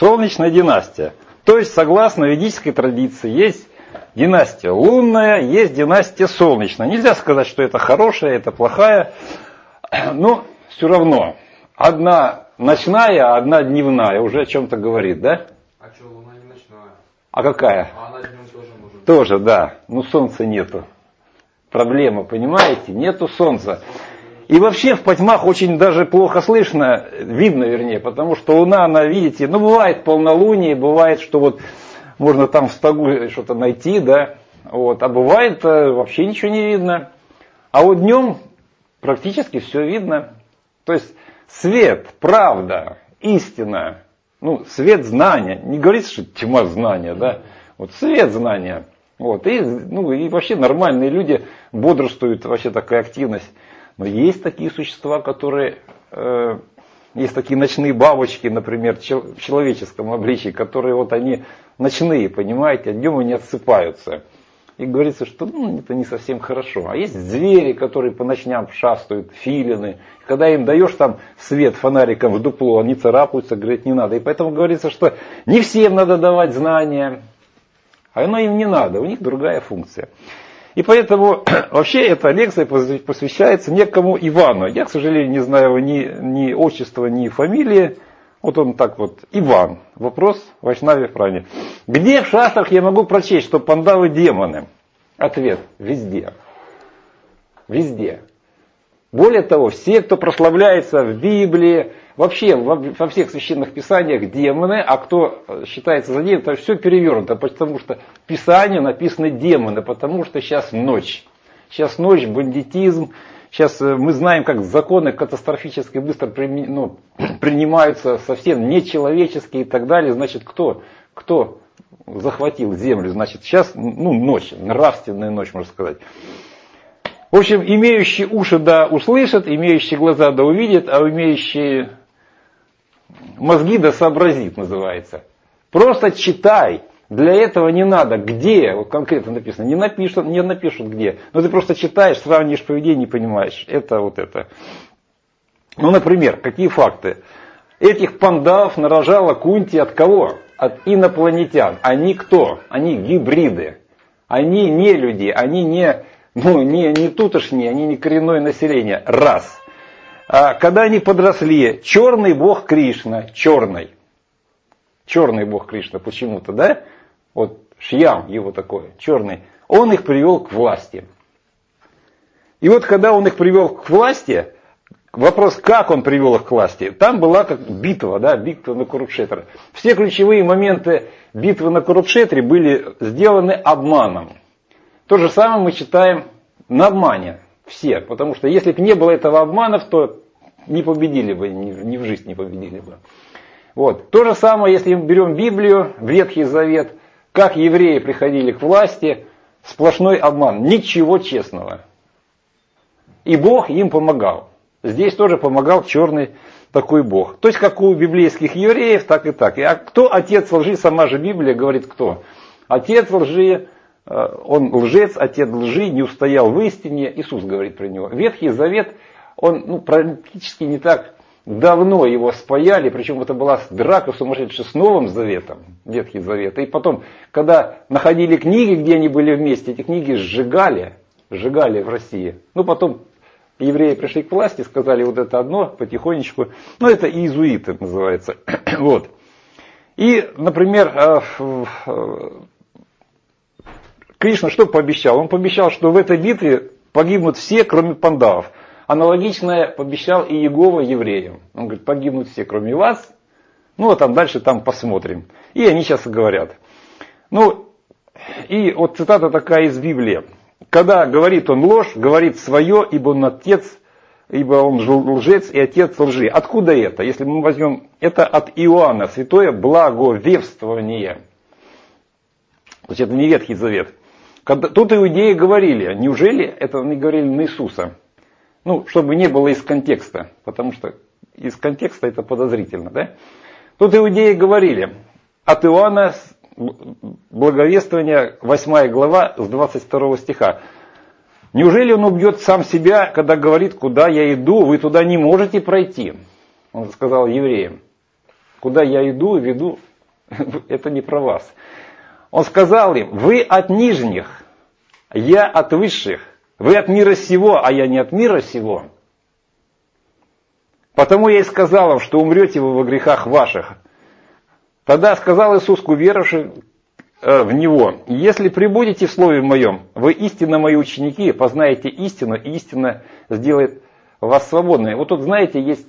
Солнечная династия. То есть, согласно ведической традиции, есть династия лунная, есть династия солнечная. Нельзя сказать, что это хорошая, это плохая, но все равно одна ночная, а одна дневная уже о чем-то говорит, да? А что, луна не ночная? А какая? А она днем тоже может. Тоже, да. Ну, солнца нету. Проблема, понимаете? Нету солнца. И вообще в потьмах очень даже плохо слышно, видно вернее, потому что луна, она, видите, ну бывает полнолуние, бывает, что вот можно там в стогу что-то найти, да, вот, а бывает вообще ничего не видно. А вот днем практически все видно. То есть свет, правда, истина, ну, свет знания, не говорится, что тьма знания, да, вот свет знания. Вот, и, ну, и вообще нормальные люди бодрствуют, вообще такая активность. Но есть такие существа, которые, есть такие ночные бабочки, например, в человеческом обличии, которые вот они ночные, понимаете, а днем они отсыпаются. И говорится, что ну, это не совсем хорошо. А есть звери, которые по ночам шастают, филины. Когда им даешь там свет фонариком в дупло, они царапаются, говорят, не надо. И поэтому говорится, что не всем надо давать знания, а оно им не надо, у них другая функция. И поэтому вообще эта лекция посвящается некому Ивану. Я, к сожалению, не знаю его ни отчества, ни фамилии. Вот он так вот, Иван. Вопрос Вайшнаве Пране. Где в шастрах я могу прочесть, что пандавы демоны? Ответ. Везде. Везде. Более того, все, кто прославляется в Библии, вообще во всех священных писаниях демоны, а кто считается за демонов, то все перевернуто, потому что в Писании написаны демоны, потому что сейчас ночь. Сейчас ночь, бандитизм. Сейчас мы знаем, как законы катастрофически быстро принимаются, совсем нечеловеческие и так далее. Значит, кто захватил землю? Значит, сейчас ночь, нравственная ночь, можно сказать. В общем, имеющие уши да услышат, имеющие глаза да увидят, а имеющие мозги да сообразит, называется. Просто читай. Для этого не надо, где, вот конкретно написано, не напишут где. Но ты просто читаешь, сравниваешь поведение и понимаешь, это вот это. Ну, например, какие факты? Этих пандав нарожала Кунти от кого? От инопланетян. Они кто? Они гибриды. Они не люди, они не тутошние, они не коренное население. Раз. А когда они подросли, черный бог Кришна, черный бог Кришна почему-то, да? Вот Шьям его такой, черный. Он их привел к власти. И вот когда он их привел к власти, вопрос, как он привел их к власти, там была как битва, да, битва на Курукшетре. Все ключевые моменты битвы на Курукшетре были сделаны обманом. То же самое мы читаем на обмане. Все. Потому что если бы не было этого обмана, то не победили бы, ни в жизнь не победили бы. Вот. То же самое, если мы берем Библию, Ветхий Завет, как евреи приходили к власти, сплошной обман, ничего честного. И Бог им помогал. Здесь тоже помогал черный такой Бог. То есть, как у библейских евреев, так и так. А кто отец лжи? Сама же Библия говорит, кто? Отец лжи, он лжец, отец лжи, не устоял в истине. Иисус говорит про него. Ветхий Завет, он практически не так давно его спаяли, причем это была драка сумасшедшая с Новым Заветом, Ветхий Завет. И потом, когда находили книги, где они были вместе, эти книги сжигали в России. Потом евреи пришли к власти, сказали вот это одно, потихонечку. Это иезуиты называется. Вот. И, например, Кришна что пообещал? Он пообещал, что в этой битве погибнут все, кроме пандавов. Аналогичное пообещал и Иегова евреям. Он говорит, погибнут все, кроме вас. Дальше посмотрим. И они сейчас и говорят. И вот цитата такая из Библии. Когда говорит он ложь, говорит свое, ибо он отец, ибо он лжец и отец лжи. Откуда это? Если мы возьмем, это от Иоанна, святое благовествование. То есть это не Ветхий Завет. Тут иудеи говорили, неужели это они говорили на Иисуса? Чтобы не было из контекста, потому что из контекста это подозрительно, да? Тут иудеи говорили, от Иоанна, благовествование, 8 глава, с 22 стиха. Неужели он убьет сам себя, когда говорит, куда я иду, вы туда не можете пройти? Он сказал евреям, куда я иду, веду, Это не про вас. Он сказал им: вы от нижних, я от высших. Вы от мира сего, а я не от мира сего. Потому я и сказал вам, что умрете вы во грехах ваших. Тогда сказал Иисус к уверовавшим в Него: если пребудете в Слове Моем, вы истинно Мои ученики, познаете истину, и истина сделает вас свободными. Вот тут, знаете, есть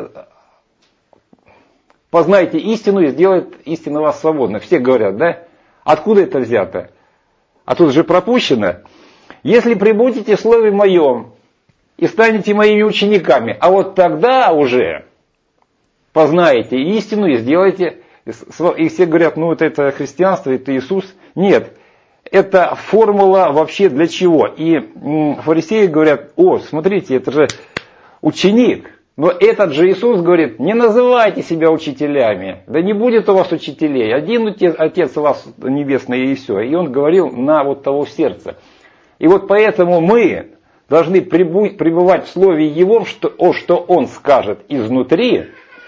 познайте истину и сделает истину вас свободных. Все говорят, да? Откуда это взято? А тут же пропущено. Если пребудете в Слове Моем и станете Моими учениками, а вот тогда уже познаете истину и сделаете. И все говорят, ну вот это христианство, это Иисус. Нет, это формула вообще для чего? И фарисеи говорят: о, смотрите, это же ученик. Но этот же Иисус говорит: не называйте себя учителями. Да не будет у вас учителей. Один Отец у вас небесный, и все. И он говорил на вот того сердца. И вот поэтому мы должны пребывать в Слове Его, что Он скажет изнутри,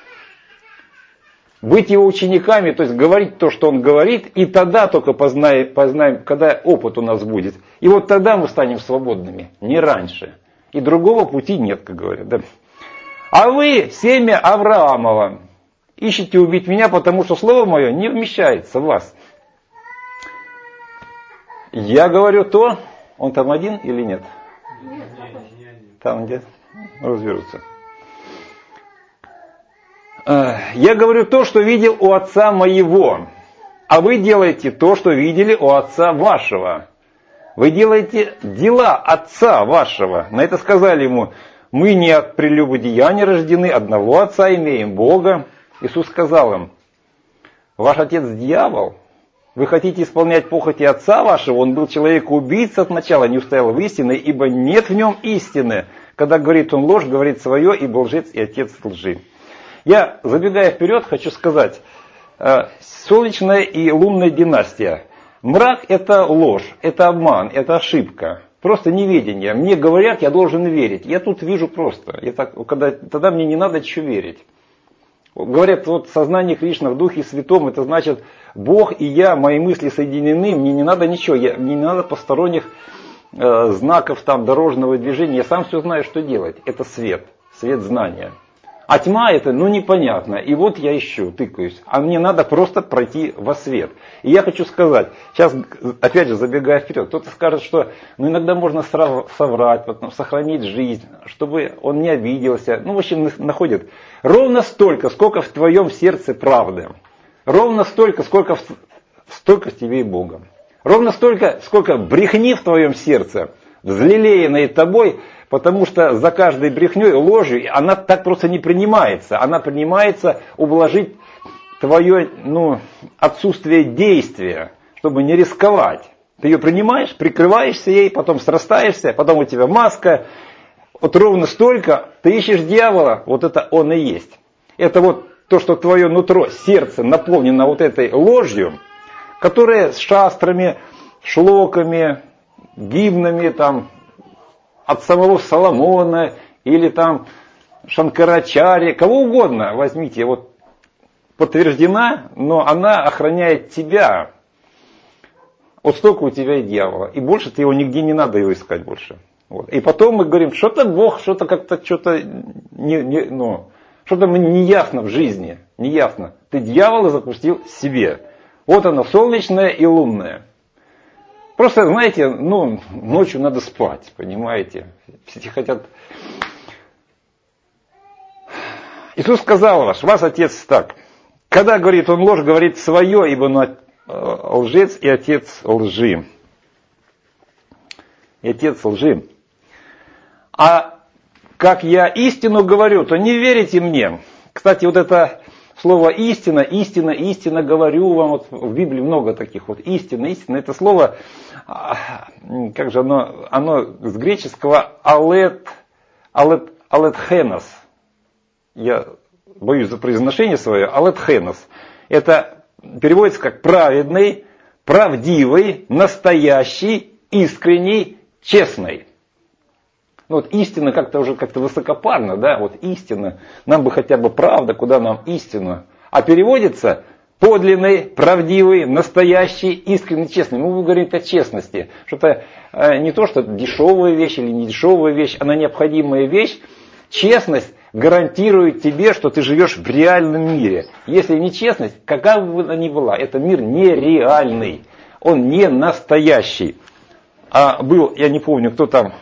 быть Его учениками, то есть говорить то, что Он говорит, и тогда только познаем, когда опыт у нас будет. И вот тогда мы станем свободными, не раньше. И другого пути нет, как говорят. Да? А вы, семя Авраамова, ищете убить меня, потому что слово мое не вмещается в вас. Я говорю то, он там один или нет? Нет, не один. Там где? Разберутся. Я говорю то, что видел у отца моего, а вы делаете то, что видели у отца вашего. Вы делаете дела отца вашего. На это сказали ему: мы не от прелюбодеяния рождены, одного отца имеем, Бога. Иисус сказал им: ваш отец дьявол. Вы хотите исполнять похоти отца вашего, он был человек-убийца от начала, не устоял в истине, ибо нет в нем истины. Когда говорит он ложь, говорит свое, ибо лжец и отец лжи. Я, забегая вперед, хочу сказать, солнечная и лунная династия. Мрак – это ложь, это обман, это ошибка, просто неведение. Мне говорят, я должен верить. Я тут вижу просто. Тогда мне не надо ничего верить. Говорят, вот сознание Кришны в Духе Святом, это значит, Бог и я, мои мысли соединены, мне не надо ничего, мне не надо посторонних знаков там, дорожного движения, я сам все знаю, что делать. Это свет, свет знания. А тьма это, непонятно. И вот я ищу, тыкаюсь. А мне надо просто пройти во свет. И я хочу сказать, сейчас, опять же, забегая вперед, кто-то скажет, что иногда можно соврать, потом сохранить жизнь, чтобы он не обиделся. В общем, находит ровно столько, сколько в твоем сердце правды. Ровно столько, сколько в тебе и Бога. Ровно столько, сколько брехни в твоем сердце, взлелеянной тобой. Потому что за каждой брехней, ложью, она так просто не принимается. Она принимается ублажить твое отсутствие действия, чтобы не рисковать. Ты ее принимаешь, прикрываешься ей, потом срастаешься, потом у тебя маска. Вот ровно столько ты ищешь дьявола, вот это он и есть. Это вот то, что твое нутро, сердце наполнено вот этой ложью, которая с шастрами, шлоками, гимнами там, от самого Соломона или там Шанкарачари, кого угодно возьмите, вот подтверждена, но она охраняет тебя. Вот столько у тебя и дьявола. И больше ты его нигде не надо его искать больше. Вот. И потом мы говорим, что-то Бог, что-то как-то, что-то что-то неясно в жизни. Неясно. Ты дьявола запустил себе. Вот оно, солнечное и лунное. Просто, знаете, ночью надо спать, понимаете? Все хотят. Иисус сказал вас Отец так. Когда говорит он ложь, говорит свое, ибо он лжец и отец лжи. И отец лжи. А как я истину говорю, то не верите мне. Кстати, вот это слово истина, истина, истина говорю вам, вот в Библии много таких вот истина, истина, это слово, как же оно с греческого алетхенос, я боюсь за произношение свое, алетхенос, это переводится как праведный, правдивый, настоящий, искренний, честный. Вот истина как-то уже как-то высокопарно, да, вот истина, нам бы хотя бы правда, куда нам истина. А переводится подлинный, правдивый, настоящий, искренний, честный. Мы будем говорить о честности. Что-то не то, что дешевая вещь или не дешевая вещь, она необходимая вещь. Честность гарантирует тебе, что ты живешь в реальном мире. Если не честность, какая бы она ни была, это мир нереальный. Он не настоящий. А был, я не помню, кто там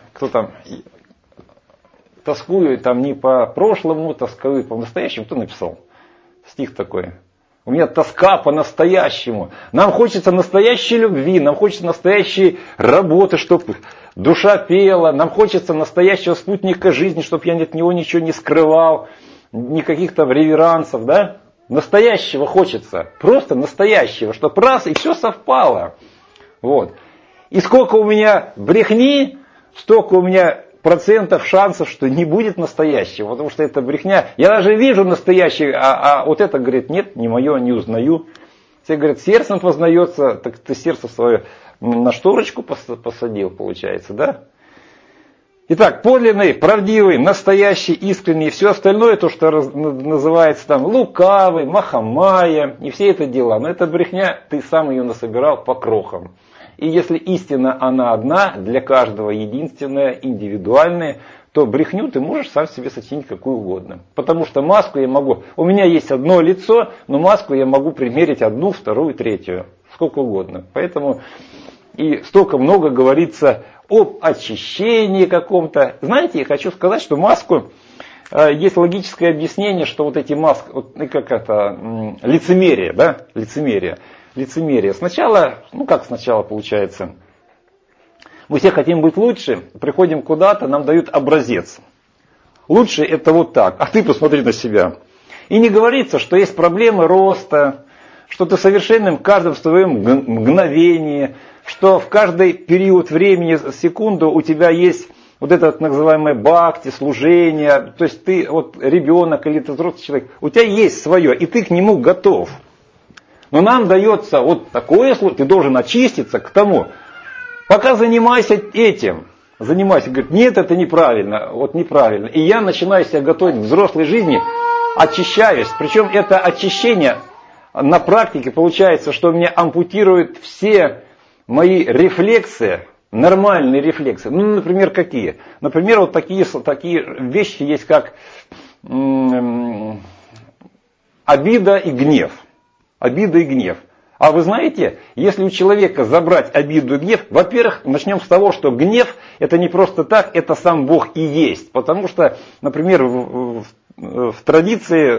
тоскует там не по прошлому, тоскует по настоящему. Кто написал? Стих такой. У меня тоска по-настоящему. Нам хочется настоящей любви, нам хочется настоящей работы, чтобы душа пела. Нам хочется настоящего спутника жизни, чтобы я от него ничего не скрывал. Никаких там реверансов, да? Настоящего хочется. Просто настоящего, чтобы раз и все совпало. Вот. И сколько у меня брехни, столько у меня процентов шансов, что не будет настоящего, потому что это брехня. Я даже вижу настоящее, а вот это, говорит, нет, не мое, не узнаю. Все говорят, сердцем познается, так ты сердце свое на шторочку посадил, получается, да? Итак, подлинный, правдивый, настоящий, искренний, все остальное, то, что называется там лукавый, махомая, и все это дела. Но это брехня, ты сам ее насобирал по крохам. И если истина, она одна, для каждого единственная, индивидуальная, то брехню ты можешь сам себе сочинить какую угодно. Потому что маску я могу, у меня есть одно лицо, но маску я могу примерить одну, вторую, третью, сколько угодно. Поэтому и столько много говорится об очищении каком-то. Знаете, я хочу сказать, что маску, есть логическое объяснение, что вот эти маски, вот, как это, лицемерие, да, лицемерие. Сначала, как сначала получается, мы все хотим быть лучше, приходим куда-то, нам дают образец. Лучше это вот так, а ты посмотри на себя. И не говорится, что есть проблемы роста, что ты совершенным в каждом своем мгновении, что в каждый период времени, секунду у тебя есть вот это так называемое бхакти, служение, то есть ты вот ребенок или ты взрослый человек, у тебя есть свое, и ты к нему готов. Но нам дается вот такое слово, ты должен очиститься к тому. Пока занимайся этим. Говорит, нет, это неправильно, вот неправильно. И я начинаю себя готовить к взрослой жизни, очищаюсь. Причем это очищение на практике получается, что меня ампутируют все мои рефлексы, нормальные рефлексы. Например, какие? Например, вот такие вещи есть, как обида и гнев. Обида и гнев. А вы знаете, если у человека забрать обиду и гнев, во-первых, начнем с того, что гнев это не просто так, это сам Бог и есть. Потому что, например, в традиции,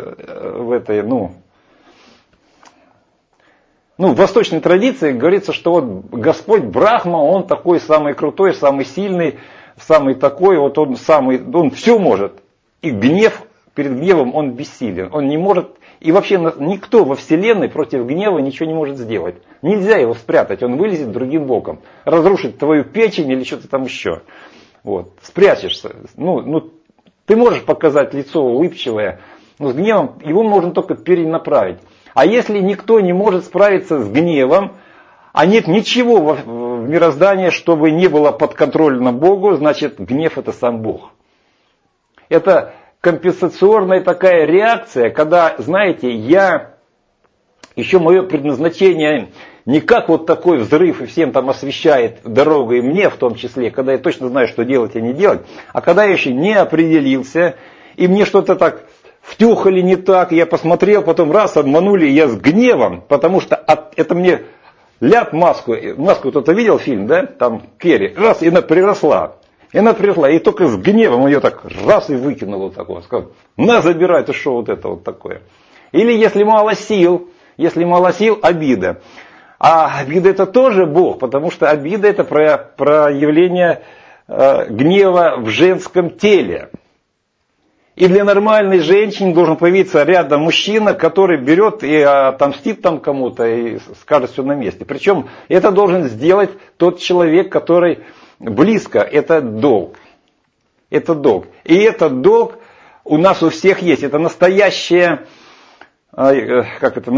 в восточной традиции говорится, что вот Господь Брахма, он такой самый крутой, самый сильный, самый такой, вот он все может. И гнев, перед гневом он бессилен, он не может. И вообще никто во Вселенной против гнева ничего не может сделать. Нельзя его спрятать, он вылезет другим боком. Разрушит твою печень или что-то там еще. Вот. Спрячешься. Ты можешь показать лицо улыбчивое, но с гневом его можно только перенаправить. А если никто не может справиться с гневом, а нет ничего в мироздании, чтобы не было подконтрольно Богу, значит гнев это сам Бог. Это компенсационная такая реакция, когда, знаете, еще мое предназначение не как вот такой взрыв и всем там освещает дорогу, и мне в том числе, когда я точно знаю, что делать и не делать, а когда я еще не определился, и мне что-то так втюхали не так, я посмотрел, потом раз обманули, и я с гневом, потому что это мне ляп маску кто-то видел фильм, да, там Керри, раз, и она приросла. И она пришла, и только с гневом ее так раз и выкинула вот такого. Сказала, на, забирай, ты что вот это вот такое. Или если мало сил, обида. А обида это тоже Бог, потому что обида это проявление гнева в женском теле. И для нормальной женщины должен появиться рядом мужчина, который берет и отомстит там кому-то и скажет все на месте. Причем это должен сделать тот человек, который близко, это долг. Это долг. И этот долг у нас у всех есть. Это настоящее, это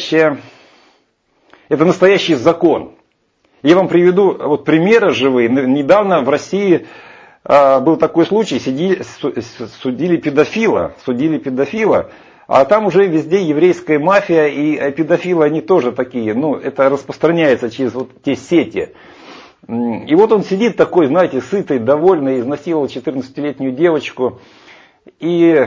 настоящий закон. Я вам приведу вот примеры живые. Недавно в России был такой случай, судили педофила. А там уже везде еврейская мафия и педофилы, они тоже такие. Ну, это распространяется через вот те сети. И вот он сидит такой, знаете, сытый, довольный, изнасиловал 14-летнюю девочку. И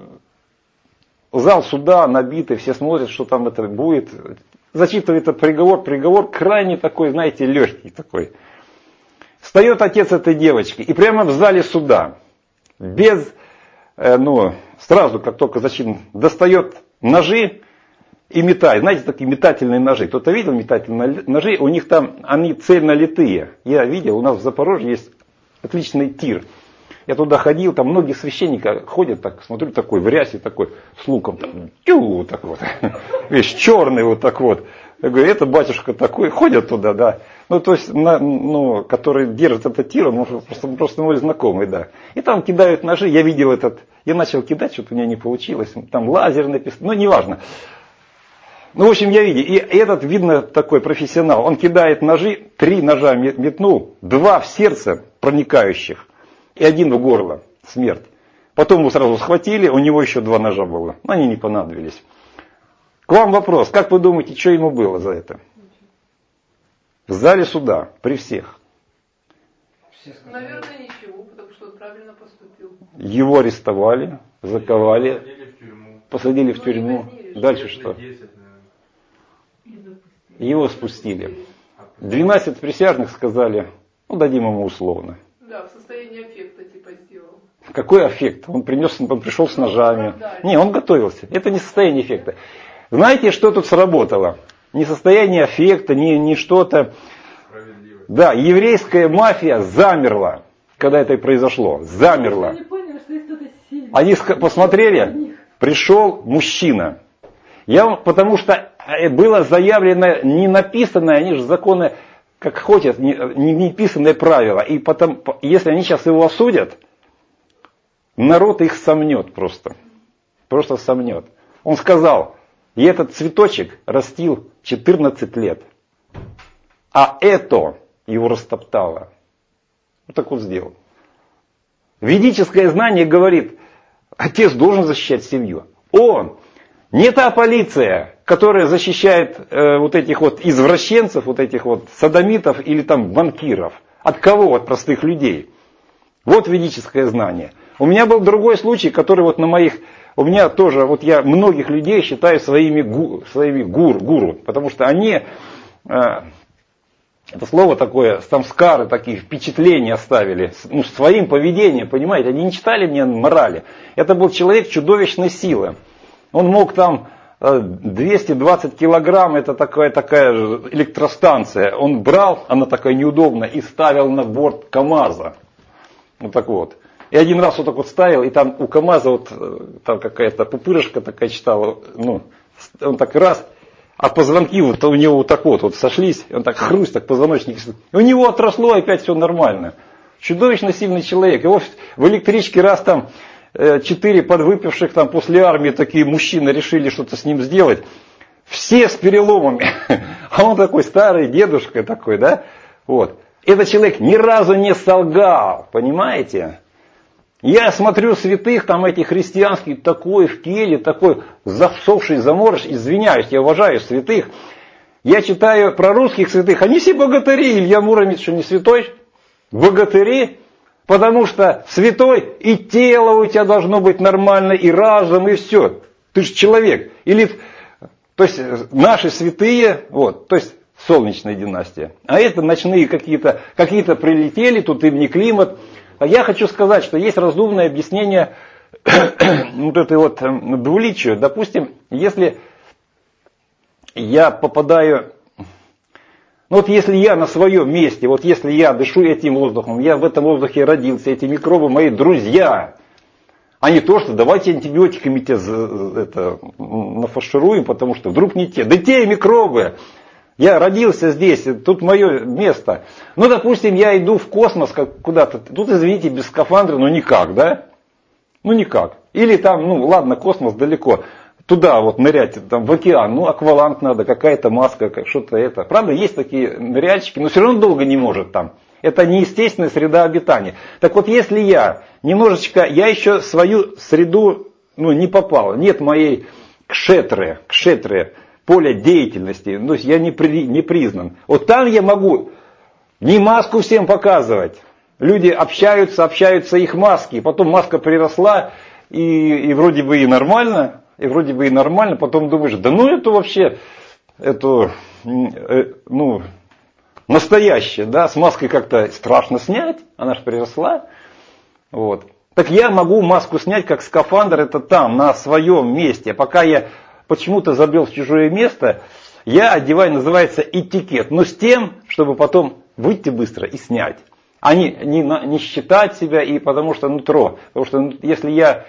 зал суда набитый, все смотрят, что там это будет. Зачитывает этот приговор крайне такой, знаете, легкий такой. Встает отец этой девочки и прямо в зале суда, без, сразу, как только зачем, достает ножи и метает. Знаете, такие метательные ножи. Кто-то видел метательные ножи? У них там, они цельно литые. Я видел, у нас в Запорожье есть отличный тир. Я туда ходил, там многие священники ходят, так, смотрю, такой в рясе, такой, с луком, там, вот так вот, весь черный вот так вот. Я говорю, это батюшка такой, ходят туда, да. Ну, то есть, который держит этот тир, он просто мой знакомый, да. И там кидают ножи, я видел я начал кидать, что-то у меня не получилось, там лазерный пистолет, неважно. В общем, я видел, и этот, видно, такой профессионал, он кидает ножи, 3 ножа метнул, 2 в сердце проникающих, и 1 в горло, смерть. Потом его сразу схватили, у него еще 2 ножа было, но они не понадобились. К вам вопрос, как вы думаете, что ему было за это? В зале суда, при всех. Наверное, ничего, потому что он правильно поступил. Его арестовали, заковали, посадили в тюрьму. Дальше что? Его спустили. 12 присяжных сказали, дадим ему условно. Да, в состоянии аффекта типа сделал. Какой аффект? Он пришел с ножами. Не, он готовился. Это не состояние эффекта. Знаете, что тут сработало? Не состояние аффекта, не что-то. Да, еврейская мафия замерла, когда это произошло. Замерла. Они посмотрели, пришел мужчина. Потому что было заявлено, не написанное, они же законы, как хотят, не писанное правило. И потом, если они сейчас его осудят, народ их сомнет просто. Просто сомнет. Он сказал, я этот цветочек растил 14 лет. А это его растоптало. Вот так вот сделал. Ведическое знание говорит, отец должен защищать семью. Он, не та полиция, которая защищает вот этих вот извращенцев, вот этих вот садомитов или там банкиров. От кого? От простых людей. Вот ведическое знание. У меня был другой случай, который вот у меня тоже, вот я многих людей считаю своими гуру, потому что они, это слово такое, самскары, такие впечатления оставили, своим поведением, понимаете, они не читали мне морали. Это был человек чудовищной силы. Он мог там 220 килограмм, это такая электростанция. Он брал, она такая неудобная, и ставил на борт КамАЗа. Вот так вот. И один раз вот так вот ставил, и там у КамАЗа вот там какая-то пупырышка такая читала, он так раз, а позвонки вот у него вот так вот сошлись, он так хруст, так позвоночник, у него отросло, опять все нормально. Чудовищно сильный человек. Его в электричке раз там 4 подвыпивших там после армии такие мужчины решили что-то с ним сделать. Все с переломами. А он такой старый дедушка такой, да? Вот. Этот человек ни разу не солгал, понимаете? Я смотрю святых, там эти христианские, такой в келе, такой засохший заморож, извиняюсь, я уважаю святых. Я читаю про русских святых, они все богатыри, Илья Муромец, что не святой? Богатыри, потому что святой и тело у тебя должно быть нормально, и разум, и все. Ты же человек. То есть наши святые, то есть солнечная династия. А это ночные какие-то прилетели, тут им не климат. А я хочу сказать, что есть разумное объяснение вот этой вот двуличию. Допустим, если я попадаю, если я на своем месте, если я дышу этим воздухом, я в этом воздухе родился, эти микробы мои друзья, а не то, что давайте антибиотиками нафаршируем, потому что вдруг не те. Да те микробы. Я родился здесь, тут мое место. Допустим, я иду в космос куда-то. Тут, извините, без скафандра, никак, да? Никак. Или там, ладно, космос далеко. Туда нырять, там в океан. Акваланг надо, какая-то маска, что-то это. Правда, есть такие ныряльщики, но все равно долго не может там. Это неестественная среда обитания. Так вот, если я немножечко, я еще свою среду не попал, нет моей кшетры, поля деятельности, то есть я не признан. Вот там я могу не маску всем показывать. Люди общаются их маски, потом маска приросла, и вроде бы и нормально, потом думаешь, да это вообще, настоящее, да, с маской как-то страшно снять, она же приросла. Вот. Так я могу маску снять, как скафандр, это там, на своем месте. Пока я почему-то забрел в чужое место, я одеваю, называется этикет. Но с тем, чтобы потом выйти быстро и снять. А не считать себя, и потому что нутро. Потому что если я...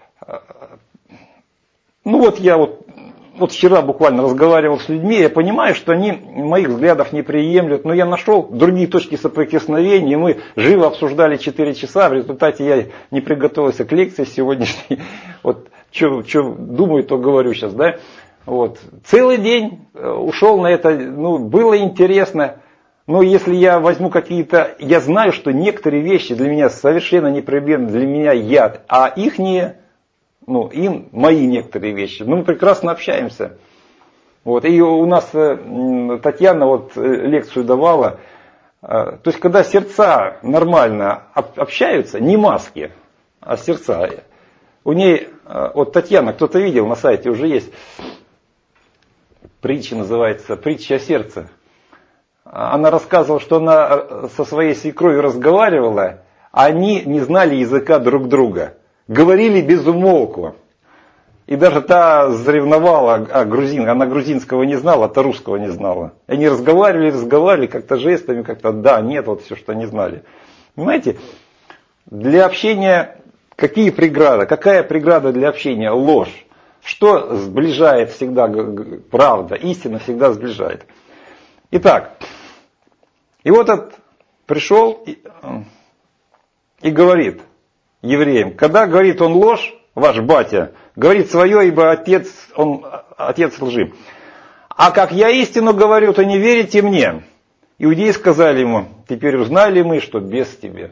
Вот вчера буквально разговаривал с людьми, я понимаю, что они моих взглядов не приемлют, но я нашел другие точки соприкосновения, и мы живо обсуждали 4 часа, в результате я не приготовился к лекции сегодняшней, вот что думаю, то говорю сейчас, да, вот. Целый день ушел на это, было интересно, но если я возьму какие-то, я знаю, что некоторые вещи для меня совершенно неприемлемы, для меня яд, а их не... им мои некоторые вещи. Мы прекрасно общаемся. Вот. И у нас Татьяна лекцию давала. То есть, когда сердца нормально общаются, не маски, а сердца. У ней, Татьяна, кто-то видел на сайте, уже есть притча, называется «Притча о сердце». Она рассказывала, что она со своей свекровью разговаривала, а они не знали языка друг друга. Говорили без умолку. И даже та заревновала, она грузинского не знала, а та русского не знала. Они разговаривали как-то жестами, как-то да, нет, все, что они знали. Понимаете, для общения какие преграды? Какая преграда для общения? Ложь. Что сближает всегда? Правда, истина всегда сближает. Итак, и вот этот пришел и говорит евреям, когда говорит он ложь, ваш батя, говорит свое, ибо отец лжи. А как я истину говорю, то не верите мне. Иудеи сказали ему, теперь узнали мы, что без тебе.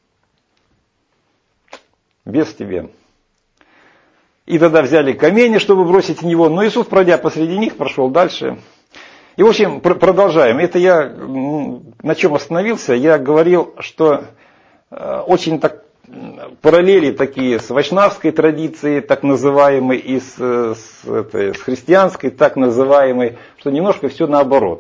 Без тебе. И тогда взяли камни, чтобы бросить в него. Но Иисус, пройдя посреди них, прошел дальше. И в общем, продолжаем. Это я на чем остановился. Я говорил, что очень так параллели такие с вайшнавской традицией, так называемой, и с христианской, так называемой, что немножко все наоборот.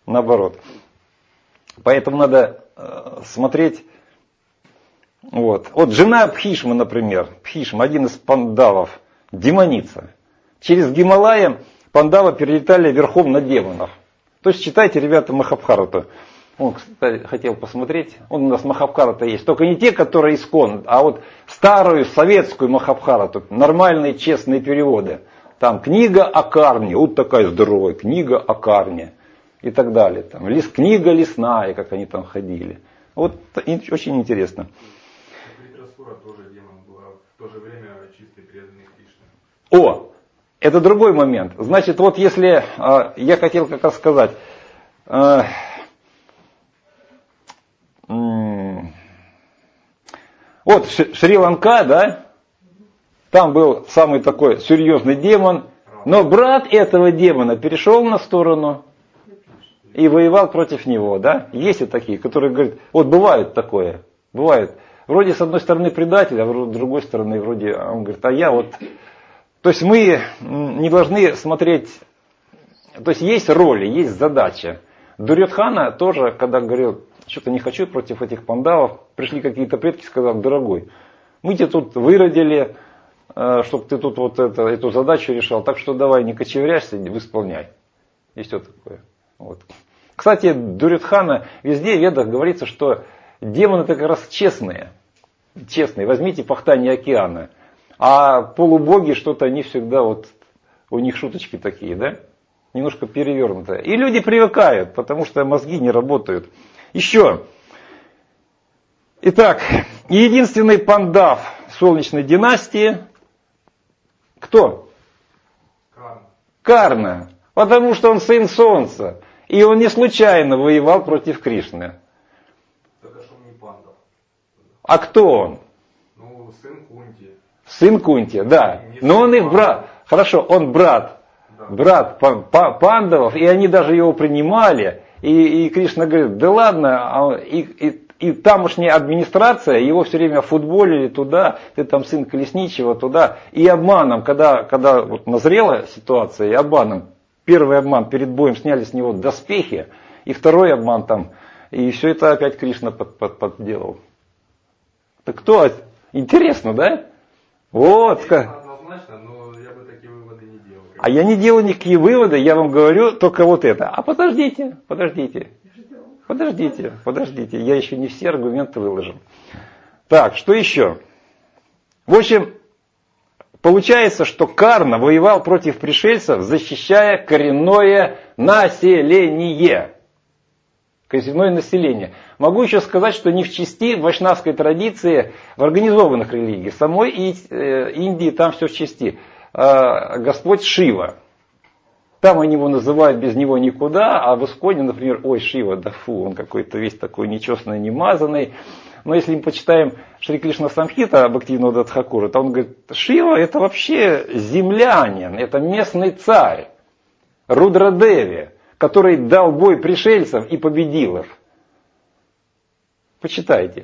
Поэтому надо смотреть. Вот жена Бхишмы, например, Бхишма, один из пандавов, демоница. Через Гималаи пандавы перелетали верхом на демонов. То есть читайте, ребята, Махабхарату. Он, кстати, хотел посмотреть. У нас Махабхарата есть. Только не те, которые искон, а старую советскую Махабхарату. Нормальные, честные переводы. Там книга о карме. Вот такая здоровая книга о карме. И так далее. Там, книга лесная, как они там ходили. Очень интересно. Тоже демон была, в то же время чистый преданный Кришне. Это другой момент. Значит, если я хотел как раз сказать, Шри-Ланка, да, там был самый такой серьезный демон, но брат этого демона перешел на сторону и воевал против него, да. Есть и такие, которые говорят, бывает такое, бывает. Вроде с одной стороны предатель, а с другой стороны вроде, он говорит, То есть мы не должны смотреть, то есть есть роли, есть задача. Дурьодхана тоже, когда говорил, что-то не хочу против этих пандавов, пришли какие-то предки, сказали, дорогой, мы тебя тут выродили, чтобы ты тут эту задачу решал, так что давай не кочевряйся, исполняй. И все такое. Кстати, Дурьодхана, везде в Ведах говорится, что демоны это как раз честные. Возьмите пахтание океана. А полубоги что-то они всегда у них шуточки такие, да? Немножко перевернутые. И люди привыкают, потому что мозги не работают. Еще. Итак, единственный пандав Солнечной династии. Кто? Карна. Потому что он сын Солнца. И он не случайно воевал против Кришны. Так а что он не пандав? А кто он? Сын Кунти. Сын Кунти, да. Но он их брат. Хорошо, он брат Пандавов, и они даже его принимали. И Кришна говорит, да ладно, и тамошняя администрация его все время футболили туда, ты там сын Колесничего, туда. И обманом, когда вот назрела ситуация, и обманом, первый обман, перед боем сняли с него доспехи, и второй обман там, и все это опять Кришна подделал. Так кто? Интересно, да? Вот. Однозначно, но я бы такие выводы не делал. А я не делаю никакие выводы, я вам говорю только вот это. А подождите. Я еще не все аргументы выложил. Так, что еще? В общем, получается, что Карна воевал против пришельцев, защищая коренное население. Коренное население. Могу еще сказать, что не в чести в вайшнавской традиции, в организованных религиях. В самой Индии там все в чести. Господь Шива. Там они его называют без него никуда, а в Исконе, например, ой, Шива, да фу, он какой-то весь такой нечестный, немазанный. Но если мы почитаем Шри Кришна Самхита Бхактивинода Тхакура, то он говорит, Шива это вообще землянин, это местный царь, Рудрадеви, который дал бой пришельцам и победил их. Почитайте.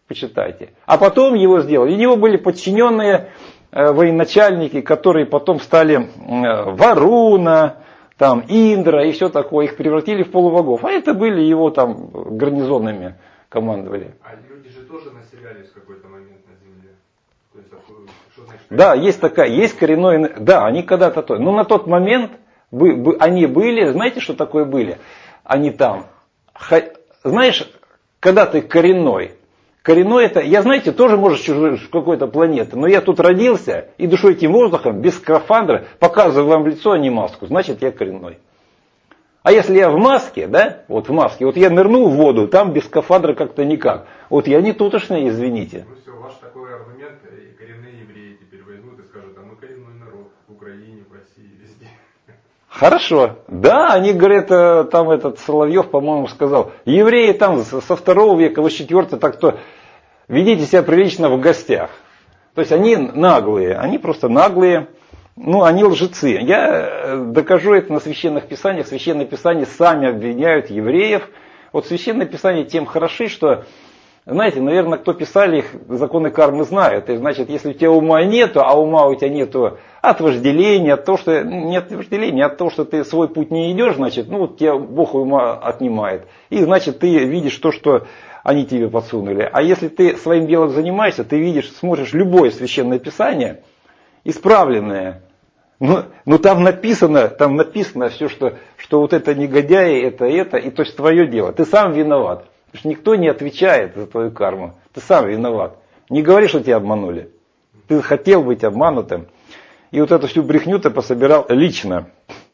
А потом его сделали. У него были подчиненные военачальники, которые потом стали Варуна, там, Индра и все такое, их превратили в полубогов. А это были его там гарнизонами командовали. А люди же тоже населялись в какой-то момент на земле. То есть, что значит, да, есть коренной, да, они когда-то то. Но на тот момент они были, знаете, что такое были? Они там. Знаешь, когда ты коренной это, я, знаете, тоже, может, чужой с какой-то планеты, но я тут родился и дышу этим воздухом, без скафандра, показываю вам лицо, а не маску, значит, я коренной. А если я в маске, да, вот в маске, вот я нырну в воду, там без скафандра как-то никак. Вот я не тутошный, извините. Ну все, ваш такой аргумент, и коренные евреи теперь возьмут и скажут, а мы коренной народ в Украине, в России, везде. Хорошо. Да, они говорят, там этот Соловьев, по-моему, сказал, евреи там со 2 века, с 4 так то ведите себя прилично в гостях. То есть они наглые, они просто наглые, ну они лжецы. Я докажу это на священных писаниях. Священные писания сами обвиняют евреев. Вот священные писания тем хороши, что, знаете, наверное, кто писали их, законы кармы знают. И значит, если у тебя ума нету, а ума у тебя нету от вожделения, от того, что нет вожделения, от того, что ты свой путь не идешь, значит, ну вот тебя Бог ума отнимает. И значит, ты видишь то, что они тебе подсунули. А если ты своим делом занимаешься, ты видишь, смотришь любое священное писание, исправленное. Но там написано все, что вот это негодяи, это, и то есть твое дело. Ты сам виноват. Потому что никто не отвечает за твою карму. Ты сам виноват. Не говори, что тебя обманули. Ты хотел быть обманутым. И вот эту всю брехню ты пособирал лично.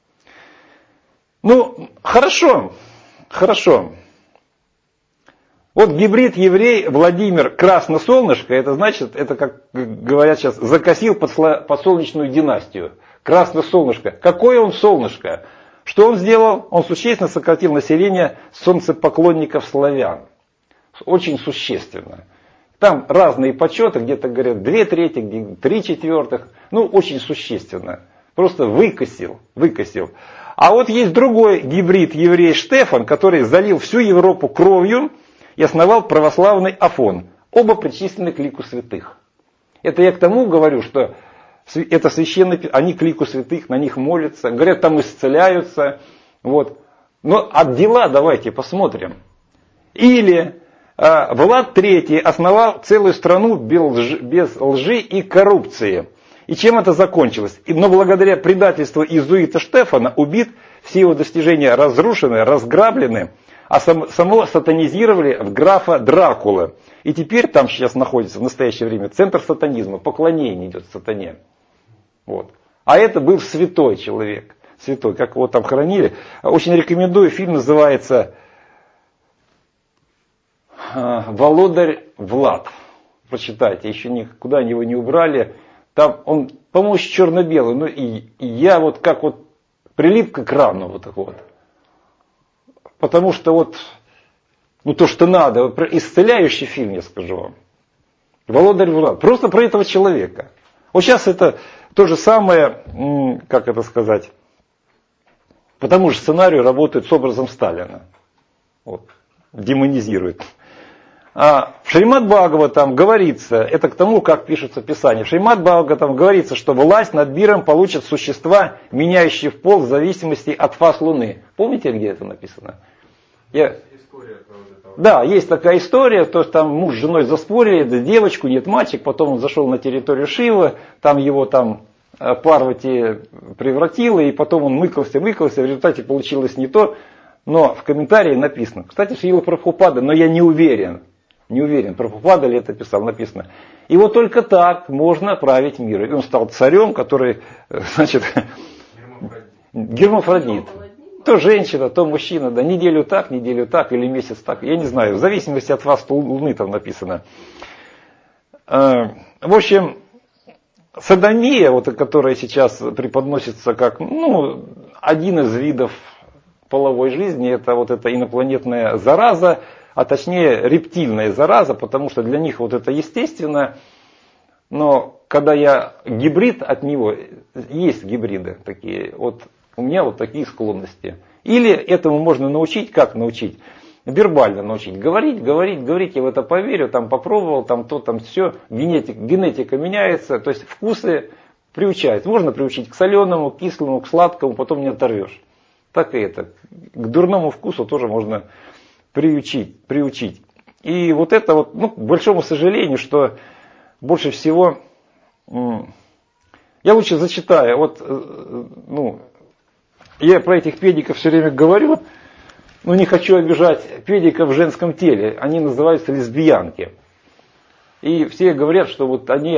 Ну, хорошо. Вот гибрид еврей Владимир Красносолнышко, это значит, это как говорят сейчас, закосил под солнечную династию. Красносолнышко. Какое он солнышко? Что он сделал? Он существенно сократил население солнцепоклонников славян. Очень существенно. Там разные подсчеты, где-то говорят 2/3, где 3/4. Ну, очень существенно. Просто выкосил. А вот есть другой гибрид еврей Штефан, который залил всю Европу кровью и основал православный Афон. Оба причислены к лику святых. Это я к тому говорю, что это священные, они к лику святых, на них молятся, говорят, там исцеляются. Вот. Но от дела давайте посмотрим. Или Влад III основал целую страну без лжи и коррупции. И чем это закончилось? Но благодаря предательству иезуита Штефана убит, все его достижения разрушены, разграблены, а само сатанизировали в графа Дракулы. И теперь там сейчас находится в настоящее время центр сатанизма, поклонение идет сатане. Вот. А это был святой человек. Святой, как его там хоронили. Очень рекомендую, фильм называется «Володарь Влад». Прочитайте, еще никуда его не убрали. Там он, по-моему, еще черно-белый. Ну и я вот как вот прилип к экрану вот так вот. Потому что вот, ну то, что надо, исцеляющий фильм, я скажу вам. «Володарь Влад». Просто про этого человека. Вот сейчас это то же самое, как это сказать, по тому же сценарию работает с образом Сталина. Вот, демонизирует. А в Шримад Бхагаватам говорится, это к тому, как пишется Писание. В Шримад Бхагаватам говорится, что власть над миром получат существа, меняющие в пол в зависимости от фаз Луны. Помните, где это написано? Да, есть такая история, то есть там муж с женой заспорили, да, девочку, нет мальчик, потом он зашел на территорию Шивы, там его там Парвати превратила, и потом он мыкался, в результате получилось не то, но в комментарии написано. Кстати, Шрила Прабхупада, но я не уверен, Прабхупада ли это писал, написано. И вот только так можно править миром. И он стал царем, который, значит, гермафродит. То женщина, то мужчина, да, неделю так, или месяц так, я не знаю, в зависимости от вас Луны там написано. В общем, содомия, вот, которая сейчас преподносится как один из видов половой жизни, это вот эта инопланетная зараза, а точнее рептильная зараза, потому что для них вот это естественно, но когда я гибрид от него, есть гибриды такие, вот у меня вот такие склонности. Или этому можно научить, как научить? Вербально научить. Говорить, я в это поверю, там попробовал, там то, там все. Генетика меняется, то есть вкусы приучают. Можно приучить к соленому, к кислому, к сладкому, потом не оторвешь. Так и это. К дурному вкусу тоже можно приучить. И вот это вот, к большому сожалению, что больше всего, я лучше зачитаю, вот, я про этих педиков все время говорю, но не хочу обижать педиков в женском теле. Они называются лесбиянки. И все говорят, что вот они,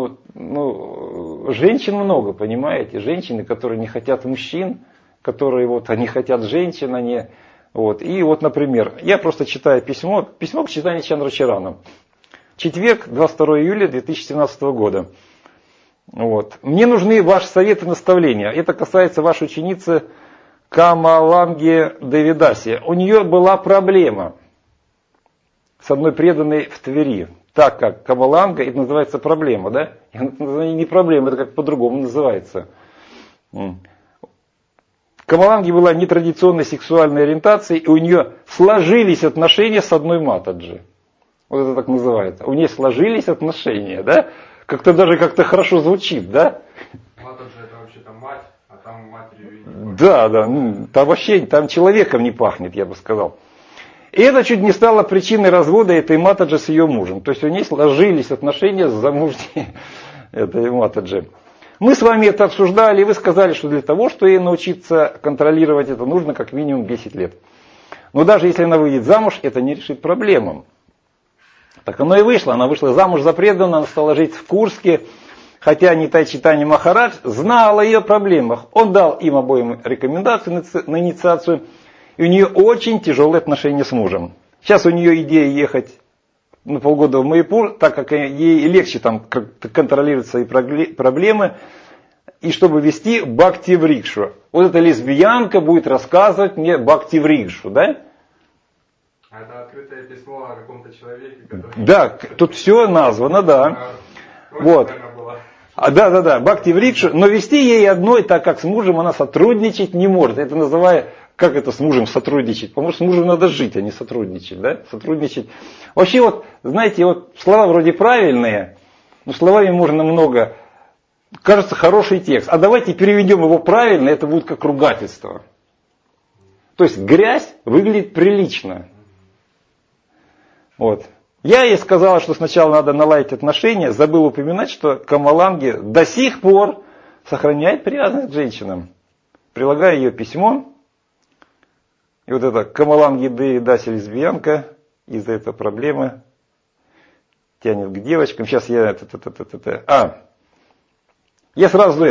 женщин много, понимаете? Женщины, которые не хотят мужчин, которые вот, они хотят женщин, они, вот. И вот, например, я просто читаю письмо к Чайтанья Чандрачарану. Четверг, 22 июля 2017 года. Вот. Мне нужны ваши советы и наставления. Это касается вашей ученицы Камаланги Девидаси. У нее была проблема с одной преданной в Твери. Так как Камаланга, это называется проблема, да? Это не проблема, это как по-другому называется. Камаланги была нетрадиционной сексуальной ориентации, и у нее сложились отношения с одной матаджи. Вот это так называется. У нее сложились отношения, да? Как-то даже как-то хорошо звучит, да? Матаджи это вообще-то мать, а там матерью и не пахнет. Да, там вообще, там человеком не пахнет, я бы сказал. И это чуть не стало причиной развода этой матаджи с ее мужем. То есть у нее сложились отношения с замужней этой матаджи. Мы с вами это обсуждали, и вы сказали, что для того, чтобы ей научиться контролировать это, нужно как минимум 10 лет. Но даже если она выйдет замуж, это не решит проблему. Так оно и вышло. Она вышла замуж за преданного, она стала жить в Курске, хотя Нитай Чайтанья Махарадж знал о ее проблемах. Он дал им обоим рекомендации на инициацию, и у нее очень тяжелые отношения с мужем. Сейчас у нее идея ехать на полгода в Майяпур, так как ей легче там контролировать свои проблемы, и чтобы вести бхакти-врикшу. Вот эта лесбиянка будет рассказывать мне бхакти-врикшу, да? А это открытое письмо о каком-то человеке, который... Да, тут все названо, да. Вот. Да, бхакти-врикшу, но вести ей одной, так как с мужем она сотрудничать не может. Это называя, как это с мужем сотрудничать? Потому что с мужем надо жить, а не сотрудничать, да? Сотрудничать. Вообще вот, знаете, вот слова вроде правильные, но словами можно много. Кажется, хороший текст. А давайте переведем его правильно, это будет как ругательство. То есть грязь выглядит прилично. Вот. Я ей сказала, что сначала надо наладить отношения, забыл упоминать, что Камаланги до сих пор сохраняет привязанность к женщинам. Прилагаю ее письмо, и вот это Камаланги Девидаси лесбиянка, из-за этой проблемы тянет к девочкам. Сейчас я я сразу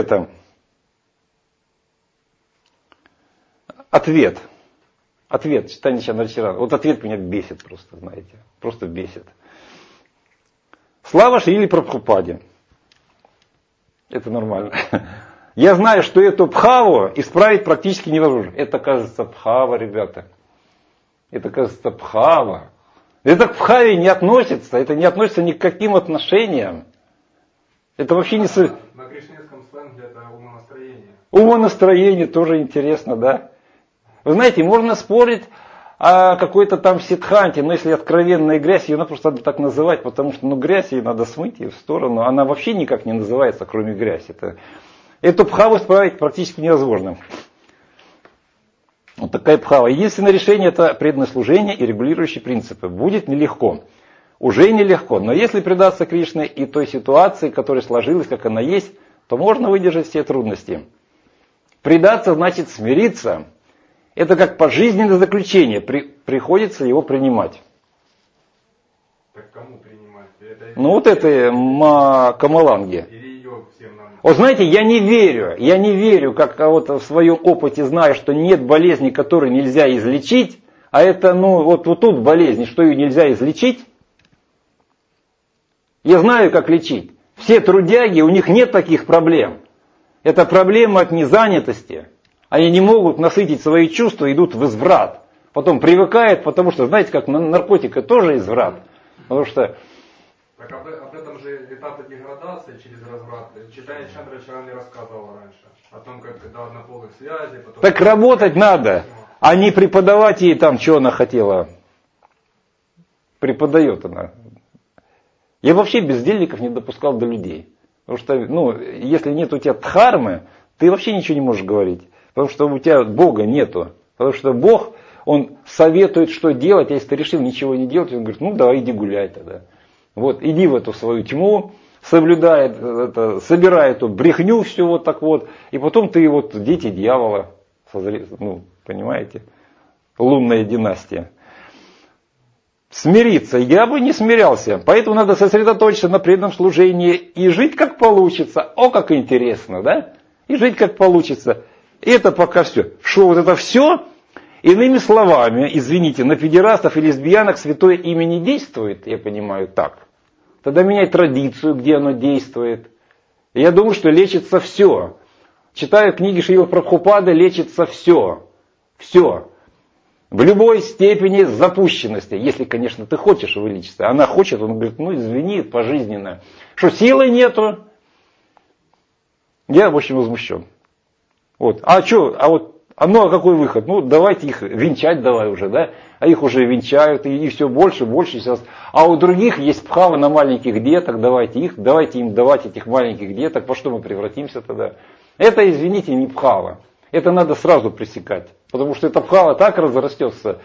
Ответ. Чайтанья Чандрачарана. Вот ответ меня бесит просто, знаете. Просто бесит. Слава Шриле Прабхупаде. Это нормально. Я знаю, что эту бхаву исправить практически невозможно. Это, кажется, бхава, ребята. Это, кажется, бхава. Это к бхаве не относится. Это не относится ни к каким отношениям. Это вообще не... На кришнинском сленге это умонастроение. Умонастроение тоже интересно, да. Вы знаете, можно спорить о какой-то там сиддханте, но если откровенная грязь, ее надо просто так называть, потому что грязь, ее надо смыть ее в сторону. Она вообще никак не называется, кроме грязи. Эту пхаву исправить практически невозможно. Вот такая пхава. Единственное решение — это преданное служение и регулирующие принципы. Будет нелегко. Уже нелегко. Но если предаться Кришне и той ситуации, которая сложилась, как она есть, то можно выдержать все трудности. Предаться значит смириться. Это как пожизненное заключение. Приходится его принимать. Так кому принимать? Вот это Камаланге. Или ее всем нам? Вот знаете, я не верю, как вот в своем опыте знаю, что нет болезни, которую нельзя излечить, а это, вот тут болезнь, что ее нельзя излечить. Я знаю, как лечить. Все трудяги, у них нет таких проблем. Это проблема от незанятости. Они не могут насытить свои чувства, идут в изврат. Потом привыкают, потому что, знаете, как наркотика тоже изврат. Потому что... Так об этом же этапе деградации через разврат Чайтанья Чандрачарани рассказывала раньше. О том, как до однополых связей... Потом... Так работать надо, а не преподавать ей там, что она хотела. Преподает она. Я вообще бездельников не допускал до людей. Потому что, если нет у тебя дхармы, ты вообще ничего не можешь говорить. Потому что у тебя Бога нету. Потому что Бог, Он советует, что делать, а если ты решил ничего не делать, Он говорит, давай иди гуляй тогда. Вот, иди в эту свою тьму, собирай эту брехню все вот так вот, и потом ты дети дьявола, понимаете, лунная династия. Смириться. Я бы не смирялся. Поэтому надо сосредоточиться на преданном служении и жить как получится. О, как интересно, да? И жить как получится. И это пока все. Что вот это все? Иными словами, извините, на педерастов и лесбиянок святое имя не действует, я понимаю так. Тогда меняй традицию, где оно действует. И я думаю, что лечится все. Читаю книги Шрила Прабхупады, лечится все. Все. В любой степени запущенности, если, конечно, ты хочешь вылечиться. Она хочет, он говорит, извини, пожизненно. Что, силы нету? Я, в общем, возмущен. Вот. А какой выход? Давайте их венчать давай уже, да? А их уже венчают, и все больше сейчас. А у других есть пхава на маленьких деток, давайте им давать этих маленьких деток. Во что мы превратимся тогда? Это, извините, не пхава. Это надо сразу пресекать. Потому что эта пхава так разрастется.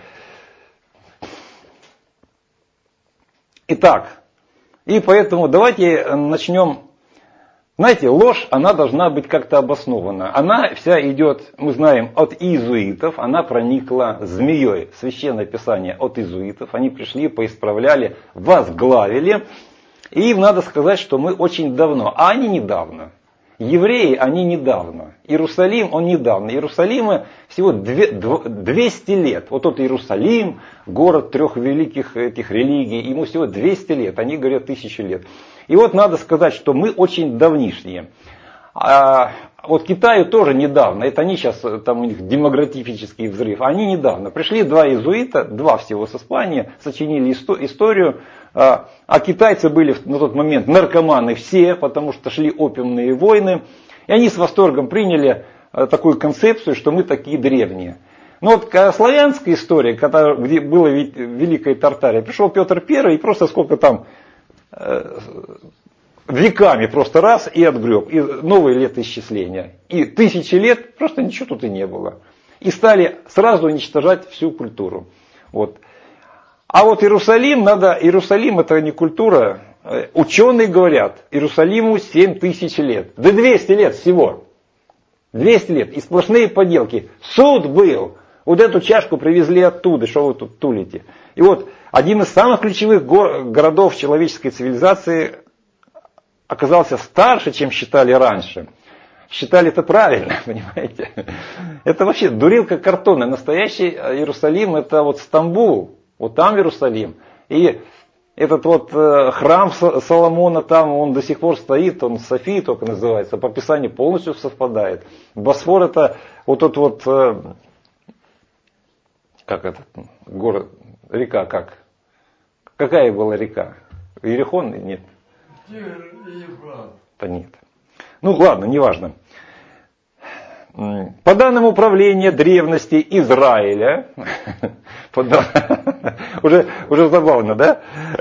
Итак, и поэтому давайте начнем. Знаете, ложь, она должна быть как-то обоснована. Она вся идет, мы знаем, от иезуитов. Она проникла змеей. Священное Писание от иезуитов. Они пришли, поисправляли, возглавили. И им надо сказать, что мы очень давно, а они недавно. Евреи, они недавно. Иерусалим, он недавно. Иерусалима всего 200 лет. Вот тот Иерусалим, город трех великих этих религий, ему всего 200 лет. Они говорят 1000 лет. И вот надо сказать, что мы очень давнишние. Вот Китаю тоже недавно. Это они сейчас, там у них демографический взрыв. Они недавно. Пришли два иезуита, два всего с Испании, сочинили историю. А китайцы были на тот момент наркоманы все, потому что шли опиумные войны. И они с восторгом приняли такую концепцию, что мы такие древние. Но вот славянская история, где была Великая Тартария, пришел Петр I и просто сколько там веками просто раз и отгреб. И новое летоисчисление. И 1000 лет просто ничего тут и не было. И стали сразу уничтожать всю культуру. Вот. А вот Иерусалим это не культура. Ученые говорят, Иерусалиму 7000 лет. Да 200 лет всего. 200 лет. И сплошные поделки. Суд был. Вот эту чашку привезли оттуда, что вы тут тулите. И вот один из самых ключевых городов человеческой цивилизации оказался старше, чем считали раньше. Считали это правильно, понимаете. Это вообще дурилка картонная. Настоящий Иерусалим это вот Стамбул. Вот там Иерусалим. И этот вот храм Соломона там, он до сих пор стоит, он София только называется, по Писанию полностью совпадает. Босфор это вот тот вот, как этот город, река как? Какая была река? Иерихон? Нет. Да нет. Ну ладно, неважно. По данным Управления древности Израиля, уже забавно, да?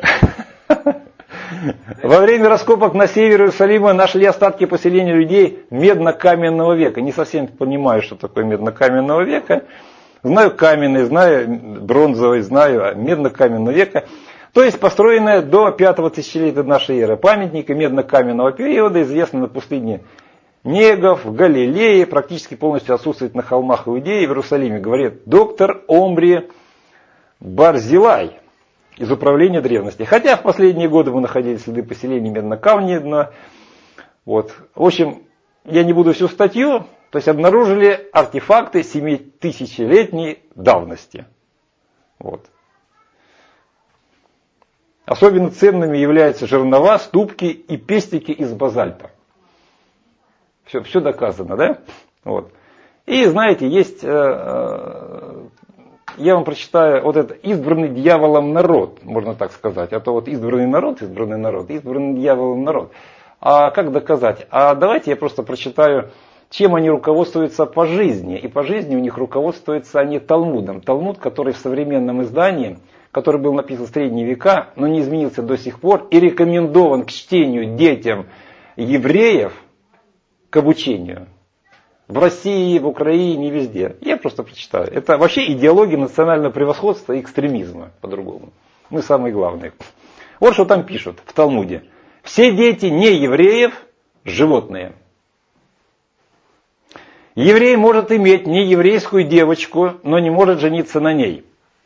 Во время раскопок на севере Иерусалима нашли остатки поселения людей медно-каменного века. Не совсем понимаю, что такое медно-каменного века. Знаю каменный, знаю бронзовый, знаю медно-каменного века. То есть построенная до 5-го тысячелетия нашей эры. Памятники медно-каменного периода известны на пустыне Негов, в Галилее, практически полностью отсутствует на холмах Иудеи, в Иерусалиме, говорит доктор Омри Барзилай из Управления древности. Хотя в последние годы мы находили следы поселений медно-каменного. Вот. В общем, я не буду всю статью, то есть обнаружили артефакты 7000-летней давности. Вот. Особенно ценными являются жернова, ступки и пестики из базальта. Все доказано, да? Вот. И знаете, есть, я вам прочитаю, вот это избранный дьяволом народ, можно так сказать. А то вот избранный дьяволом народ. А как доказать? А давайте я просто прочитаю, чем они руководствуются по жизни. И по жизни у них руководствуются они Талмудом. Талмуд, который в современном издании, который был написан в средние века, но не изменился до сих пор, и рекомендован к чтению детям евреев, к обучению. В России, в Украине, везде. Я просто прочитаю. Это вообще идеология национального превосходства и экстремизма, по-другому. Мы самые главные. Вот что там пишут в Талмуде. Все дети не евреев – животные. Еврей может иметь нееврейскую девочку, но не может жениться на ней.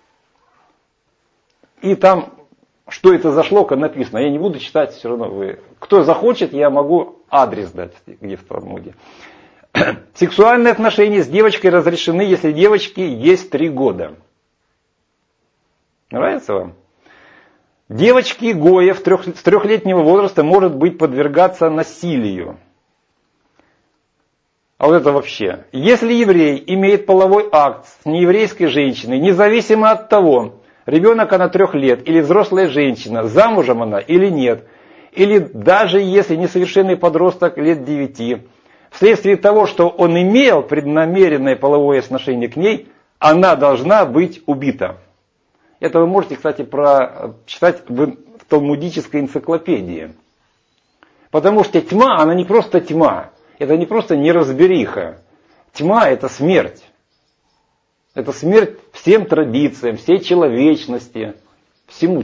И там, что это за шлока написано, я не буду читать, все равно вы. Кто захочет, я могу адрес дать, где в Талмуде. Сексуальные отношения с девочкой разрешены, если девочке есть 3 года. Нравится вам? Девочки Гоев с 3-летнего возраста может быть подвергаться насилию. А вот это вообще. Если еврей имеет половой акт с нееврейской женщиной, независимо от того, ребенок она 3 лет или взрослая женщина, замужем она или нет, или даже если несовершенный подросток лет 9, вследствие того, что он имел преднамеренное половое отношение к ней, она должна быть убита. Это вы можете, кстати, прочитать в талмудической энциклопедии. Потому что тьма, она не просто тьма. Это не просто неразбериха. Тьма – это смерть. Это смерть всем традициям, всей человечности, всему.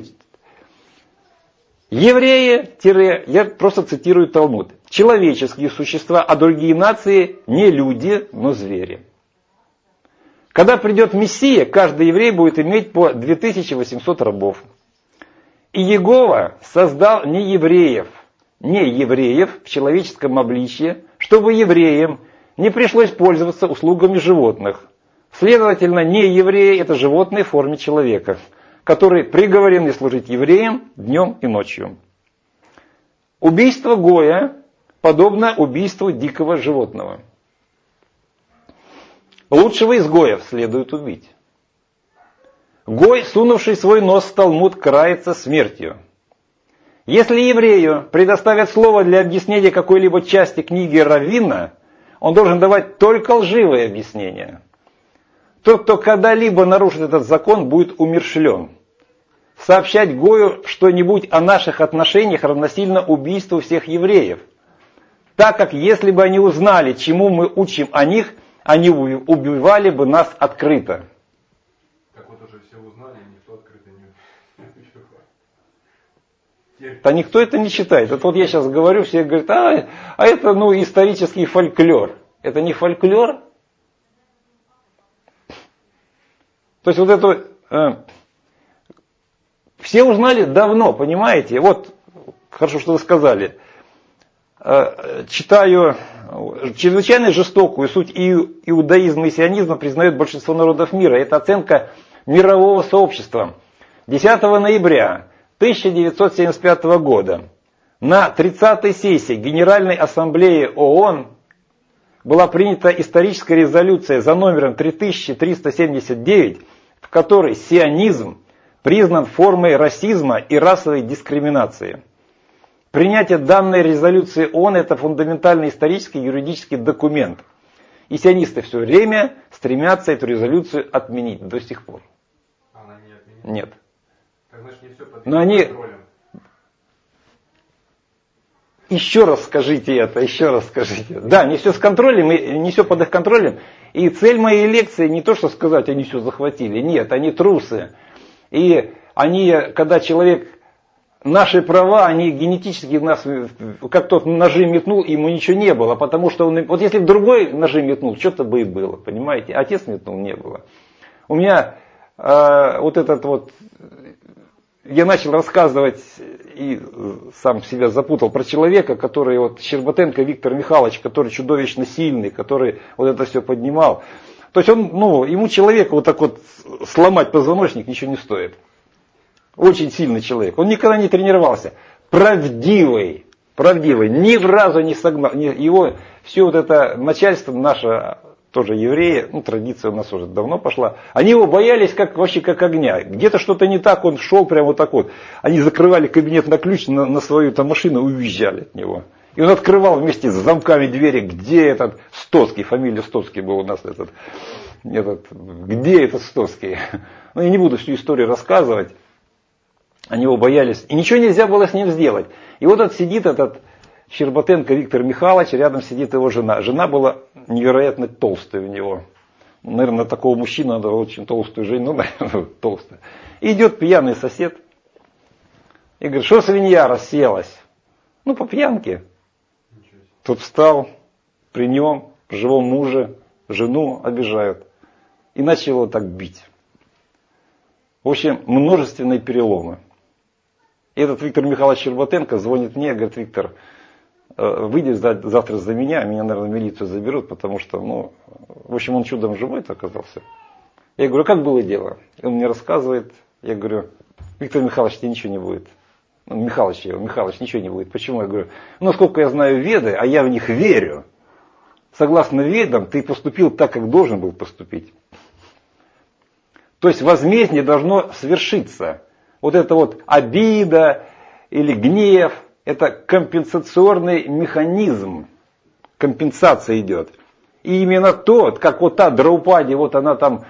Евреи, я просто цитирую Талмуд, человеческие существа, а другие нации не люди, но звери. Когда придет Мессия, каждый еврей будет иметь по 2800 рабов. И Иегова создал не евреев в человеческом обличье, чтобы евреям не пришлось пользоваться услугами животных. Следовательно, не евреи – это животные в форме человека, которые приговорены служить евреям днем и ночью. Убийство Гоя подобно убийству дикого животного. Лучшего из Гоев следует убить. Гой, сунувший свой нос в Талмуд, карается смертью. Если еврею предоставят слово для объяснения какой-либо части книги раввина, он должен давать только лживые объяснения. Тот, кто когда-либо нарушит этот закон, будет умерщвлен. Сообщать Гою что-нибудь о наших отношениях равносильно убийству всех евреев. Так как если бы они узнали, чему мы учим о них, они убивали бы нас открыто. Так вот уже все узнали, никто открыто не убивает. Да никто это не читает. Это вот я сейчас говорю, все говорят, а это исторический фольклор. Это не фольклор? То есть вот это все узнали давно, понимаете? Вот, хорошо, что вы сказали. Читаю, чрезвычайно жестокую суть иудаизма и сионизма признает большинство народов мира. Это оценка мирового сообщества. 10 ноября 1975 года на 30-й сессии Генеральной Ассамблеи ООН была принята историческая резолюция за номером 3379, в которой сионизм признан формой расизма и расовой дискриминации. Принятие данной резолюции ООН – это фундаментальный исторический и юридический документ. И сионисты все время стремятся эту резолюцию отменить до сих пор. Она не отменена? Нет. Так значит, не все под Но они... контролем. Еще раз скажите это, еще раз скажите. Да, не все с контролем, и не все под их контролем. И цель моей лекции не то, что сказать, они все захватили. Нет, они трусы. И они, когда человек... Наши права, они генетически нас, как тот ножи метнул, ему ничего не было, потому что он, вот если бы другой ножи метнул, что-то бы и было, понимаете? Отец метнул, не было. У меня вот этот вот, я начал рассказывать и сам себя запутал про человека, который вот Щербатенко Виктор Михайлович, который чудовищно сильный, который вот это все поднимал. То есть он, ну, ему человеку вот так вот сломать позвоночник ничего не стоит. Очень сильный человек. Он никогда не тренировался. Правдивый. Ни разу не согнал. Его все вот это начальство наше, тоже евреи, ну традиция у нас уже давно пошла. Они его боялись вообще как огня. Где-то что-то не так, он шел прямо вот так вот. Они закрывали кабинет на ключ на свою там машину и уезжали от него. И он открывал вместе с замками двери, где этот Стоцкий, фамилия Стоцкий был у нас этот где этот Стоцкий. Ну я не буду всю историю рассказывать. Они его боялись. И ничего нельзя было с ним сделать. И вот сидит этот Щербатенко Виктор Михайлович, рядом сидит его жена. Жена была невероятно толстая у него. Наверное, такого мужчину надо очень толстую жену, наверное, толстую. И идет пьяный сосед. И говорит, что свинья расселась? Ну, по пьянке. Тут встал при нем, живом муже, жену обижают. И начал его так бить. В общем, множественные переломы. И этот Виктор Михайлович Щербатенко звонит мне, говорит, Виктор, выйди завтра за меня наверное, в милицию заберут, потому что, ну, в общем, он чудом живой оказался. Я говорю, как было дело? И он мне рассказывает, я говорю, Виктор Михайлович, тебе ничего не будет. Михайлович, ничего не будет. Почему? Я говорю, насколько я знаю Веды, а я в них верю. Согласно Ведам, ты поступил так, как должен был поступить. То есть возмездие должно свершиться. Вот это вот обида или гнев, это компенсационный механизм. Компенсация идет. И именно тот, как вот та Драупади, вот она там,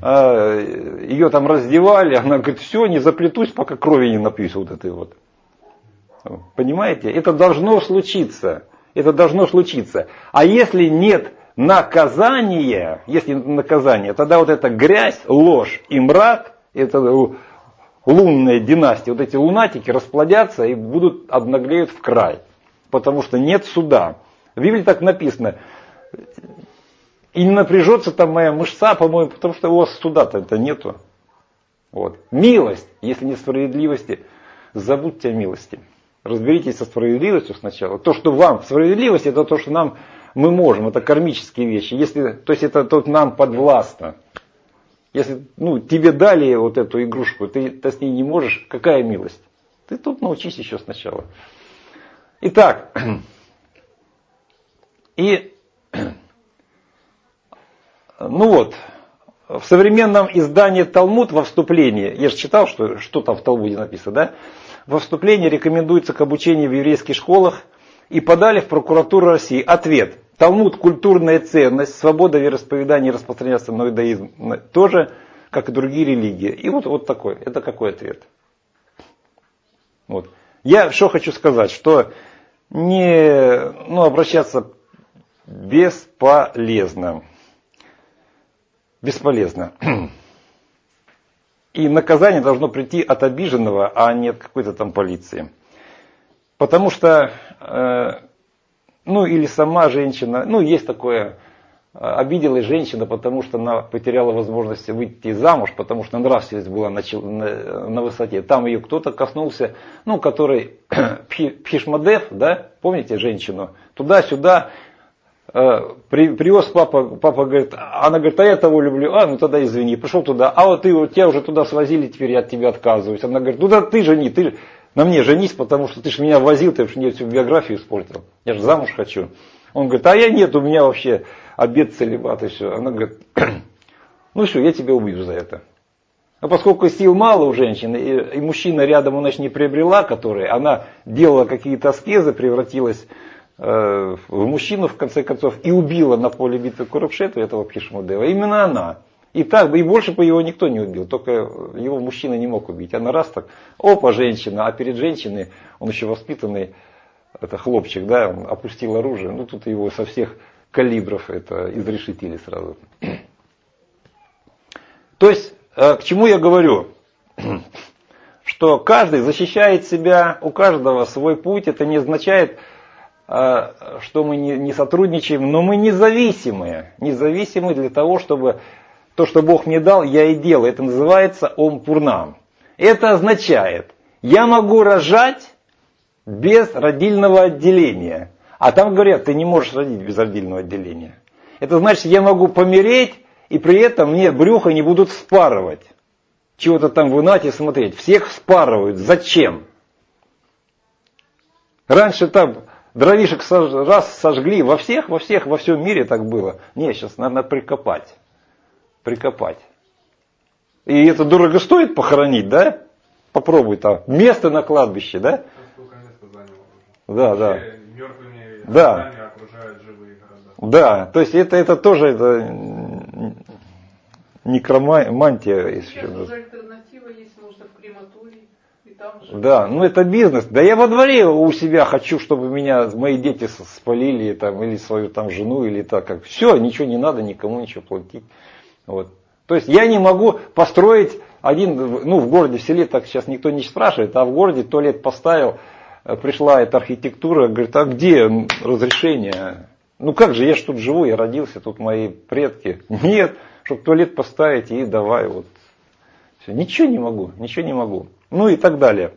ее там раздевали, она говорит, все, не заплетусь, пока крови не напьюсь вот этой вот. Понимаете? Это должно случиться. Это должно случиться. А если нет наказания, тогда вот эта грязь, ложь и мрак, это лунная династия, вот эти лунатики расплодятся и обнаглеют в край. Потому что нет суда. В Библии так написано. И не напряжется там моя мышца, по-моему, потому что у вас суда-то нету. Вот. Милость, если нет справедливости, забудьте о милости. Разберитесь со справедливостью сначала. То, что вам справедливость, это то, что мы можем, это кармические вещи. То есть это тут нам подвластно. Если тебе дали вот эту игрушку, ты с ней не можешь, какая милость? Ты тут научись еще сначала. Итак, в современном издании Талмуд во вступлении, я же читал, что там в Талмуде написано, да? Во вступлении рекомендуется к обучению в еврейских школах и подали в прокуратуру России ответ. Талмуд – культурная ценность, свобода вероисповедания распространяется на иудаизм тоже, как и другие религии. И вот такой, это какой ответ? Вот. Я что хочу сказать, что обращаться бесполезно. Бесполезно. И наказание должно прийти от обиженного, а не от какой-то там полиции. Потому что, или сама женщина, есть такое, обиделась женщина, потому что она потеряла возможность выйти замуж, потому что нравственность была на высоте. Там ее кто-то коснулся, который Пхишмадев, да, помните женщину, туда-сюда, привез папа говорит, она говорит, а я того люблю, тогда извини, пошел туда, а вот тебя уже туда свозили, теперь я от тебя отказываюсь. Она говорит, да ты жени, ты на мне женись, потому что ты же меня возил, ты же мне всю биографию испортил, я же замуж хочу. Он говорит, а я нет, у меня вообще обет целибат и все. Она говорит, все, я тебя убью за это. Но поскольку сил мало у женщины, и мужчина рядом у нас не приобрела, которая, она делала какие-то аскезы, превратилась в мужчину в конце концов и убила на поле битвы Курукшетру этого Бхишмадева. Именно она. И так, и больше бы его никто не убил, только его мужчина не мог убить. Она раз так, опа, женщина, а перед женщиной, он еще воспитанный, это хлопчик, да, он опустил оружие, ну тут его со всех калибров это изрешетили сразу. То есть, к чему я говорю? Что каждый защищает себя, у каждого свой путь, это не означает, что мы не сотрудничаем, но мы независимые. Независимые для того, чтобы то, что Бог мне дал, я и делаю. Это называется Ом Пурнам. Это означает, я могу рожать без родильного отделения. А там говорят, ты не можешь родить без родильного отделения. Это значит, я могу помереть, и при этом мне брюхо не будут вспарывать. Чего-то там в инате смотреть. Всех вспарывают. Зачем? Раньше там дровишек раз сожгли. Во всем мире так было. Не, сейчас надо прикопать. И это дорого стоит похоронить, да? Попробуй там. Место на кладбище, да? Сколько места заняло уже. Да. Мертвыми Да. окружают живые города. Да, то есть это тоже некромантия. Сейчас уже альтернатива есть, можно в крематории. И там же. Да, ну это бизнес. Да я во дворе у себя хочу, чтобы меня мои дети спалили там, или свою там жену, или так как. Все, ничего не надо, никому ничего платить. Вот. То есть я не могу построить в городе, в селе так сейчас никто не спрашивает, а в городе туалет поставил, пришла эта архитектура, говорит, а где разрешение? Ну как же, я ж тут живу, я родился, тут мои предки. Нет, чтобы туалет поставить и давай вот. Все, ничего не могу. Ну и так далее.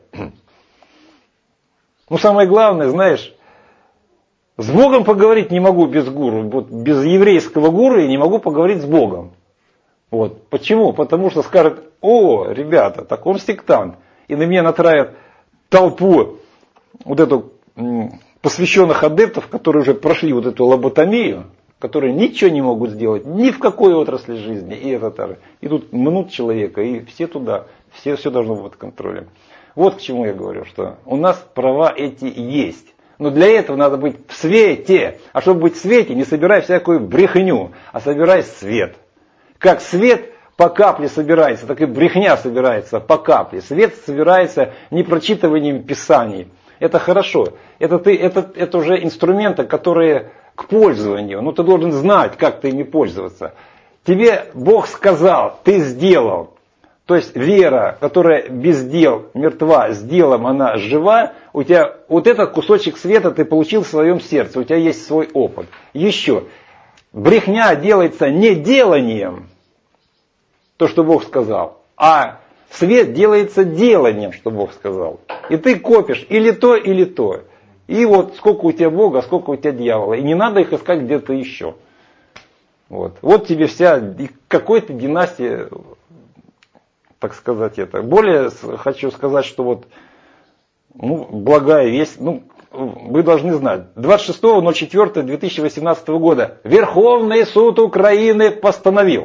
Ну самое главное, знаешь, с Богом поговорить не могу без гуру. Вот без еврейского гуру я не могу поговорить с Богом. Вот. Почему? Потому что скажут, о, ребята, так он сектант. И на меня натравят толпу вот эту посвященных адептов, которые уже прошли вот эту лоботомию, которые ничего не могут сделать ни в какой отрасли жизни. И тут мнут человека, и все туда, все должно быть под контролем. Вот к чему я говорю, что у нас права эти есть. Но для этого надо быть в свете. А чтобы быть в свете, не собирай всякую брехню, а собирай свет. Как свет по капле собирается, так и брехня собирается по капле. Свет собирается не прочитыванием писаний. Это хорошо. Это уже инструменты, которые к пользованию. Но ты должен знать, как ты ими пользоваться. Тебе Бог сказал, ты сделал. То есть вера, которая без дел мертва, с делом она жива. У тебя вот этот кусочек света ты получил в своем сердце. У тебя есть свой опыт. Еще. Брехня делается не деланием, то, что Бог сказал, а свет делается деланием, что Бог сказал. И ты копишь или то, или то. И вот сколько у тебя Бога, сколько у тебя дьявола. И не надо их искать где-то еще. Вот тебе вся, какой-то династия, так сказать, это. Более хочу сказать, что вот, благая весть, вы должны знать. 26.04.2018 года Верховный суд Украины постановил.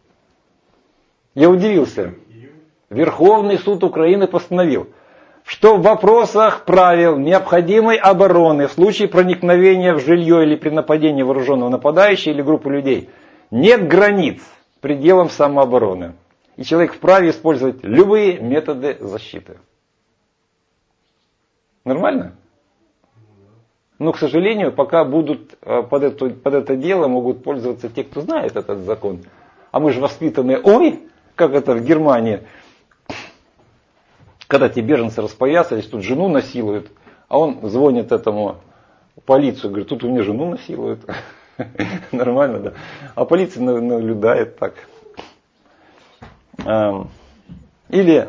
Я удивился. Верховный суд Украины постановил, что в вопросах правил необходимой обороны в случае проникновения в жилье или при нападении вооруженного нападающего или группы людей нет границ пределам самообороны. И человек вправе использовать любые методы защиты. Нормально? Но, к сожалению, пока будут под это дело могут пользоваться те, кто знает этот закон. А мы же воспитанные, как это в Германии, когда те беженцы распоясались, тут жену насилуют, а он звонит этому полицию, говорит, тут у меня жену насилуют. Нормально, да. А полиция наблюдает так. Или,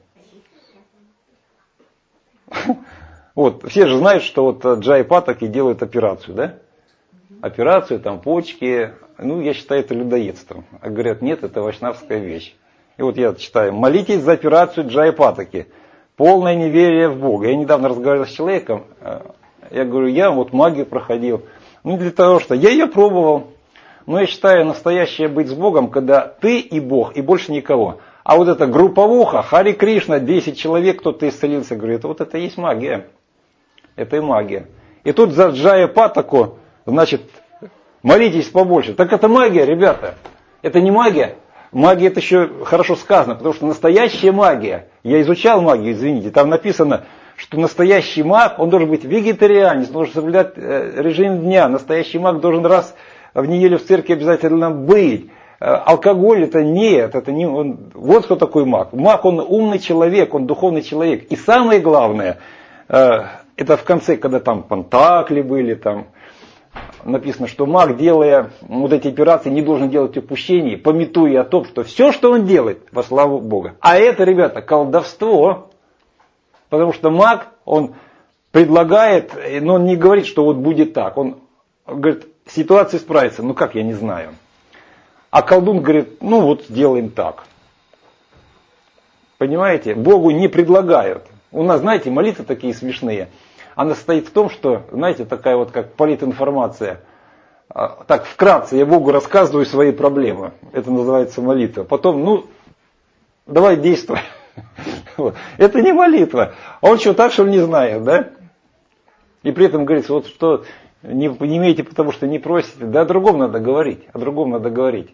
вот, все же знают, что вот Джай Патаки делают операцию, да? Операцию, там, почки. Я считаю это людоедством. А говорят, нет, это вайшнавская вещь. И вот я читаю, молитесь за операцию Джай Патаки. Полное неверие в Бога. Я недавно разговаривал с человеком, я говорю, я вот магию проходил. Для того, что я ее пробовал. Но я считаю, настоящее быть с Богом, когда ты и Бог, и больше никого. А вот эта групповуха, Хари Кришна, 10 человек, кто-то исцелился, говорит, вот это и есть магия. Это и магия. И тут за Джая Патаку, значит, молитесь побольше. Так это магия, ребята. Это не магия. Магия это еще хорошо сказано, потому что настоящая магия, я изучал магию, извините, там написано, что настоящий маг, он должен быть вегетарианец, должен соблюдать режим дня, настоящий маг должен раз в неделю в церкви обязательно быть. Алкоголь это нет, это не он. Вот кто такой маг. Маг он умный человек, он духовный человек. И самое главное, это в конце, когда там пентакли были, там написано, что маг, делая вот эти операции, не должен делать упущений, памятуя о том, что все, что он делает, во славу Бога. А это, ребята, колдовство. Потому что маг, он предлагает, но он не говорит, что вот будет так. Он говорит, ситуация справится. Ну как, я не знаю. А колдун говорит, ну вот сделаем так. Понимаете? Богу не предлагают. У нас, знаете, молитвы такие смешные. Она состоит в том, что, знаете, такая вот как политинформация. Так, вкратце я Богу рассказываю свои проблемы. Это называется молитва. Потом, ну, давай действуй. Это не молитва. Он что, так, что ли, не знает, да? И при этом говорится, вот что не имеете, потому что не просите. Да о другом надо говорить. О другом надо говорить.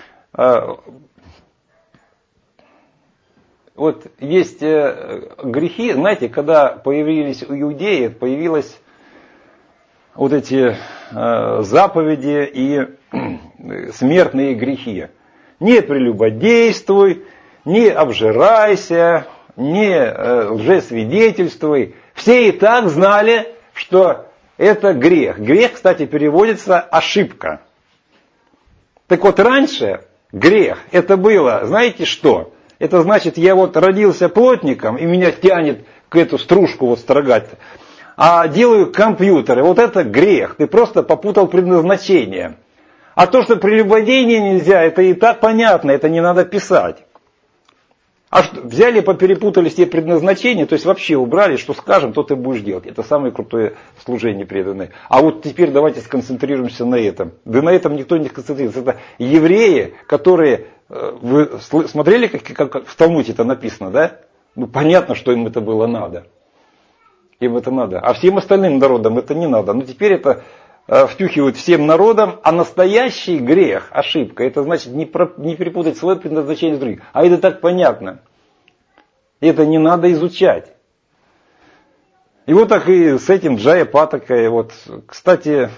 Вот есть грехи, знаете, когда появились у иудеев, появились вот эти заповеди и смертные грехи. Не прелюбодействуй, не обжирайся, не лжесвидетельствуй. Все и так знали, что это грех. Грех, кстати, переводится ошибка. Так вот, раньше грех это было, знаете что? Это значит, я вот родился плотником, и меня тянет к эту стружку вот строгать, а делаю компьютеры. Вот это грех. Ты просто попутал предназначение. А то, что прелюбодейние нельзя, это и так понятно, это не надо писать. А что, взяли, поперепутали все предназначения, то есть вообще убрали, что скажем, то ты будешь делать. Это самое крутое служение преданное. А вот теперь давайте сконцентрируемся на этом. Да на этом никто не концентрируется. Это евреи, которые, вы смотрели, как в Талмуде это написано, да? Ну понятно, что им это было надо. Им это надо. А всем остальным народам это не надо. Но теперь это втюхивают всем народам, а настоящий грех, ошибка, это значит не перепутать свое предназначение с другим. А это так понятно. Это не надо изучать. И вот так и с этим Джая Патакой. Вот, кстати,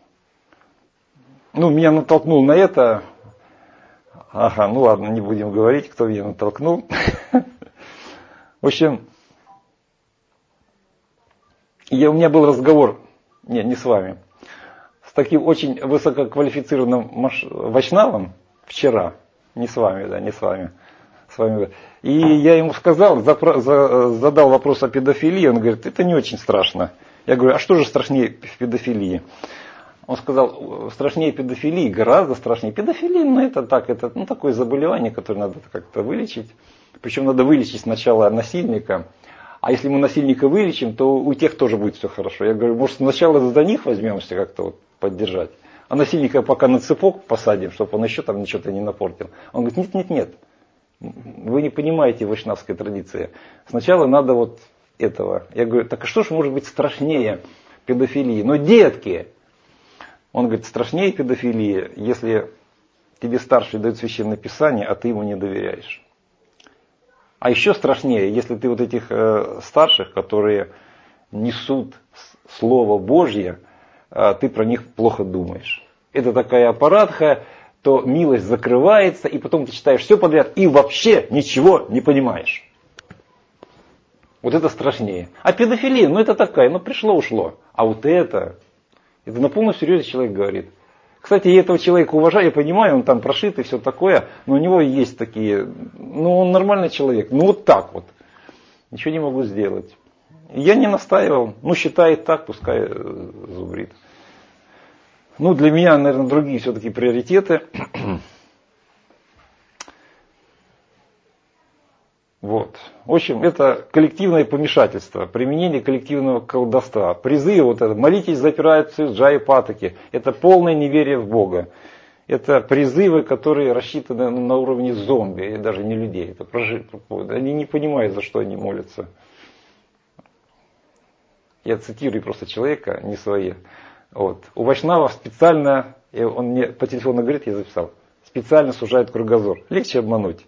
ну, меня натолкнул на это. Ага, ну ладно, не будем говорить, кто меня натолкнул. В общем, у меня был разговор, не с вами, с таким очень высококвалифицированным вайшнавом вчера, не с вами, да, не с вами. И я ему сказал, задал вопрос о педофилии, он говорит, это не очень страшно. Я говорю, а что же страшнее в педофилии? Он сказал, страшнее педофилии, гораздо страшнее. Педофилия, ну это так, это ну, такое заболевание, которое надо как-то вылечить. Причем надо вылечить сначала насильника. А если мы насильника вылечим, то у тех тоже будет все хорошо. Я говорю, может сначала за них возьмемся как-то вот поддержать. А насильника пока на цепок посадим, чтобы он еще там ничего-то не напортил. Он говорит, нет. Вы не понимаете вайшнавской традиции. Сначала надо вот этого. Я говорю, так а что ж может быть страшнее педофилии? Но детки. Он говорит, страшнее педофилии, если тебе старший дает священное писание, а ты ему не доверяешь. А еще страшнее, если ты вот этих старших, которые несут Слово Божье, ты про них плохо думаешь. Это такая аппаратха, то милость закрывается, и потом ты читаешь все подряд и вообще ничего не понимаешь. Вот это страшнее. А педофилия, ну это такая, ну пришло-ушло. А вот это на полном серьезе человек говорит. Кстати, я этого человека уважаю, я понимаю, он там прошит и все такое, но у него есть такие, ну он нормальный человек, ну вот так вот. Ничего не могу сделать. Я не настаивал, ну считает так, пускай зубрит. Ну для меня, наверное, другие все-таки приоритеты. Вот. В общем, это коллективное помешательство, применение коллективного колдовства. Призывы, вот это, молитесь за операцию Джая Патаки, это полное неверие в Бога. Это призывы, которые рассчитаны на уровне зомби, и даже не людей. Это они не понимают, за что они молятся. Я цитирую просто человека, не свои. Вот. У вайшнавов специально, он мне по телефону говорит, я записал, специально сужает кругозор. Легче обмануть.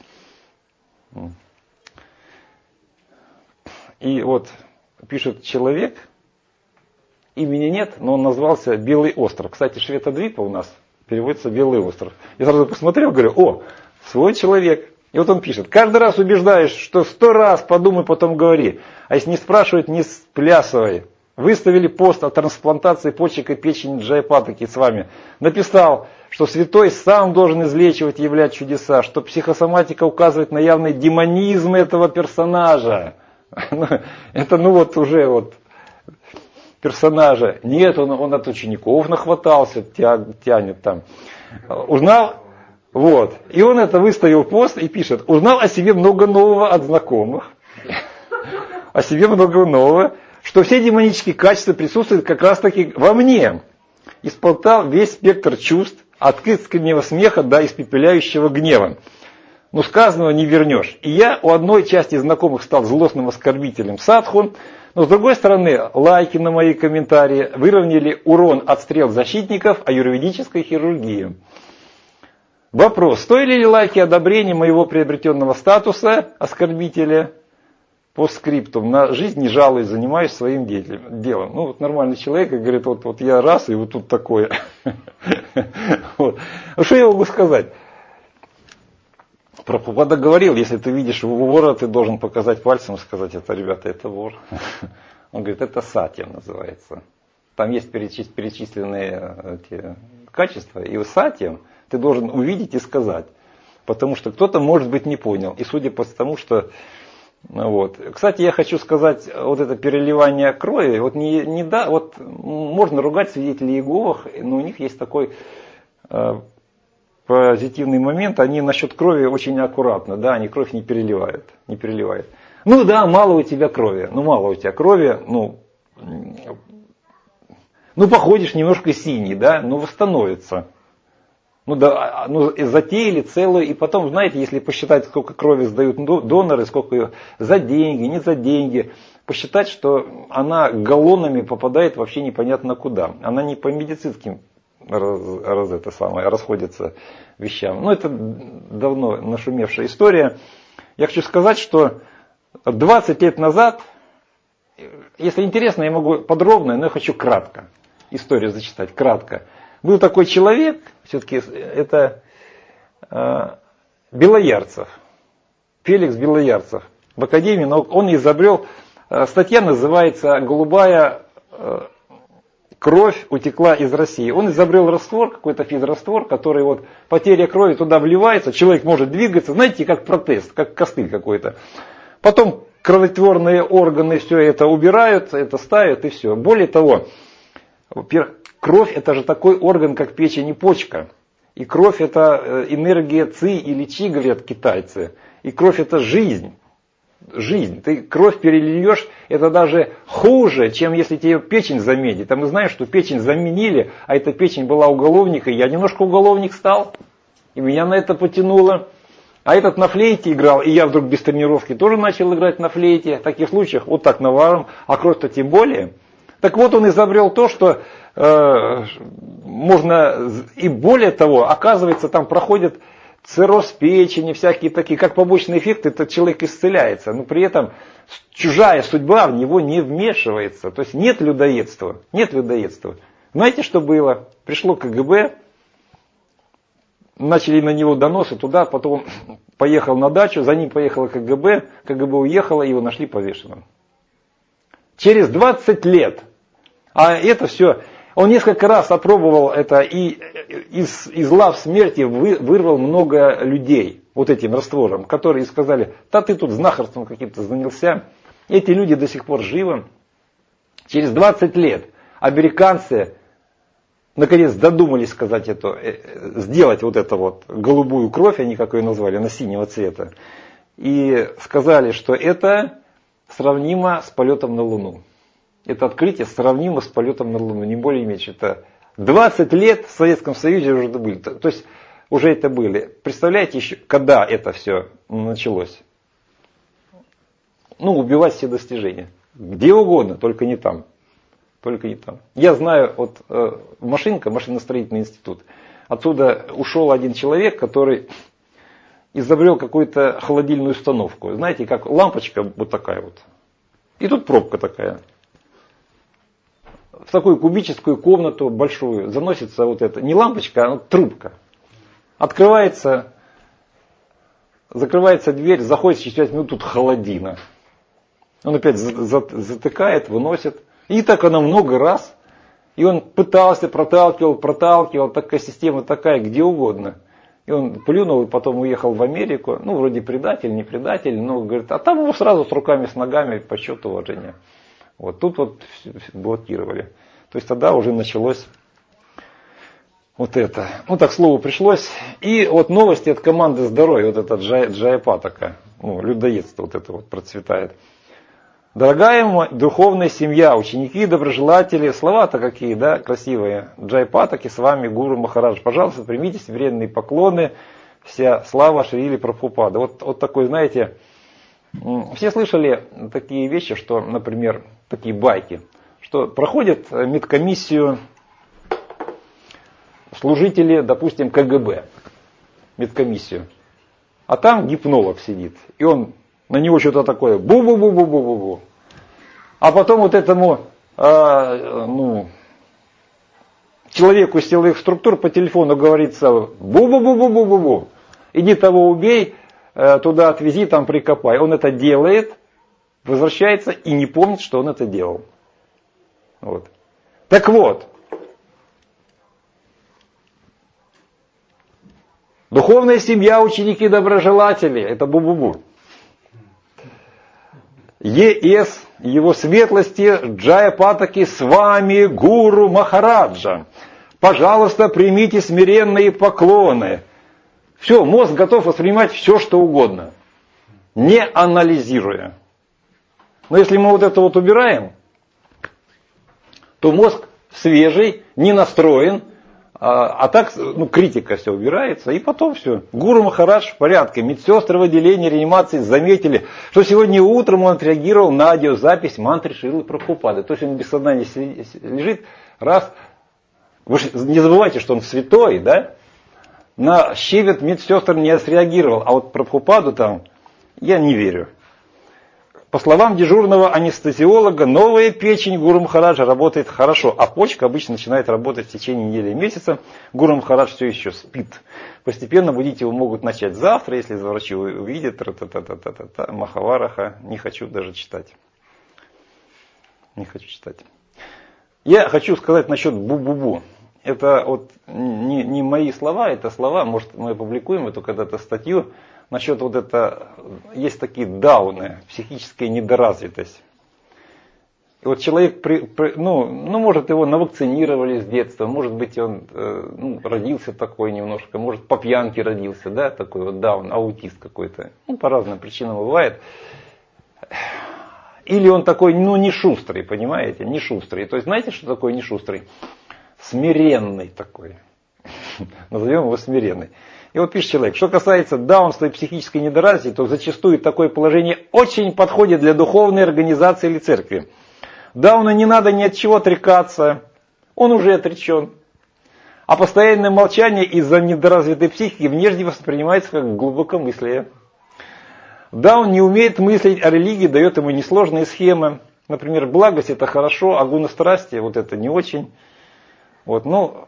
И вот пишет человек, имени нет, но он назвался Белый остров. Кстати, Шветадвипа у нас переводится Белый остров. Я сразу посмотрел, говорю, о, свой человек. И вот он пишет, каждый раз убеждаешь, что 100 раз подумай, потом говори. А если не спрашивают, не сплясывай. Выставили пост о трансплантации почек и печени Джайапатаки с вами. Написал, что святой сам должен излечивать и являть чудеса, что психосоматика указывает на явный демонизм этого персонажа. Это вот уже персонажа. Нет, он от учеников нахватался, тянет там. Узнал, вот. И он это выставил пост и пишет, узнал о себе много нового от знакомых. О себе много нового. Что все демонические качества присутствуют как раз таки во мне. Исполтал весь спектр чувств, от искреннего смеха до испепеляющего гнева. Но сказанного не вернешь. И я у одной части знакомых стал злостным оскорбителем садху, но с другой стороны, лайки на мои комментарии выровняли урон от стрел защитников аюрведической хирургии. Вопрос, стоили ли лайки одобрения моего приобретенного статуса оскорбителя? По скриптум, на жизнь не жалуюсь, занимаюсь своим делом. Ну, вот нормальный человек говорит, вот я раз, и вот тут такое. Что я могу сказать? Прабхупада говорил, если ты видишь вора, ты должен показать пальцем и сказать, это, ребята, это вор. Он говорит, это сатья называется. Там есть перечисленные эти качества, и сатьям ты должен увидеть и сказать. Потому что кто-то, может быть, не понял. И судя по тому, что... Вот. Кстати, я хочу сказать, вот это переливание крови, можно ругать свидетелей Иеговых, но у них есть такой позитивный момент, они насчет крови очень аккуратно, да, они кровь не переливают. Ну да, мало у тебя крови, походишь немножко синий, да, восстановится. Затеяли целую, и потом, знаете, если посчитать, сколько крови сдают доноры, сколько ее за деньги, не за деньги, посчитать, что она галлонами попадает вообще непонятно куда. Она не по медицинским расходится вещам. Это давно нашумевшая история. Я хочу сказать, что 20 лет назад, если интересно, я могу подробно, но я хочу кратко историю зачитать, кратко. Был такой человек, все-таки это Белоярцев, Феликс Белоярцев. В Академии наук он изобрел, статья называется «Голубая кровь утекла из России». Он изобрел раствор, какой-то физраствор, который потеря крови туда вливается, человек может двигаться, знаете, как протез, как костыль какой-то. Потом кровотворные органы все это убирают, это ставят и все. Более того, кровь это же такой орган, как печень и почка. И кровь это энергия ци или чи, говорят китайцы. И кровь это жизнь. Жизнь. Ты кровь перельешь, это даже хуже, чем если тебе печень заменит. А мы знаем, что печень заменили, а эта печень была уголовника. И я немножко уголовник стал. И меня на это потянуло. А этот на флейте играл, и я вдруг без тренировки тоже начал играть на флейте. В таких случаях вот так наваром, а кровь-то тем более. Так вот он изобрел то, что можно, и более того, оказывается, там проходит цирроз печени, всякие такие, как побочный эффект, этот человек исцеляется, но при этом чужая судьба в него не вмешивается. То есть нет людоедства. Знаете, что было? Пришло КГБ, начали на него доносы туда, потом он поехал на дачу, за ним поехало КГБ, КГБ уехало, его нашли повешенным. Через 20 лет. А это все, он несколько раз опробовал это и из лав смерти вырвал много людей вот этим раствором, которые сказали, да ты тут знахарством каким-то занялся. Эти люди до сих пор живы. Через 20 лет американцы наконец додумались сделать вот эту голубую кровь, они как ее назвали, она синего цвета. И сказали, что это сравнимо с полетом на Луну. Это открытие сравнимо с полетом на Луну, не более меньше. Это 20 лет в Советском Союзе уже это были. То есть уже это были. Представляете еще, когда это все началось? Ну, убивать все достижения. Где угодно, только не там. Только не там. Я знаю, вот машиностроительный институт. Оттуда ушел один человек, который изобрел какую-то холодильную установку. Знаете, как лампочка вот такая вот. И тут пробка такая. В такую кубическую комнату большую заносится вот это. Не лампочка, а трубка. Открывается, закрывается дверь, заходит через 5 минут, тут холодина. Он опять затыкает, выносит. И так она много раз. И он пытался, проталкивал. Такая система такая, где угодно. И он плюнул и потом уехал в Америку. Ну, вроде предатель, не предатель. Но говорит, а там его сразу с руками, с ногами, почет, уважения. Вот тут вот блокировали. То есть тогда уже началось вот это. Ну, так слову пришлось. И вот новости от команды здоровья. Вот это Джайапатака. Ну, людоедство вот это вот процветает. Дорогая духовная семья, ученики, доброжелатели, слова-то какие, да, красивые. Джайапатаки, с вами Гуру Махарадж. Пожалуйста, примите смиренные поклоны. Вся слава Шрили Прабхупады. Вот такой, знаете, все слышали такие вещи, что, например, такие байки, что проходят медкомиссию служители, допустим, КГБ, медкомиссию, а там гипнолог сидит, и он на него что-то такое, бу-бу-бу-бу-бу-бу-бу. А потом вот этому человеку из силовых структур по телефону говорится, бу-бу-бу-бу-бу-бу-бу, иди того убей, туда отвези, там прикопай. Он это делает, возвращается и не помнит, что он это делал. Вот. Так вот, духовная семья, ученики, доброжелатели, это бу-бу-бу. ЕС, его светлости, Джайапатаки, с вами Гуру Махараджа. Пожалуйста, примите смиренные поклоны. Все, мозг готов воспринимать все, что угодно, не анализируя. Но если мы вот это вот убираем, то мозг свежий, не настроен, а так критика все убирается, и потом все. Гуру Махарадж в порядке. Медсестры в отделении реанимации заметили, что сегодня утром он отреагировал на аудиозапись мантры Шрилы Прабхупады. То есть он без сознания лежит, раз. Вы же не забывайте, что он святой, да? На щебет медсестр не среагировал, а вот Прабхупаду там я не верю. По словам дежурного анестезиолога, новая печень Гуру Махараджа работает хорошо, а почка обычно начинает работать в течение недели и месяца. Гуру Махарадж все еще спит. Постепенно будить его могут начать завтра, если врачи увидят. Махавараха. Не хочу даже читать. Не хочу читать. Я хочу сказать насчет бу-бу-бу. Это вот не мои слова, это слова, может мы опубликуем эту когда-то статью. Насчет вот это, есть такие дауны, психическая недоразвитость. И вот человек, может его навакцинировали с детства, может быть он родился такой немножко, может по пьянке родился, да, такой вот даун, аутист какой-то. По разным причинам бывает. Или он такой, не шустрый, понимаете, не шустрый. То есть знаете, что такое не шустрый? Смиренный такой. Назовем его смиренный. И вот пишет человек, что касается даунства и психической недоразвитости, то зачастую такое положение очень подходит для духовной организации или церкви. Дауну не надо ни от чего отрекаться, он уже отречен. А постоянное молчание из-за недоразвитой психики внешне воспринимается как глубокомыслие. Даун не умеет мыслить, а религия дает ему несложные схемы. Например, благость это хорошо, а гуна-страсти вот это не очень. Вот,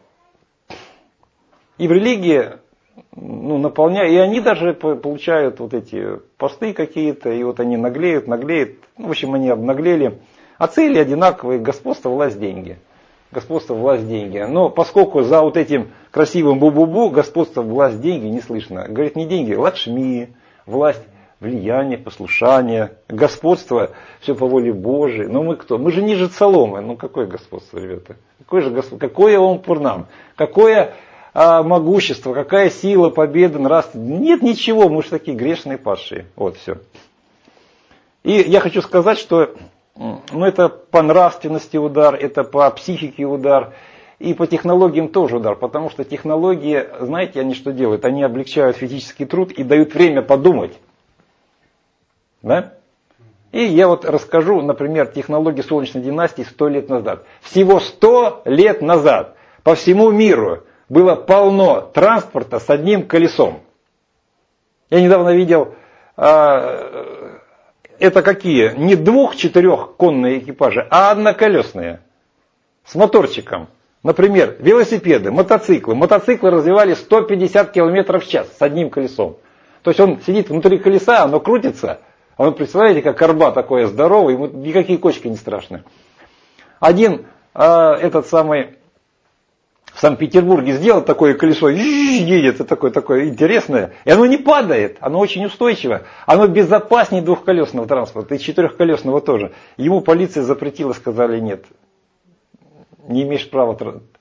и в религии наполняют, и они даже получают вот эти посты какие-то, и вот они наглеют. В общем, они обнаглели. А цели одинаковые: господство, власть, деньги. Господство, власть, деньги. Но поскольку за вот этим красивым бу-бу-бу господство, власть, деньги не слышно. Говорит, не деньги, лакшми, власть, влияние, послушание, господство, все по воле Божией. Но мы кто? Мы же ниже соломы. Какое господство, ребята? Какое же господство? Какое он пурнам? Какое могущество, какая сила, победа, нравство? Нет ничего, мы же такие грешные падшие. Вот все. И я хочу сказать, что это по нравственности удар, это по психике удар. И по технологиям тоже удар, потому что технологии, знаете, они что делают? Они облегчают физический труд и дают время подумать. Да? И я вот расскажу, например, технологии Солнечной династии 100 лет назад. Всего 100 лет назад по всему миру было полно транспорта с одним колесом. Я недавно видел, это какие? Не 2-4-конные экипажи, а одноколесные. С моторчиком. Например, велосипеды, мотоциклы. Мотоциклы развивали 150 км в час с одним колесом. То есть он сидит внутри колеса, оно крутится. А вы представляете, как арба такое здоровое, ему никакие кочки не страшны. Один этот самый в Санкт-Петербурге сделал такое колесо, едет, это такое интересное. И оно не падает, оно очень устойчиво. Оно безопаснее двухколесного транспорта и четырехколесного тоже. Ему полиция запретила, сказали нет. Не имеешь права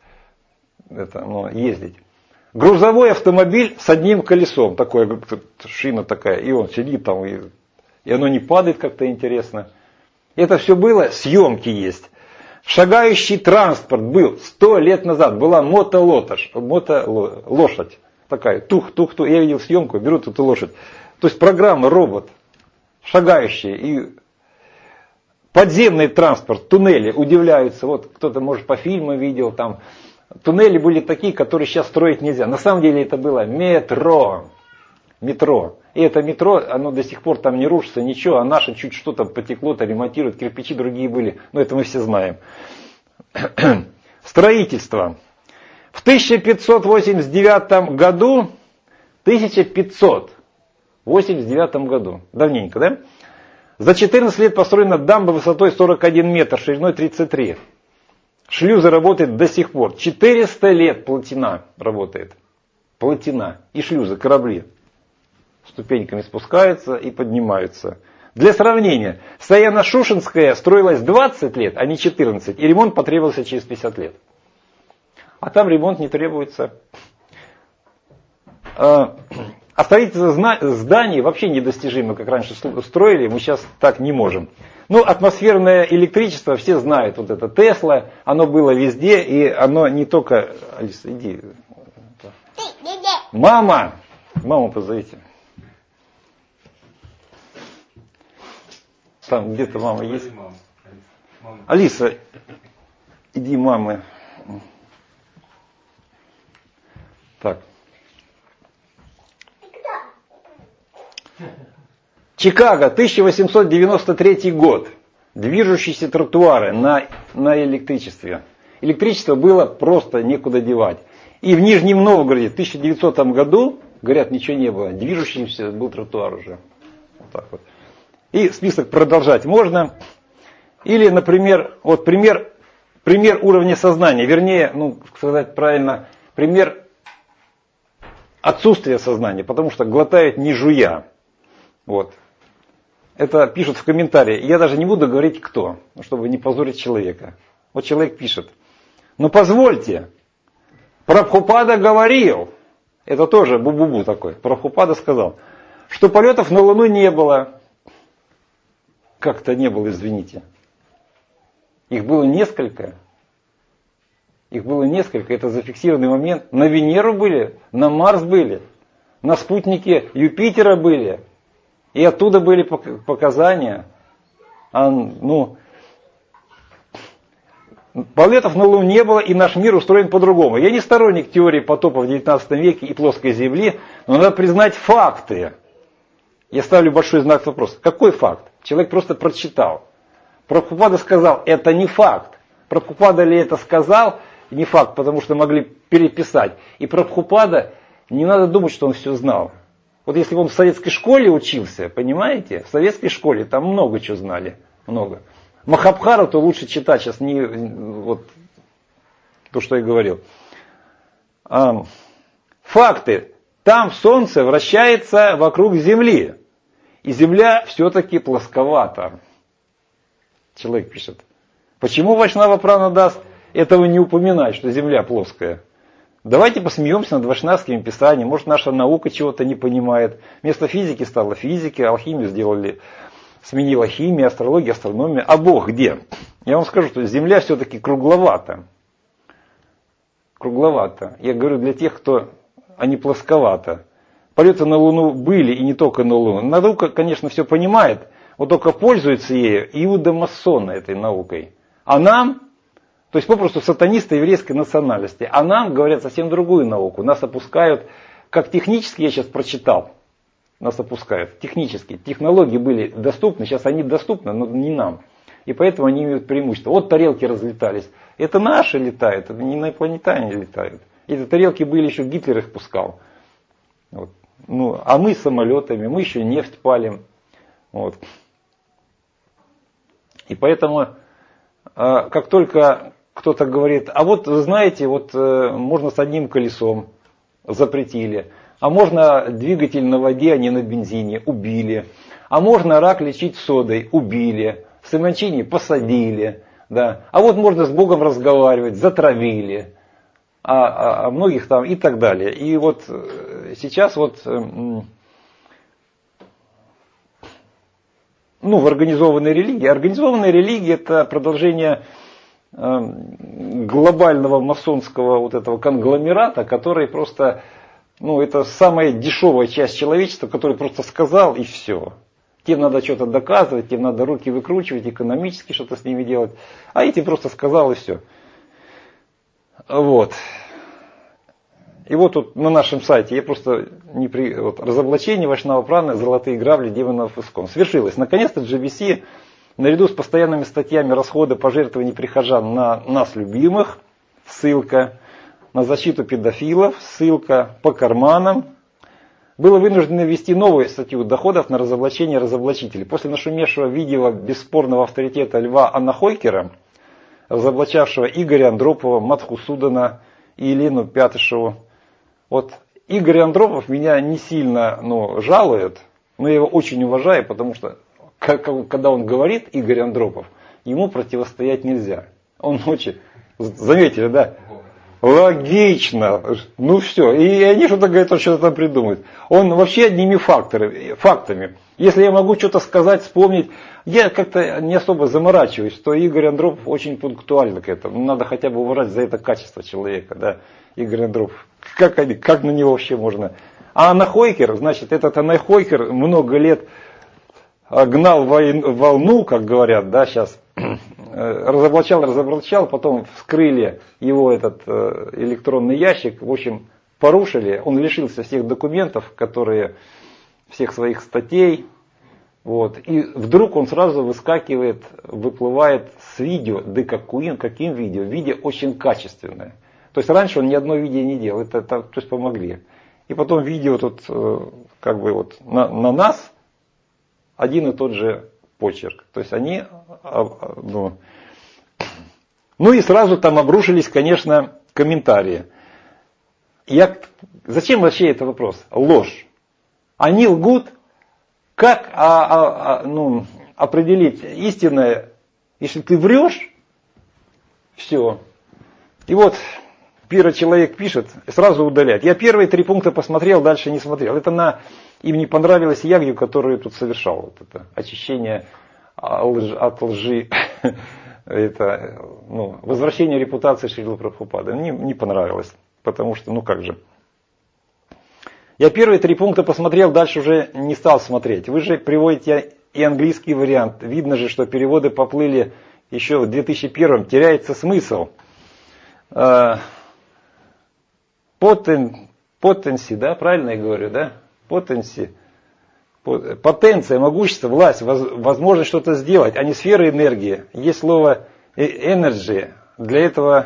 ездить. Грузовой автомобиль с одним колесом, такое, шина такая, и он сидит там, и оно не падает как-то интересно. Это все было, съемки есть. Шагающий транспорт был 100 лет назад, была мотолошадь, такая, тух-тух-тух, я видел съемку, берут эту лошадь. То есть программа, робот, шагающий, и подземный транспорт, туннели, удивляются, вот кто-то, может, по фильмам видел, там туннели были такие, которые сейчас строить нельзя. На самом деле это было метро. И это метро, оно до сих пор там не рушится, ничего, а наше чуть что-то потекло-то, ремонтируют, кирпичи другие были, но это мы все знаем. Строительство. В 1589 году, давненько, да? За 14 лет построена дамба высотой 41 метр, шириной 33. Шлюзы работают до сих пор. 400 лет плотина работает. Плотина. И шлюзы, корабли. Ступеньками спускаются и поднимаются. Для сравнения, Саяно-Шушенская строилась 20 лет, а не 14. И ремонт потребовался через 50 лет. А там ремонт не требуется. А строительство зданий вообще недостижимо, как раньше строили, мы сейчас так не можем. Ну, атмосферное электричество, все знают, вот это Тесла, оно было везде, и оно не только... Алиса, иди. Маму позовите. Там где-то мама есть. Алиса, иди, мамы. Так. Чикаго, 1893 год. Движущиеся тротуары на электричестве. Электричество было просто некуда девать. И в Нижнем Новгороде в 1900 году, говорят, ничего не было. Движущийся был тротуар уже. Вот так вот. И список продолжать можно. Или, например, вот пример уровня сознания. Вернее, сказать правильно, пример отсутствия сознания. Потому что глотают не жуя. Вот. Это пишут в комментарии. Я даже не буду говорить кто, чтобы не позорить человека. Вот человек пишет. Но позвольте, Прабхупада говорил, это тоже бу-бу-бу такой, Прабхупада сказал, что полетов на Луну не было. Как-то не было, извините. Их было несколько. Это зафиксированный момент. На Венеру были, на Марс были, на спутнике Юпитера были. И оттуда были показания. Полетов на Луну не было, и наш мир устроен по-другому. Я не сторонник теории потопа в 19 веке и плоской Земли, но надо признать факты. Я ставлю большой знак вопроса. Какой факт? Человек просто прочитал. Прабхупада сказал, это не факт. Прабхупада ли это сказал? Не факт, потому что могли переписать. И Прабхупада, не надо думать, что он все знал. Вот если бы он в советской школе учился, понимаете? В советской школе там много чего знали. Много. Махабхарату лучше читать сейчас, не вот то, что я говорил. Факты. Там Солнце вращается вокруг Земли. И Земля все-таки плосковата. Человек пишет. Почему Вайшнава Прана даст этого не упоминать, что Земля плоская? Давайте посмеемся над вайшнавскими писаниями. Может, наша наука чего-то не понимает. Вместо физики стала физика, алхимию сделали, сменила химия, астрология, астрономия. А Бог где? Я вам скажу, что Земля все-таки кругловата. кругловато. Я говорю для тех, кто они плосковато. Полеты на Луну были, и не только на Луну. Наука, конечно, все понимает, вот только пользуется ею иудомасоны этой наукой. А нам, то есть попросту сатанисты еврейской национальности, а нам говорят совсем другую науку. Нас опускают, как технически я сейчас прочитал, нас опускают технически. Технологии были доступны, сейчас они доступны, но не нам. И поэтому они имеют преимущество. Вот тарелки разлетались. Это наши летают, это не инопланетяне летают. Эти тарелки были еще, Гитлер их пускал. Вот. Ну, а мы самолетами, мы еще нефть палим. Вот. И поэтому, как только кто-то говорит, а вот вы знаете, вот можно с одним колесом, запретили, а можно двигатель на воде, а не на бензине, убили, а можно рак лечить содой, убили, Сымончини посадили, да, а вот можно с Богом разговаривать, затравили, а многих там и так далее. И вот сейчас вот, ну, в организованной религии это продолжение глобального масонского вот этого конгломерата, который просто, ну, это самая дешевая часть человечества, который просто сказал и все. Тем надо что-то доказывать, тем надо руки выкручивать, экономически что-то с ними делать. А эти просто сказал и все. Вот. И вот тут на нашем сайте, я просто вот, разоблачение Вайшнава Праны, золотые грабли демонов Искон. Свершилось. Наконец-то GBC, наряду с постоянными статьями расхода пожертвований прихожан на нас любимых, ссылка, на защиту педофилов, ссылка по карманам, было вынуждено ввести новую статью доходов на разоблачение разоблачителей. После нашумевшего видео бесспорного авторитета Льва Анахойкера, разоблачавшего Игоря Андропова, Мадхусудана и Елену Пятышеву. Вот Игорь Андропов меня не сильно жалует, но я его очень уважаю, потому что когда он говорит, Игорь Андропов, ему противостоять нельзя. Он очень, заметили, да? Логично. Ну все. И они что-то говорят, он что-то там придумает. Он вообще одними фактами. Если я могу что-то сказать, вспомнить, я как-то не особо заморачиваюсь, что Игорь Андропов очень пунктуально к этому. Надо хотя бы уважать за это качество человека. Да? Игорь Андропов. Как на него вообще можно? А Анахойкер, значит, этот Анахойкер много лет гнал волну, как говорят, да, сейчас. Разоблачал, потом вскрыли его этот электронный ящик, в общем, порушили, он лишился всех документов, всех своих статей, вот, и вдруг он сразу выплывает с видео, да каким видео? Видео очень качественное. То есть раньше он ни одно видео не делал, то есть помогли. И потом видео тут как бы вот на нас один и тот же почерк. То есть они, ну и сразу там обрушились, конечно, комментарии. Зачем вообще этот вопрос? Ложь. Они лгут. Как определить истинное, если ты врешь? Все. И вот человек пишет, сразу удалять. Я первые 3 пункта посмотрел, дальше не смотрел. Им не понравилось ягью, которую тут совершал. Вот это очищение от лжи. Это, возвращение репутации Шрилы Прабхупады. Не понравилось. Потому что, как же. Я первые 3 пункта посмотрел, дальше уже не стал смотреть. Вы же приводите и английский вариант. Видно же, что переводы поплыли еще в 2001. Теряется смысл. Потенси, да, правильно я говорю, да? Потенси. Потенция, могущество, власть, возможность что-то сделать, а не сфера энергии. Есть слово energy для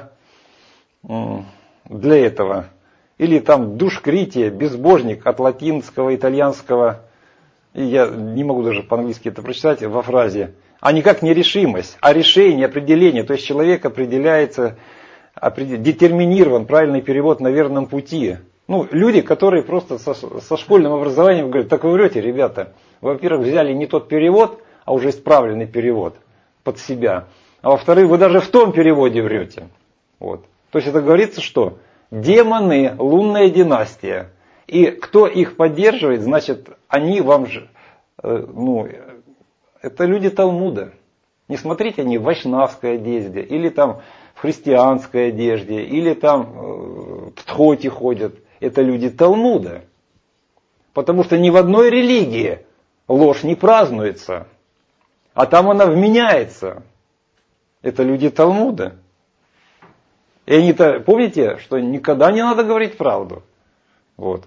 этого. Или там душкритие, безбожник от латинского, итальянского. И я не могу даже по-английски это прочитать во фразе. А никак не решимость, а решение, определение. То есть человек определяется, детерминирован, правильный перевод, на верном пути. Люди, которые просто со школьным образованием говорят, так вы врете, ребята. Вы, во-первых, взяли не тот перевод, а уже исправленный перевод под себя. А во-вторых, вы даже в том переводе врете. Вот. То есть это говорится, что демоны, лунная династия. И кто их поддерживает, значит, они вам же, это люди Талмуда. Не смотрите они в вайшнавской одежде или там в христианской одежде, или там в тхоте ходят. Это люди Талмуда. Потому что ни в одной религии ложь не празднуется. А там она вменяется. Это люди Талмуда. И они-то, помните, что никогда не надо говорить правду. Вот.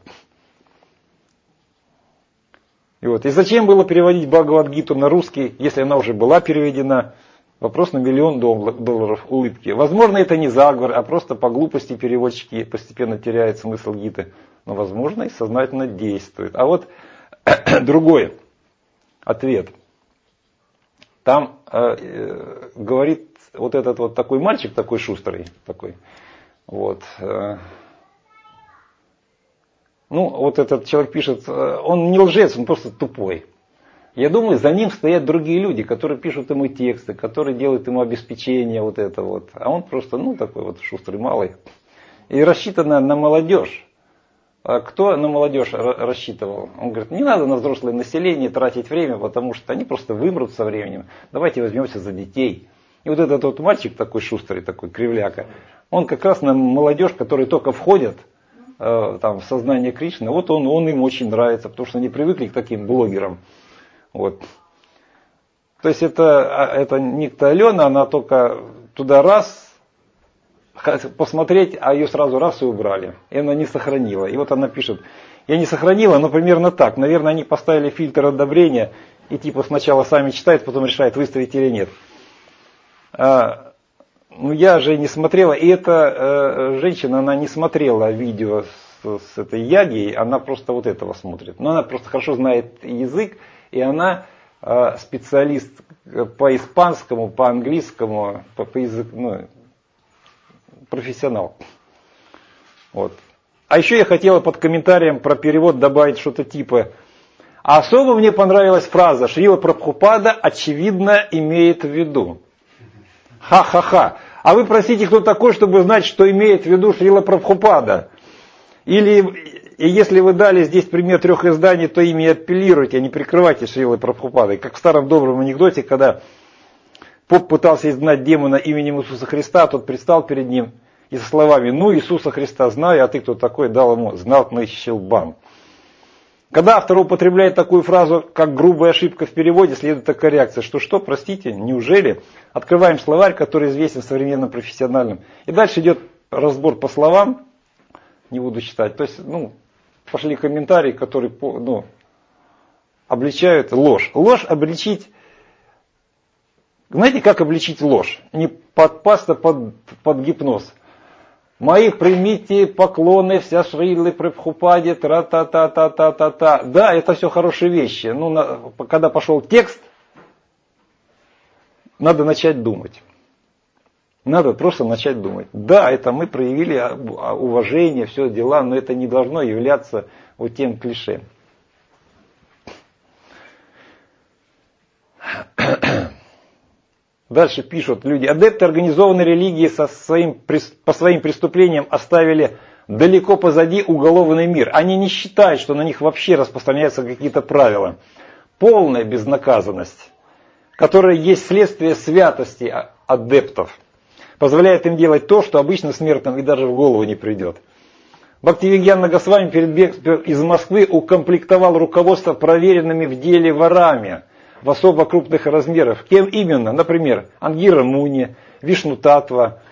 И зачем было переводить Бхагавад-гиту на русский, если она уже была переведена? Вопрос на $1 миллион улыбки. Возможно, это не заговор, а просто по глупости переводчики постепенно теряют смысл гиты. Но, возможно, и сознательно действует. А вот другой ответ. Там говорит вот этот вот такой мальчик, такой шустрый, такой. Вот. Вот этот человек пишет, он не лжец, он просто тупой. Я думаю, за ним стоят другие люди, которые пишут ему тексты, которые делают ему обеспечение вот это вот. А он просто, такой вот шустрый малый. И рассчитано на молодежь. А кто на молодежь рассчитывал? Он говорит, не надо на взрослое население тратить время, потому что они просто вымрут со временем. Давайте возьмемся за детей. И вот этот вот мальчик такой шустрый, такой кривляка, он как раз на молодежь, которые только входят в сознание Кришны, вот он им очень нравится, потому что они привыкли к таким блогерам. Вот. То есть это Никта Алена, она только туда раз посмотреть, а ее сразу раз и убрали. И она не сохранила. И вот она пишет, я не сохранила, но примерно так. Наверное, они поставили фильтр одобрения и типа сначала сами читают, потом решают, выставить или нет. Я же не смотрела, и эта женщина, она не смотрела видео с этой ягей, она просто вот этого смотрит. Но она просто хорошо знает язык, и она специалист по испанскому, по английскому, по языку, профессионал. Вот. А еще я хотела под комментарием про перевод добавить что-то типа: а особо мне понравилась фраза «Шрила Прабхупада очевидно имеет в виду». Ха-ха-ха. А вы просите, кто такой, чтобы знать, что имеет в виду Шрила Прабхупада? Или если вы дали здесь пример 3 изданий, то ими апеллируйте, а не прикрывайте Шрилой Прабхупадой. Как в старом добром анекдоте, когда поп пытался изгнать демона именем Иисуса Христа, тот предстал перед ним и со словами «Ну, Иисуса Христа знаю, а ты кто такой?» дал ему знатный щелбан. Когда автор употребляет такую фразу, как грубая ошибка в переводе, следует такая реакция: что, простите, неужели? Открываем словарь, который известен современным профессиональным. И дальше идет разбор по словам, не буду читать. То есть, пошли комментарии, которые обличают ложь. Ложь обличить, знаете, как обличить ложь? Не подпасться под гипноз. Мои примите поклоны, вся Шрилы Прабхупаде, тра-та-та-та-та-та-та. Да, это все хорошие вещи. Когда пошел текст, надо начать думать. Надо просто начать думать. Да, это мы проявили уважение, все дела, но это не должно являться вот тем клише. Дальше пишут люди: адепты организованной религии по своим преступлениям оставили далеко позади уголовный мир. Они не считают, что на них вообще распространяются какие-то правила. Полная безнаказанность, которая есть следствие святости адептов, позволяет им делать то, что обычно смертным и даже в голову не придет. Бхактивигьяна Госвами перед бегством из Москвы укомплектовал руководство проверенными в деле ворами в особо крупных размерах. Кем именно? Например, Ангира Муни, Вишну Татва.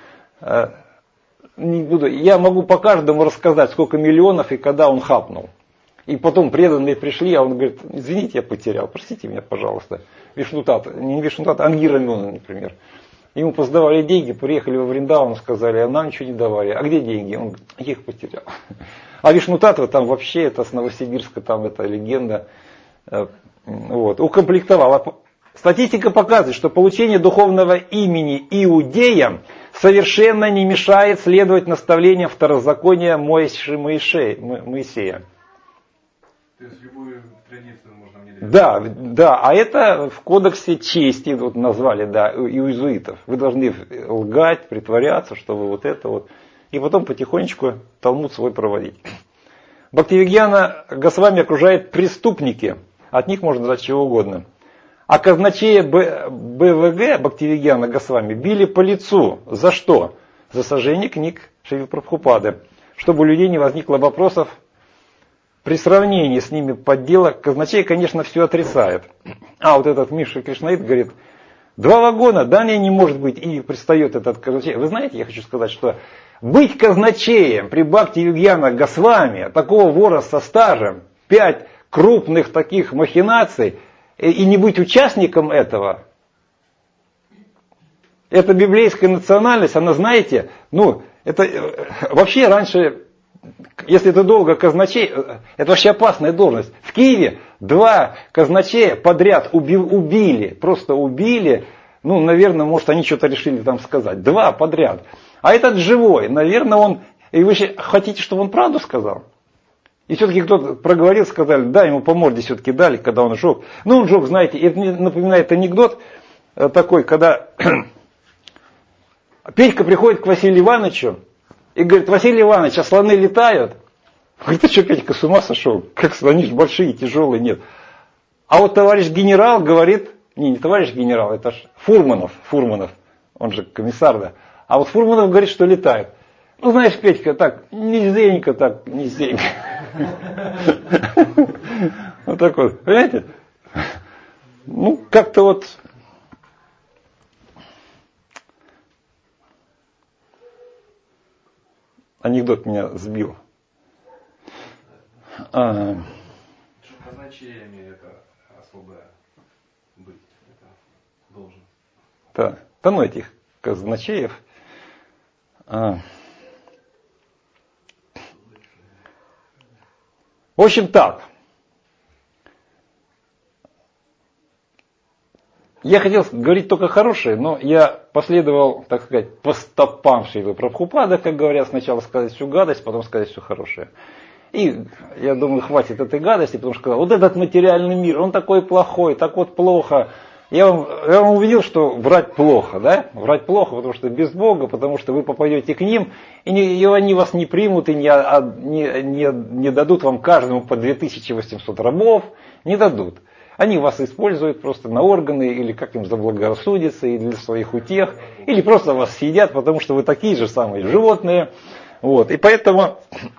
Я могу по каждому рассказать, сколько миллионов и когда он хапнул. И потом преданные пришли, а он говорит: извините, я потерял, простите меня, пожалуйста. Вишну Татва, не Вишну Татва, Ангира Муни, например. Ему поздавали деньги, приехали во Вриндаван, сказали: а нам ничего не давали. А где деньги? Он говорит: я их потерял. А Вишну Татва там вообще, это с Новосибирска, там это легенда. Укомплектовал. Статистика показывает, что получение духовного имени иудеям совершенно не мешает следовать наставлениям второзакония Моисея. То есть любую традицию можно внедрять? Да, а это в кодексе чести назвали, иезуитов. Вы должны лгать, притворяться, что вы вот это вот. И потом потихонечку талмуд свой проводить. Бхактивигьяна Госвами окружает преступники. От них можно ждать чего угодно. А казначея БВГ, Бхактивигьяна Госвами, били по лицу. За что? За сожжение книг Шрила Прабхупады. Чтобы у людей не возникло вопросов при сравнении с ними подделок. Казначей, конечно, все отрицает. А вот этот Миша Кришнаид говорит, 2 вагона, далее не может быть. И пристает этот казначей. Вы знаете, я хочу сказать, что быть казначеем при Бхактивигьяна Госвами, такого вора со стажем, 5 крупных таких махинаций, и не быть участником этого, это библейская национальность, она, знаете, это вообще раньше, если ты долго казначей, это вообще опасная должность. В Киеве 2 казначея подряд убили, просто убили, наверное, может, они что-то решили там сказать. 2 подряд. А этот живой, наверное, он, и вы хотите, чтобы он правду сказал? И все-таки кто-то проговорил, сказали, да, ему по морде все-таки дали, когда он жег. Он жег, знаете, это мне напоминает анекдот такой, когда Петька приходит к Василию Ивановичу и говорит, Василий Иванович, а слоны летают? Говорит, ты что, Петька, с ума сошел? Как слоны ж большие, тяжелые, нет. А вот товарищ генерал говорит, не товарищ генерал, это ж Фурманов, он же комиссар, да. А вот Фурманов говорит, что летает. Знаешь, Петька, так, низенько. Вот так вот, понимаете? Как-то вот... Анекдот меня сбил. Казначеями это особая быть, это должен. Да, этих казначеев. В общем, так. Я хотел говорить только хорошее, но я последовал, так сказать, по стопам Шрилы Прабхупады, как говорят, сначала сказать всю гадость, потом сказать все хорошее. И я думаю, хватит этой гадости, потому что сказал, вот этот материальный мир, он такой плохой, так вот плохо. Я вам увидел, что врать плохо, да? Врать плохо, потому что без Бога, потому что вы попадете к ним, и они вас не примут, и не дадут вам каждому по 2800 рабов, не дадут. Они вас используют просто на органы, или как им заблагорассудится, или для своих утех, или просто вас съедят, потому что вы такие же самые животные. Вот. И поэтому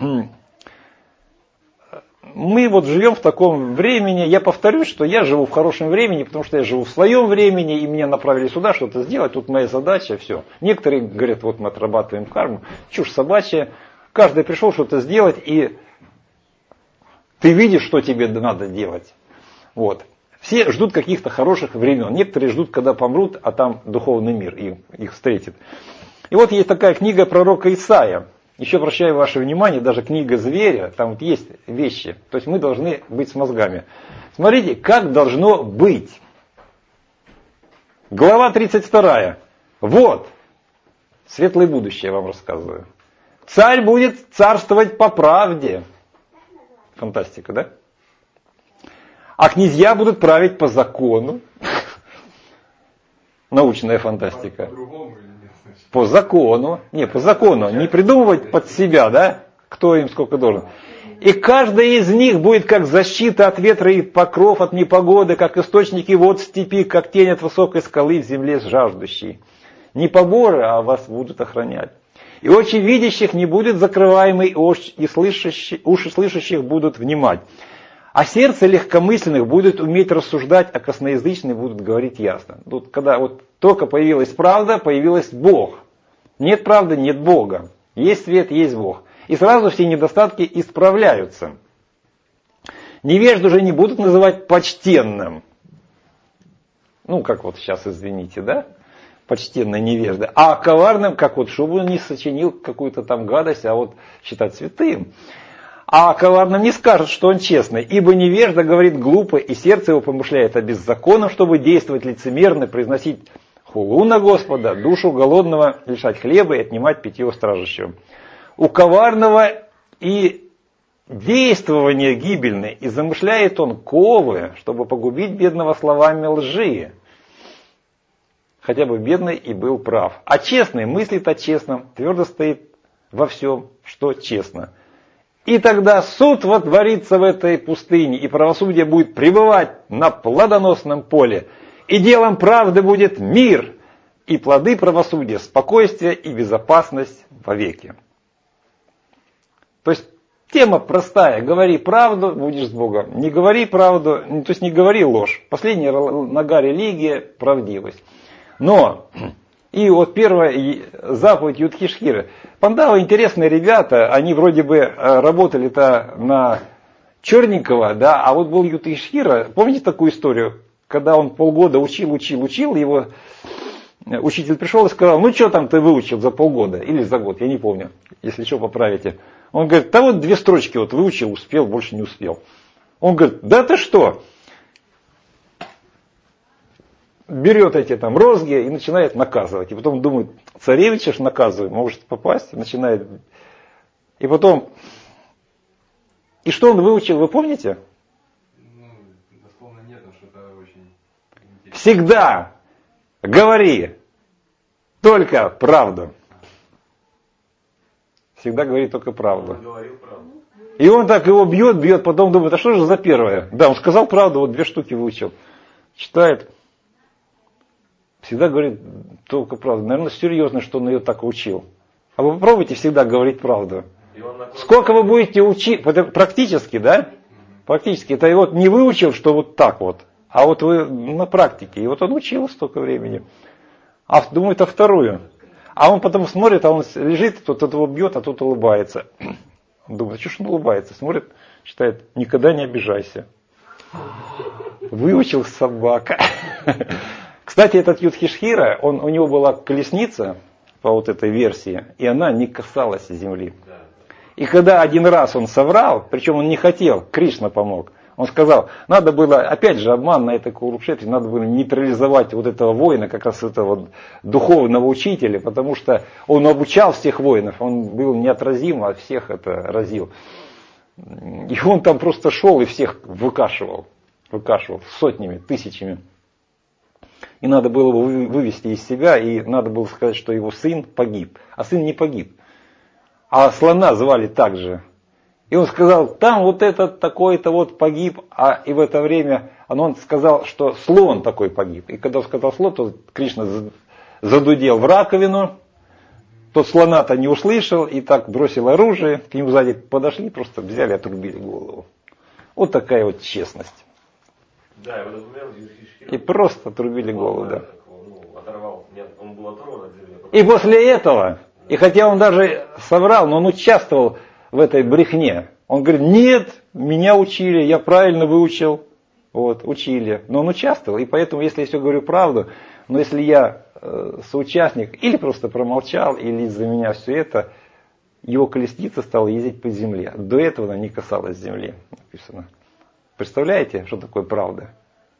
мы вот живем в таком времени. Я повторюсь, что я живу в хорошем времени, потому что я живу в своем времени, и меня направили сюда что-то сделать. Тут моя задача, все. Некоторые говорят, вот мы отрабатываем карму. Чушь собачья. Каждый пришел что-то сделать, и ты видишь, что тебе надо делать. Вот. Все ждут каких-то хороших времен. Некоторые ждут, когда помрут, а там духовный мир их встретит. И вот есть такая книга пророка Исаия. Еще обращаю ваше внимание, даже книга зверя, там вот есть вещи. То есть мы должны быть с мозгами. Смотрите, как должно быть. Глава 32. Вот. Светлое будущее я вам рассказываю. Царь будет царствовать по правде. Фантастика, да? А князья будут править по закону. Научная фантастика. По закону. Не, по закону. Не придумывать под себя, да? Кто им сколько должен. И каждый из них будет как защита от ветра и покров от непогоды, как источники вод в степи, как тень от высокой скалы в земле жаждущей. Не поборы, а вас будут охранять. И очи видящих не будет закрываемы, и уши слышащих будут внимать. А сердце легкомысленных будет уметь рассуждать, а косноязычные будут говорить ясно. Тут, когда вот только появилась правда, появился Бог. Нет правды, нет Бога. Есть свет, есть Бог. И сразу все недостатки исправляются. Невежду же не будут называть почтенным. Как вот сейчас, извините, да? Почтенная невежда. А коварным, как вот, чтобы он не сочинил какую-то там гадость, а вот считать святым. А коварным не скажет, что он честный, ибо невежда говорит глупо, и сердце его помышляет о беззаконном, чтобы действовать лицемерно, произносить хулу на Господа, душу голодного лишать хлеба и отнимать питье страждущего. У коварного и действование гибельное, и замышляет он ковы, чтобы погубить бедного словами лжи. Хотя бы бедный и был прав. А честный мыслит о честном, твердо стоит во всем, что честно. И тогда суд водворится в этой пустыне, и правосудие будет пребывать на плодоносном поле. И делом правды будет мир, и плоды правосудия, спокойствие и безопасность вовеки. То есть тема простая. Говори правду, будешь с Богом. Не говори правду, то есть не говори ложь. Последняя нога религии – правдивость. Но, и вот первая заповедь Юдхишхиры. Пандавы интересные ребята, они вроде бы работали-то на черненького, да, а вот был Юдхишхира. Помните такую историю? Когда он полгода учил, его учитель пришел и сказал: ну что там ты выучил за полгода или за год, я не помню, если что поправите. Он говорит: да вот 2 строчки вот выучил, успел, больше не успел. Он говорит: да ты что? Берет эти там розги и начинает наказывать. И потом думает: царевича ж наказываю, может попасть, начинает. И потом, и что он выучил, вы помните? Дословно нет, но что-то очень интересно. Всегда говори только правду. Всегда говори только правду. Он говорил правду. И он так его бьет, потом думает: а что же за первое? Да, он сказал правду, вот 2 штуки выучил. Читает. Всегда говорит только правду. Наверное, серьезно, что он ее так учил. А вы попробуйте всегда говорить правду. Сколько вы будете учить, практически, да? Практически. Это вот не выучил, что вот так вот, а вот вы на практике. И вот он учил столько времени. А думает, а вторую. А он потом смотрит, а он лежит, тот его бьет, а тот улыбается. Он думает: а что ж он улыбается? Смотрит, читает: никогда не обижайся. Выучил собака. Кстати, этот Юдхишхира, у него была колесница по вот этой версии, и она не касалась земли. И когда один раз он соврал, причем он не хотел, Кришна помог, он сказал: надо было, опять же, обман на этой Курукшетре, надо было нейтрализовать вот этого воина, как раз этого духовного учителя, потому что он обучал всех воинов, он был неотразим, а всех это разил. И он там просто шел и всех выкашивал сотнями, тысячами. И надо было его вывести из себя, и надо было сказать, что его сын погиб. А сын не погиб. А слона звали так же. И он сказал: там вот этот такой-то вот погиб, и в это время он сказал, что слон такой погиб. И когда он сказал слон, то Кришна задудел в раковину, тот слона-то не услышал, и так бросил оружие, к нему сзади подошли, просто взяли и отрубили голову. Вот такая вот честность. Да, его разумел Юдхишхира. И просто отрубили голову, да. Оторвал. Нет, он был оторван от земли. И после этого, и хотя он даже соврал, но он участвовал в этой брехне. Он говорит: нет, меня учили, я правильно выучил. Вот, учили. Но он участвовал, и поэтому, если я все говорю правду, но если я соучастник, или просто промолчал, или из-за меня все это, его колесница стала ездить по земле. До этого она не касалась земли, написано. Представляете, что такое правда?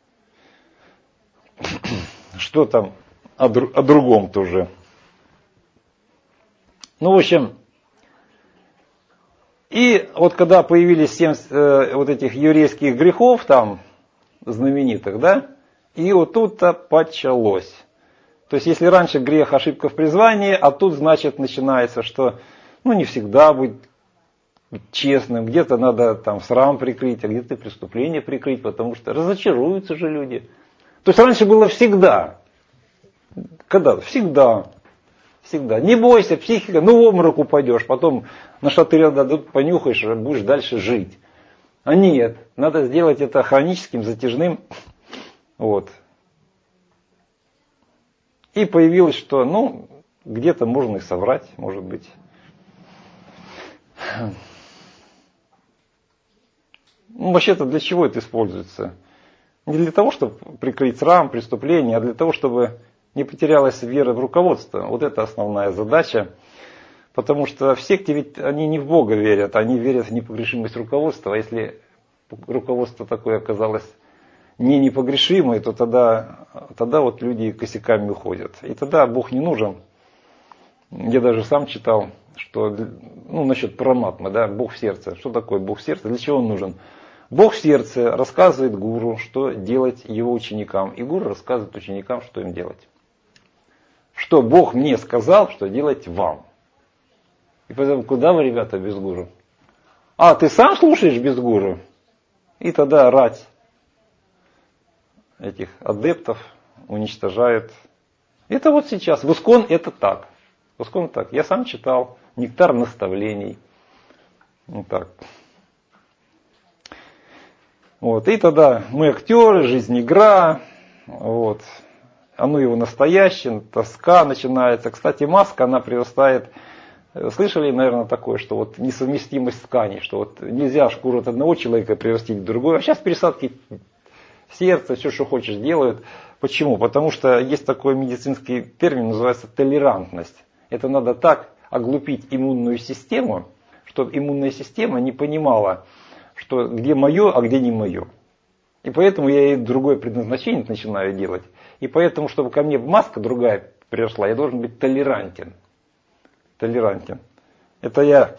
Что там о другом тоже? Ну, в общем, и вот когда появились 7 вот этих еврейских грехов там, знаменитых, да, и вот тут-то почалось. То есть, если раньше грех, ошибка в призвании, а тут, значит, начинается, что, не всегда быть честным, где-то надо там срам прикрыть, а где-то преступление прикрыть, потому что разочаруются же люди. То есть раньше было всегда. Когда? Всегда. Всегда. Не бойся, психика, в обморок упадешь, потом на шатырь дадут, понюхаешь, будешь дальше жить. А нет, надо сделать это хроническим, затяжным. Вот. И появилось, что, где-то можно и соврать, может быть. Вообще-то для чего это используется? Не для того, чтобы прикрыть срам, преступление, а для того, чтобы не потерялась вера в руководство. Вот это основная задача. Потому что в секте ведь они не в Бога верят, они верят в непогрешимость руководства. А если руководство такое оказалось не непогрешимое, то тогда вот люди косяками уходят. И тогда Бог не нужен. Я даже сам читал, что, насчет параматмы, да, Бог в сердце. Что такое Бог в сердце? Для чего он нужен? Бог в сердце рассказывает гуру, что делать его ученикам. И гуру рассказывает ученикам, что им делать. Что Бог мне сказал, что делать вам. И поэтому куда вы, ребята, без гуру? А, ты сам слушаешь без гуру? И тогда рать этих адептов уничтожает. Это вот сейчас. В Искон это так. В Искон так. Я сам читал «Нектар наставлений». Вот так. Вот. И тогда мы актеры, жизнь игра. Вот. Оно его настоящее, тоска начинается. Кстати, маска, она прирастает. Слышали, наверное, такое, что вот несовместимость тканей, что вот нельзя шкуру от одного человека прирастить к другому. А сейчас пересадки сердца, все, что хочешь, делают. Почему? Потому что есть такой медицинский термин, называется толерантность. Это надо так оглупить иммунную систему, чтобы иммунная система не понимала, что где мое, а где не мое. И поэтому я ей другое предназначение начинаю делать. И поэтому, чтобы ко мне маска другая пришла, я должен быть толерантен. Толерантен. Это я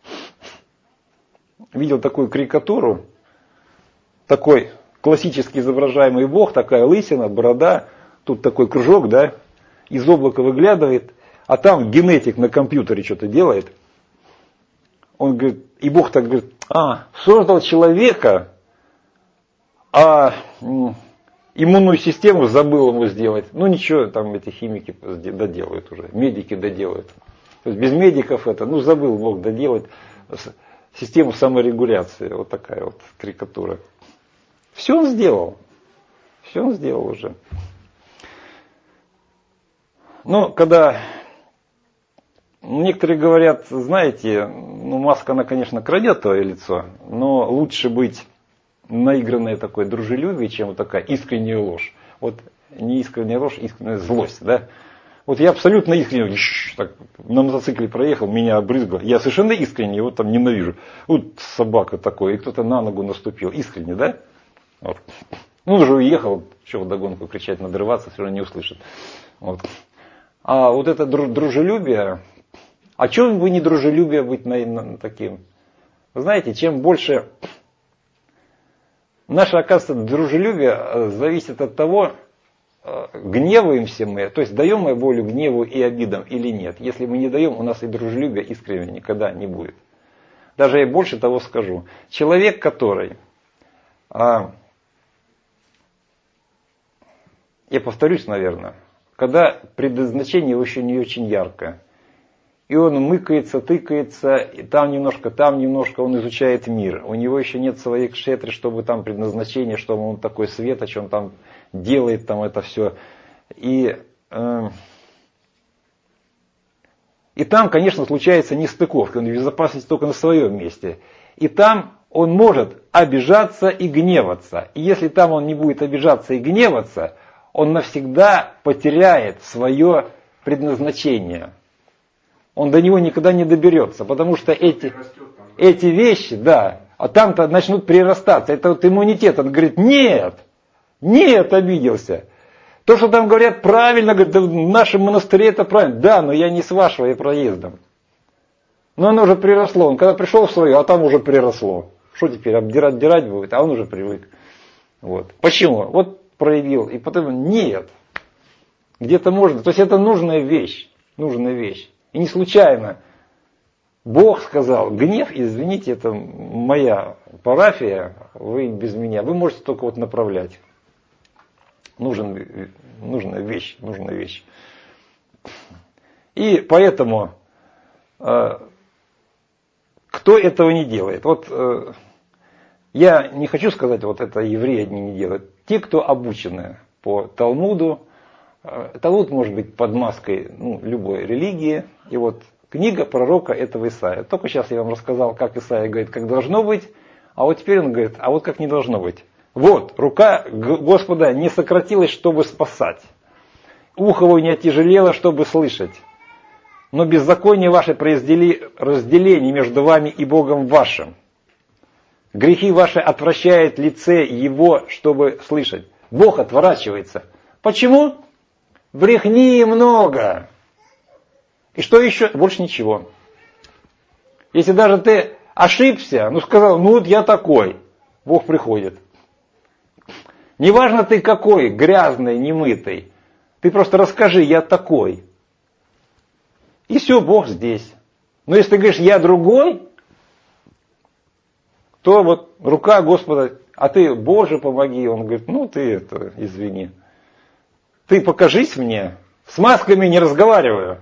видел такую карикатуру, такой классически изображаемый бог, такая лысина, борода, тут такой кружок, да, из облака выглядывает, а там генетик на компьютере что-то делает. Он говорит, и бог так говорит, создал человека, а иммунную систему забыл ему сделать. Ну ничего, там эти химики доделают уже, медики доделают. То есть без медиков это, забыл Бог доделать систему саморегуляции. Вот такая вот карикатура. Все он сделал. Все он сделал уже. Но когда некоторые говорят, знаете, маска, она, конечно, крадет твое лицо, но лучше быть наигранной такой дружелюбие, чем вот такая искренняя ложь. Вот не искренняя ложь, искренняя злость, да? Вот я абсолютно искренне, так, на мотоцикле проехал, меня обрызгало. Я совершенно искренне его там ненавижу. Вот собака такой, и кто-то на ногу наступил. Искренне, да? Вот. Он уже уехал, что вдогонку кричать, надрываться, все равно не услышит. Вот. А вот это дружелюбие, а чем вы не дружелюбие быть таким? Вы знаете, чем больше... Наше, оказывается, дружелюбие зависит от того, гневаемся мы, то есть даем мы волю гневу и обидам или нет. Если мы не даем, у нас и дружелюбия искренне никогда не будет. Даже я больше того скажу. Человек, который, я повторюсь, наверное, когда предназначение его еще не очень яркое, и он мыкается, тыкается, и там немножко, он изучает мир. У него еще нет своей кшетры, чтобы там предназначение, что он такой свет, о чем там делает там это все. И там, конечно, случается нестыковка, он в безопасности только на своем месте. И там он может обижаться и гневаться. И если там он не будет обижаться и гневаться, он навсегда потеряет свое предназначение. Он до него никогда не доберется, потому что эти вещи, да, а там-то начнут прирастаться. Это вот иммунитет, он говорит, нет, обиделся. То, что там говорят правильно, говорят, да, в нашем монастыре это правильно. Да, но я не с вашего, я проездом. Но оно уже приросло. Он когда пришел в свое, а там уже приросло. Что теперь, обдирать будет, а он уже привык. Вот. Почему? Вот проявил, и потом нет. Где-то можно. То есть это нужная вещь. И не случайно Бог сказал, гнев, извините, это моя парафия, вы без меня, вы можете только вот направлять. Нужная вещь. И поэтому, кто этого не делает? Вот я не хочу сказать, вот это евреи одни не делают. Те, кто обучены по Талмуду, Талмуд может быть под маской любой религии. И вот книга пророка этого Исаия. Только сейчас я вам рассказал, как Исаия говорит, как должно быть. А вот теперь он говорит, а вот как не должно быть. Вот, рука Господа не сократилась, чтобы спасать. Ухо его не отяжелело, чтобы слышать. Но беззаконие ваше произвели разделение между вами и Богом вашим. Грехи ваши отвращает лице его, чтобы слышать. Бог отворачивается. Почему? Брехни много. И что еще? Больше ничего. Если даже ты ошибся, сказал, вот я такой, Бог приходит. Неважно ты какой, грязный, немытый. Ты просто расскажи, я такой. И все, Бог здесь. Но если ты говоришь, я другой, то вот рука Господа, а ты, Боже, помоги. Он говорит, ну ты это, извини. Ты покажись мне, с масками не разговариваю.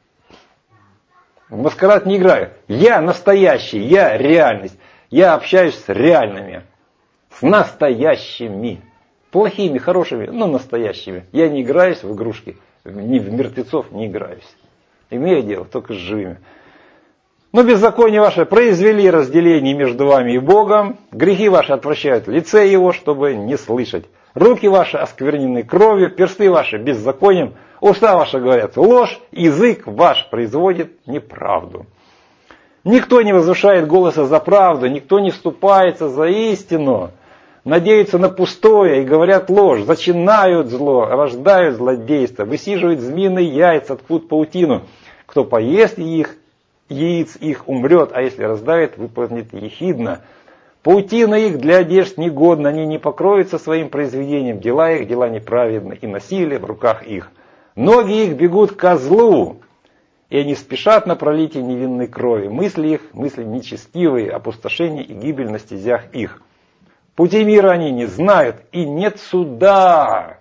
В маскарад не играю. Я настоящий, я реальность. Я общаюсь с реальными, с настоящими. Плохими, хорошими, но настоящими. Я не играюсь в игрушки, ни в мертвецов не играюсь. Имею дело только с живыми. Но беззаконие ваше произвели разделение между вами и Богом. Грехи ваши отвращают лице его, чтобы не слышать. Руки ваши осквернены кровью, персты ваши беззаконием, уста ваши говорят ложь, язык ваш производит неправду. Никто не возвышает голоса за правду, никто не вступается за истину, надеются на пустое и говорят ложь, зачинают зло, рождают злодейство, высиживают змеиные яйца, ткут паутину. Кто поест их, яиц их умрет, а если раздавит, выполнит ехидно. Паутина их для одежд негодна, они не покроются своим произведением, дела их, дела неправедны, и насилие в руках их. Ноги их бегут к козлу, и они спешат на пролитие невинной крови. Мысли их, мысли нечестивые, опустошение и гибель на стезях их. Пути мира они не знают, и нет суда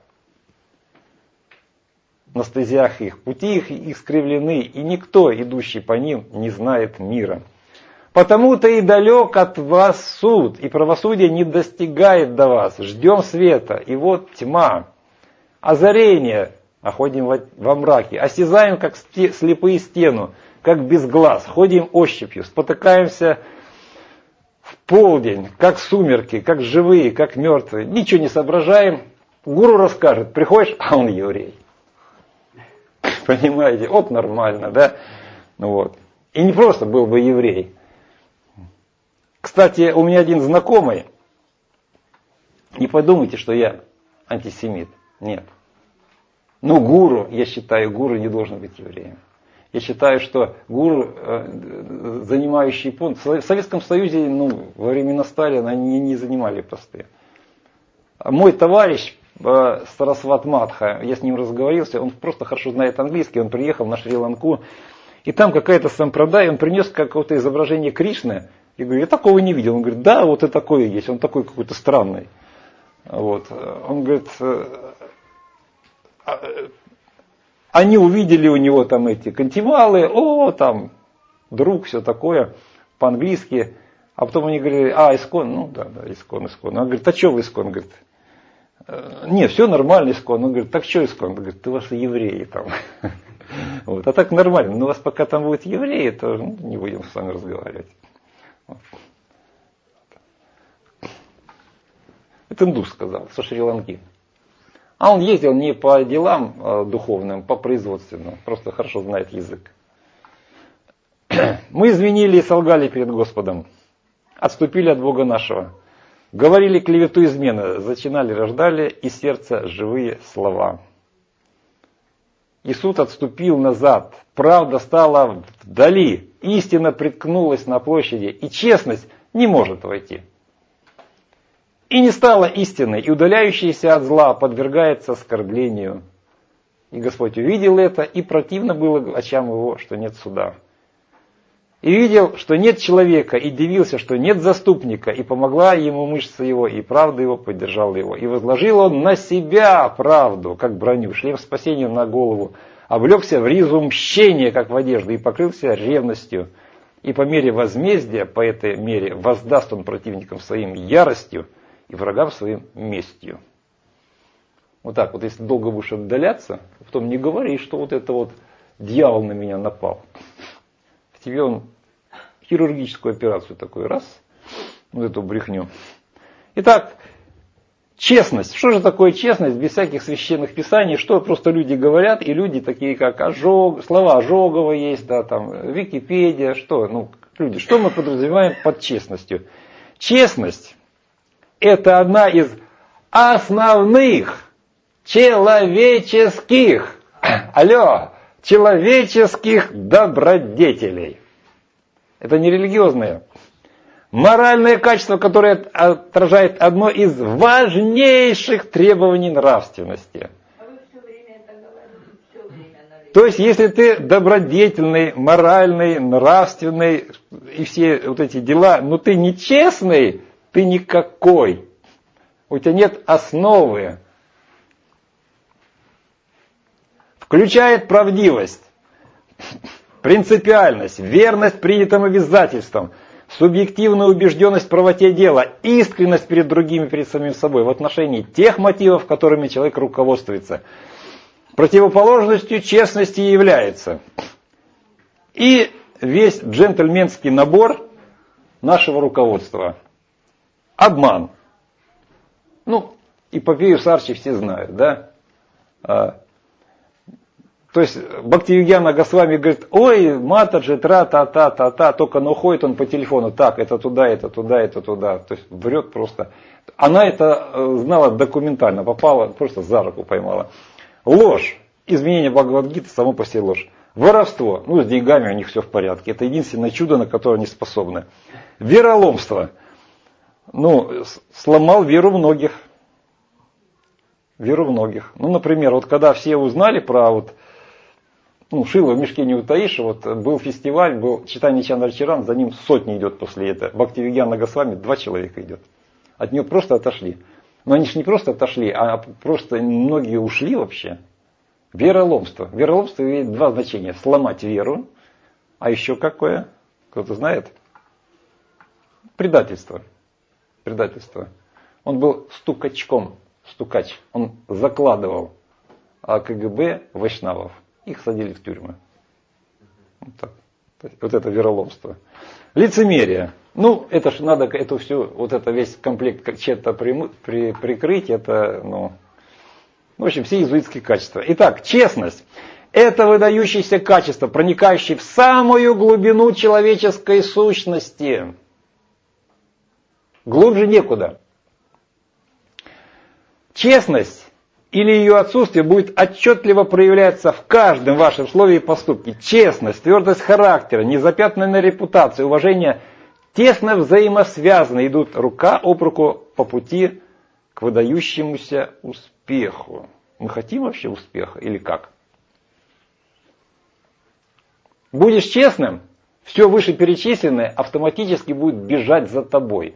на стезях их. Пути их искривлены, и никто, идущий по ним, не знает мира. Потому-то и далек от вас суд, и правосудие не достигает до вас. Ждем света, и вот тьма. Озарение, а ходим во мраке. Осязаем, как слепые стену, как без глаз. Ходим ощупью, спотыкаемся в полдень, как сумерки, как живые, как мертвые. Ничего не соображаем. Гуру расскажет, приходишь, а он еврей. Понимаете, вот нормально, да? Вот. И не просто был бы еврей. Кстати, у меня один знакомый, не подумайте, что я антисемит. Нет. Но гуру, я считаю, гуру не должен быть евреем. Я считаю, что гуру, занимающий пост, в Советском Союзе, во времена Сталина они не занимали посты. Мой товарищ Сарасват Мадха, я с ним разговорился, он просто хорошо знает английский, он приехал на Шри-Ланку, и там какая-то сампрадай, он принес какое-то изображение Кришны. Я говорю, я такого не видел. Он говорит, да, вот и такое есть, он такой какой-то странный. Вот. Он говорит, они увидели у него там эти кантивалы, там друг, все такое, по-английски. А потом они говорили, Искон, да, Искон. Он говорит, а что вы Искон? Он говорит, не, все нормально Искон. Он говорит, так что Искон? Он говорит, ты ваши евреи там. Вот. А так нормально, но у вас пока там будут евреи, то не будем с вами разговаривать. Это индус сказал, со Шри-Ланки. А он ездил не по делам духовным, по производственным. Просто хорошо знает язык. Мы изменили и солгали перед Господом. Отступили от Бога нашего. Говорили клевету измены. Зачинали, рождали из сердца живые слова. И суд отступил назад. Правда стала вдали. Истина приткнулась на площади. И честность не может войти. И не стала истиной. И удаляющийся от зла подвергается оскорблению. И Господь увидел это. И противно было очам его, что нет суда. И видел, что нет человека. И дивился, что нет заступника. И помогла ему мышца его. И правда его поддержала его. И возложил он на себя правду, как броню. Шлем спасения на голову. Облегся в ризу мщения, как в одежду. И покрылся ревностью. И по мере возмездия, по этой мере, воздаст он противникам своим яростью. И врагам своим местью. Вот так вот, если долго будешь отдаляться, потом не говори, что вот это вот дьявол на меня напал. В тебе он хирургическую операцию такой, раз, вот эту брехню. Итак, честность. Что же такое честность без всяких священных писаний? Что просто люди говорят, и люди такие, как слова Ожогова есть, да, там, Википедия, что, люди, что мы подразумеваем под честностью? Честность — это одна из основных человеческих добродетелей. Это не религиозное. Моральное качество, которое отражает одно из важнейших требований нравственности. А вы все время это говорите, все время То есть, если ты добродетельный, моральный, нравственный и все вот эти дела, но ты нечестный, ты никакой. У тебя нет основы. Включает правдивость, принципиальность, верность принятым обязательствам, субъективную убежденность в правоте дела, искренность перед другими, перед самим собой в отношении тех мотивов, которыми человек руководствуется. Противоположностью честности является и весь джентльменский набор нашего руководства. Обман. Ну, эпопею Сарчи все знают, да? То есть Бхактивигьяна Госвами говорит: ой, Матаджи, тра-та-та-та-та, только он уходит он по телефону, так, это туда, это туда, это туда. То есть врет просто. Она это знала документально, попала, просто за руку поймала. Ложь. Изменение Бхагавад-гиты само по себе ложь. Воровство. Ну, с деньгами у них все в порядке. Это единственное чудо, на которое они способны. Вероломство. Ну, сломал веру многих. Веру многих. Ну, например, вот когда все узнали про вот, ну, шило в мешке не утаишь, вот был фестиваль, был Чайтанья Чандрачаран, за ним сотни идет после этого. Бхактивигьяна Госвами 2 человека идет. От нее просто отошли. Но они же не просто отошли, а просто многие ушли вообще. Вероломство. Вероломство имеет 2 значения. Сломать веру, а еще какое? Кто-то знает? Предательство. Предательство. Он был стукачком. Стукач. Он закладывал КГБ вайшнавов. Их садили в тюрьмы. Вот так. Вот это вероломство. Лицемерие. Ну, это же надо, это все, вот это весь комплект чем-то прикрыть, это, ну, в общем, все иезуитские качества. Итак, честность. Это выдающееся качество, проникающее в самую глубину человеческой сущности. Глубже некуда. Честность или ее отсутствие будет отчетливо проявляться в каждом вашем слове и поступке. Честность, твердость характера, незапятнанная репутация, уважение тесно взаимосвязаны, идут рука об руку по пути к выдающемуся успеху. Мы хотим вообще успеха или как? Будешь честным, все вышеперечисленное автоматически будет бежать за тобой.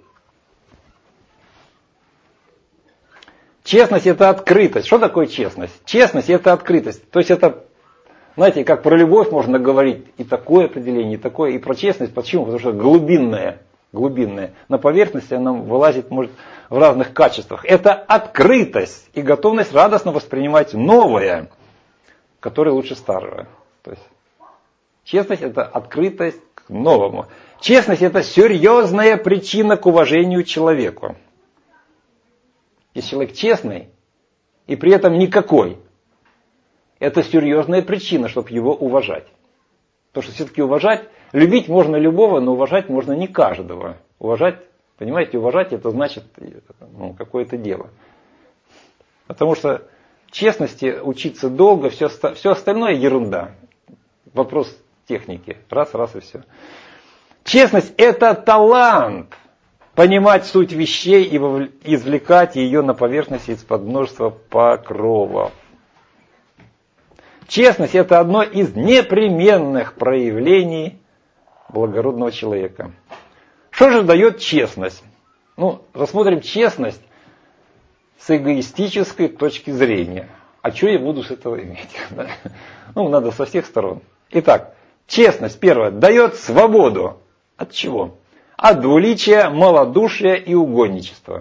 Честность – это открытость. Что такое честность? Честность – это открытость. То есть это, знаете, как про любовь можно говорить и такое определение, и такое, и про честность. Почему? Потому что глубинная. На поверхности она вылазит, может, в разных качествах. Это открытость и готовность радостно воспринимать новое, которое лучше старого. То есть честность – это открытость к новому. Честность – это серьезная причина к уважению человеку. Если человек честный и при этом никакой, это серьезная причина, чтобы его уважать. Потому что все-таки уважать, любить можно любого, но уважать можно не каждого. Уважать, понимаете, уважать это значит какое-то дело. Потому что честности учиться долго, все остальное ерунда. Вопрос техники. Раз и все. Честность это талант. Понимать суть вещей и извлекать ее на поверхности из-под множества покровов. Честность – это одно из непременных проявлений благородного человека. Что же дает честность? Ну, рассмотрим честность с эгоистической точки зрения. А что я буду с этого иметь? Ну, надо со всех сторон. Итак, честность, первое, дает свободу. От чего? От двуличия, малодушия и угодничества.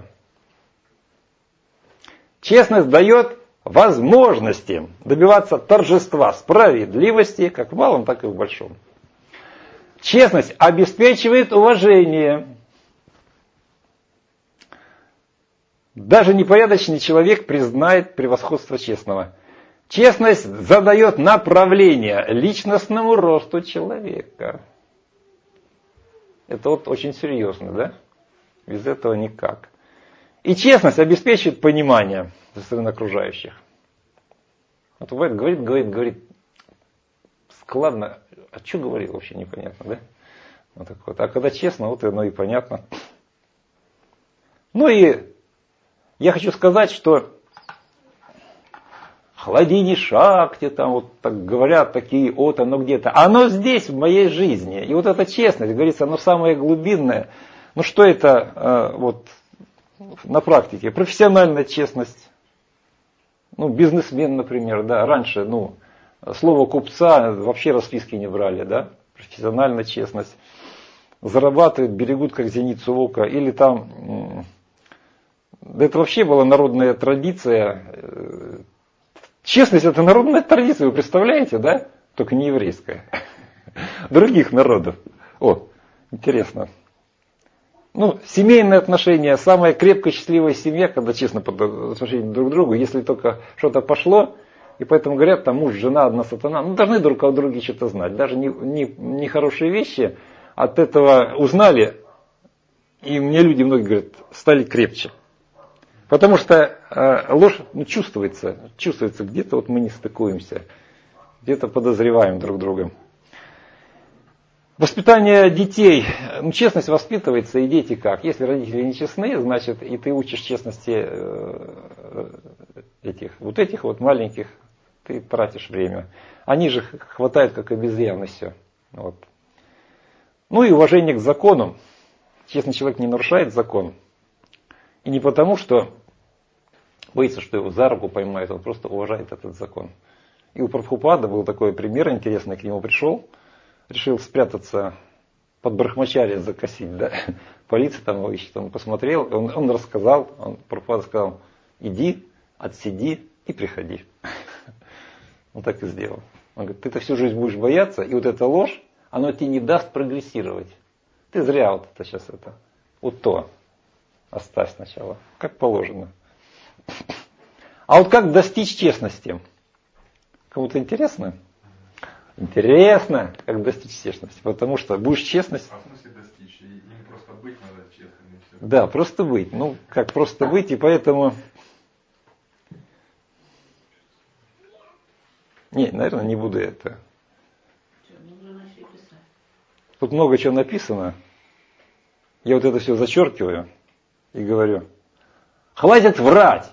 Честность дает возможности добиваться торжества, справедливости, как в малом, так и в большом. Честность обеспечивает уважение. Даже непорядочный человек признает превосходство честного. Честность задает направление личностному росту человека. Это вот очень серьезно, да? Без этого никак. И честность обеспечивает понимание со стороны окружающих. Вот бывает, говорит, складно, а что говорил, вообще непонятно, да? Вот так вот. А когда честно, вот оно и понятно. Ну и я хочу сказать, что Хладини Шакти, там вот так говорят, такие, вот оно где-то. Оно здесь, в моей жизни. И вот эта честность, говорится, оно самое глубинное. Ну что это вот на практике? Профессиональная честность. Ну, бизнесмен, например, да, раньше, слово купца вообще расписки не брали, да, профессиональная честность. Зарабатывают, берегут как зеницу ока. Или там, да это вообще была народная традиция. Честность — это народная традиция, вы представляете, да? Только не еврейская. Других народов. О, интересно. Семейные отношения, самая крепкая, счастливая семья, когда честно по отношению друг к другу, если только что-то пошло, и поэтому говорят, там муж, жена, одна сатана, должны друг о друге что-то знать. Даже не хорошие вещи от этого узнали, и мне люди многие говорят, стали крепче. Потому что ложь чувствуется, где-то вот мы не стыкуемся, где-то подозреваем друг друга. Воспитание детей. Честность воспитывается, и дети как? Если родители не честны, значит, и ты учишь честности этих маленьких, ты тратишь время. Они же хватают как обезьяны все. Вот. И уважение к закону. Честный человек не нарушает закон. И не потому, что боится, что его за руку поймают, он просто уважает этот закон. И у Прабхупады был такой пример интересный, к нему пришел, решил спрятаться под брахмачарья, закосить, да. Полиция там его ищет, он посмотрел, он рассказал, Прабхупада сказал, иди, отсиди и приходи. Он так и сделал. Он говорит, ты-то всю жизнь будешь бояться, и вот эта ложь, она тебе не даст прогрессировать. Ты зря вот это сейчас вот то оставь сначала, как положено. А вот как достичь честности? Кому-то интересно? Интересно, как достичь честности. Потому что будешь честность... А в смысле достичь? И не просто быть надо честным и все. Да, просто быть. Как просто быть, и поэтому... Не, наверное, не буду это. Тут много чего написано. Я вот это все зачеркиваю и говорю, хватит врать.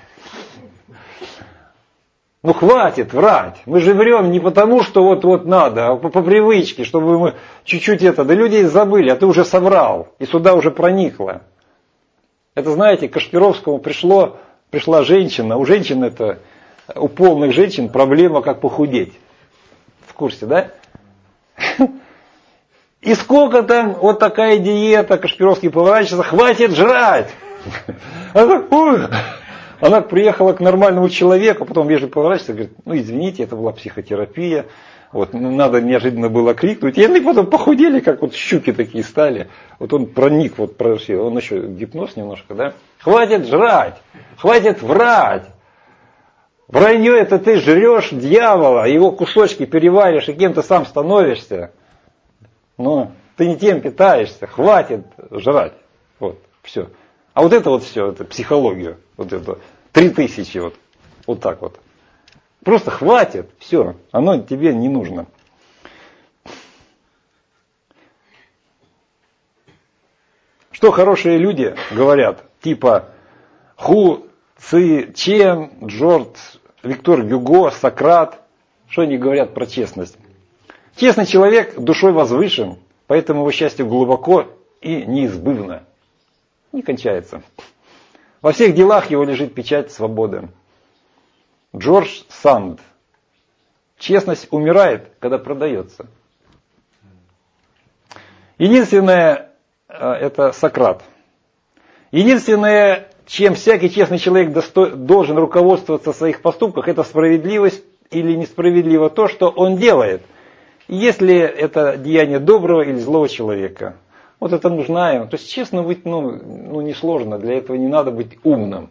Хватит врать. Мы же врем не потому, что вот надо, а по привычке, чтобы мы чуть-чуть да людей забыли, а ты уже соврал, и сюда уже проникло. Это, знаете, к Кашпировскому пришла женщина, у полных женщин проблема, как похудеть. В курсе, да? И сколько там вот такая диета, Кашпировский поворачивается, хватит жрать. Она приехала к нормальному человеку, потом вежливо поворачивается, говорит, извините, это была психотерапия, надо неожиданно было крикнуть. И они потом похудели, как щуки такие стали. Он проник, он еще гипноз немножко, да. Хватит жрать, хватит врать. Вранье это ты жрешь дьявола, его кусочки переваришь и кем-то сам становишься. Но ты не тем питаешься, хватит жрать. Все. А вот это все, это психология, 3000, вот так вот. Просто хватит, все, оно тебе не нужно. Что хорошие люди говорят, типа Ху, Ци, Чен, Джордж, Виктор Гюго, Сократ, что они говорят про честность? Честный человек душой возвышен, поэтому его счастье глубоко и неизбывно. Не кончается. Во всех делах его лежит печать свободы. Джордж Санд. Честность умирает, когда продается. Единственное, это Сократ. Единственное, чем всякий честный человек должен руководствоваться в своих поступках, это справедливость или несправедливо то, что он делает. Если это деяние доброго или злого человека. Вот это нужно им. То есть честно быть, несложно. Для этого не надо быть умным.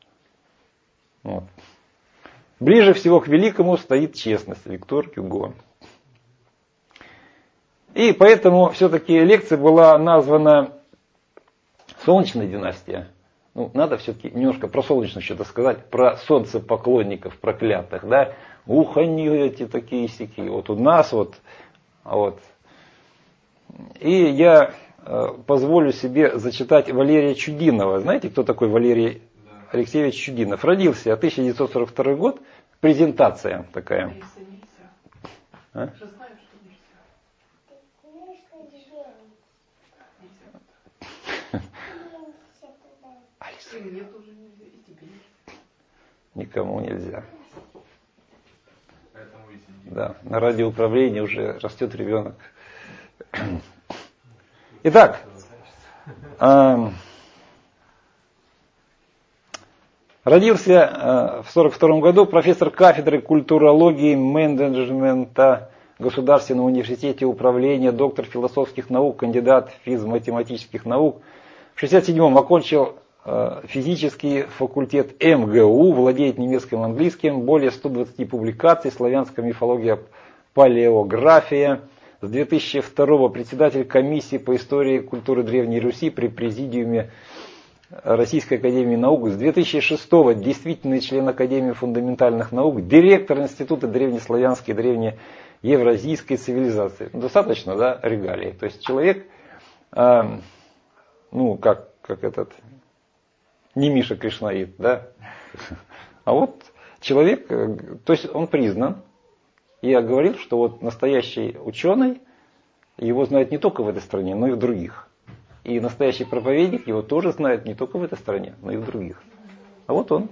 Ближе всего к великому стоит честность. Виктор Гюго. И поэтому все-таки лекция была названа «Солнечная династия». Надо все-таки немножко про солнечное что-то сказать. Про солнцепоклонников проклятых. Да? Они эти такие сяки. У нас И я позволю себе зачитать Валерия Чудинова. Знаете, кто такой Валерий Алексеевич Чудинов? Родился 1942 год, презентация такая. Если нельзя. А? Я же знаю, что нельзя. Нельзя. И мне тоже нельзя, и тебе нельзя. Никому нельзя. Поэтому и сидим. Да, на радиоуправлении уже растет ребенок. Итак, родился в 1942 году профессор кафедры культурологии и менеджмента в Государственном университете управления, доктор философских наук, кандидат физматематических наук. В 1967 окончил физический факультет МГУ, владеет немецким и английским, более 120 публикаций, славянская мифология, палеография. С 2002 председатель комиссии по истории и культуре Древней Руси при президиуме Российской академии наук. С 2006 действительный член Академии фундаментальных наук, директор Института древнеславянской и древнеевразийской цивилизации. Достаточно, да, регалий. То есть человек, ну, как этот, не Миша Кришнаит, да, а вот человек, то есть он признан. Я говорил, что вот настоящий ученый, его знают не только в этой стране, но и в других. И настоящий проповедник его тоже знают не только в этой стране, но и в других. А вот он.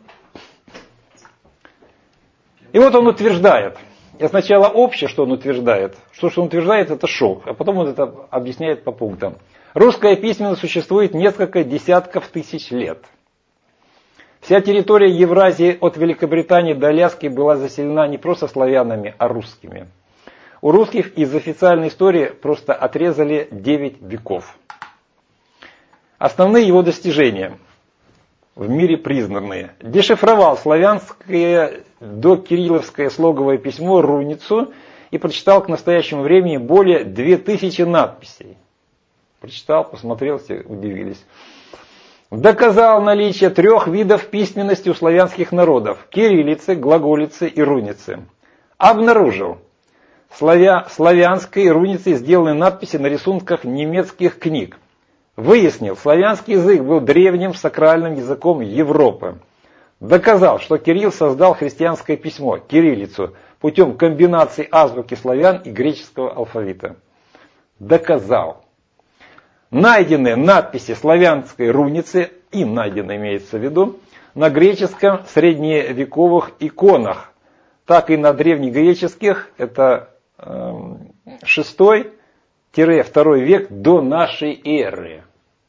И вот он утверждает. И сначала общее, что он утверждает. Что он утверждает, это шок. А потом он это объясняет по пунктам. Русская письменность существует несколько десятков тысяч лет. Вся территория Евразии от Великобритании до Аляски была заселена не просто славянами, а русскими. У русских из официальной истории просто отрезали 9 веков. Основные его достижения в мире признанные. Дешифровал славянское докирилловское слоговое письмо, руницу, и прочитал к настоящему времени более 2000 надписей. Прочитал, посмотрел, все удивились. Доказал наличие 3 видов письменности у славянских народов: кириллицы, глаголицы и руницы. Обнаружил славянской руницей сделаны надписи на рисунках немецких книг. Выяснил, славянский язык был древним сакральным языком Европы. Доказал, что Кирилл создал христианское письмо, кириллицу, путем комбинации азбуки славян и греческого алфавита. Доказал. Найдены надписи славянской руницы, и найдено имеется в виду, на греческом средневековых иконах, так и на древнегреческих, это 6-2 век до нашей эры.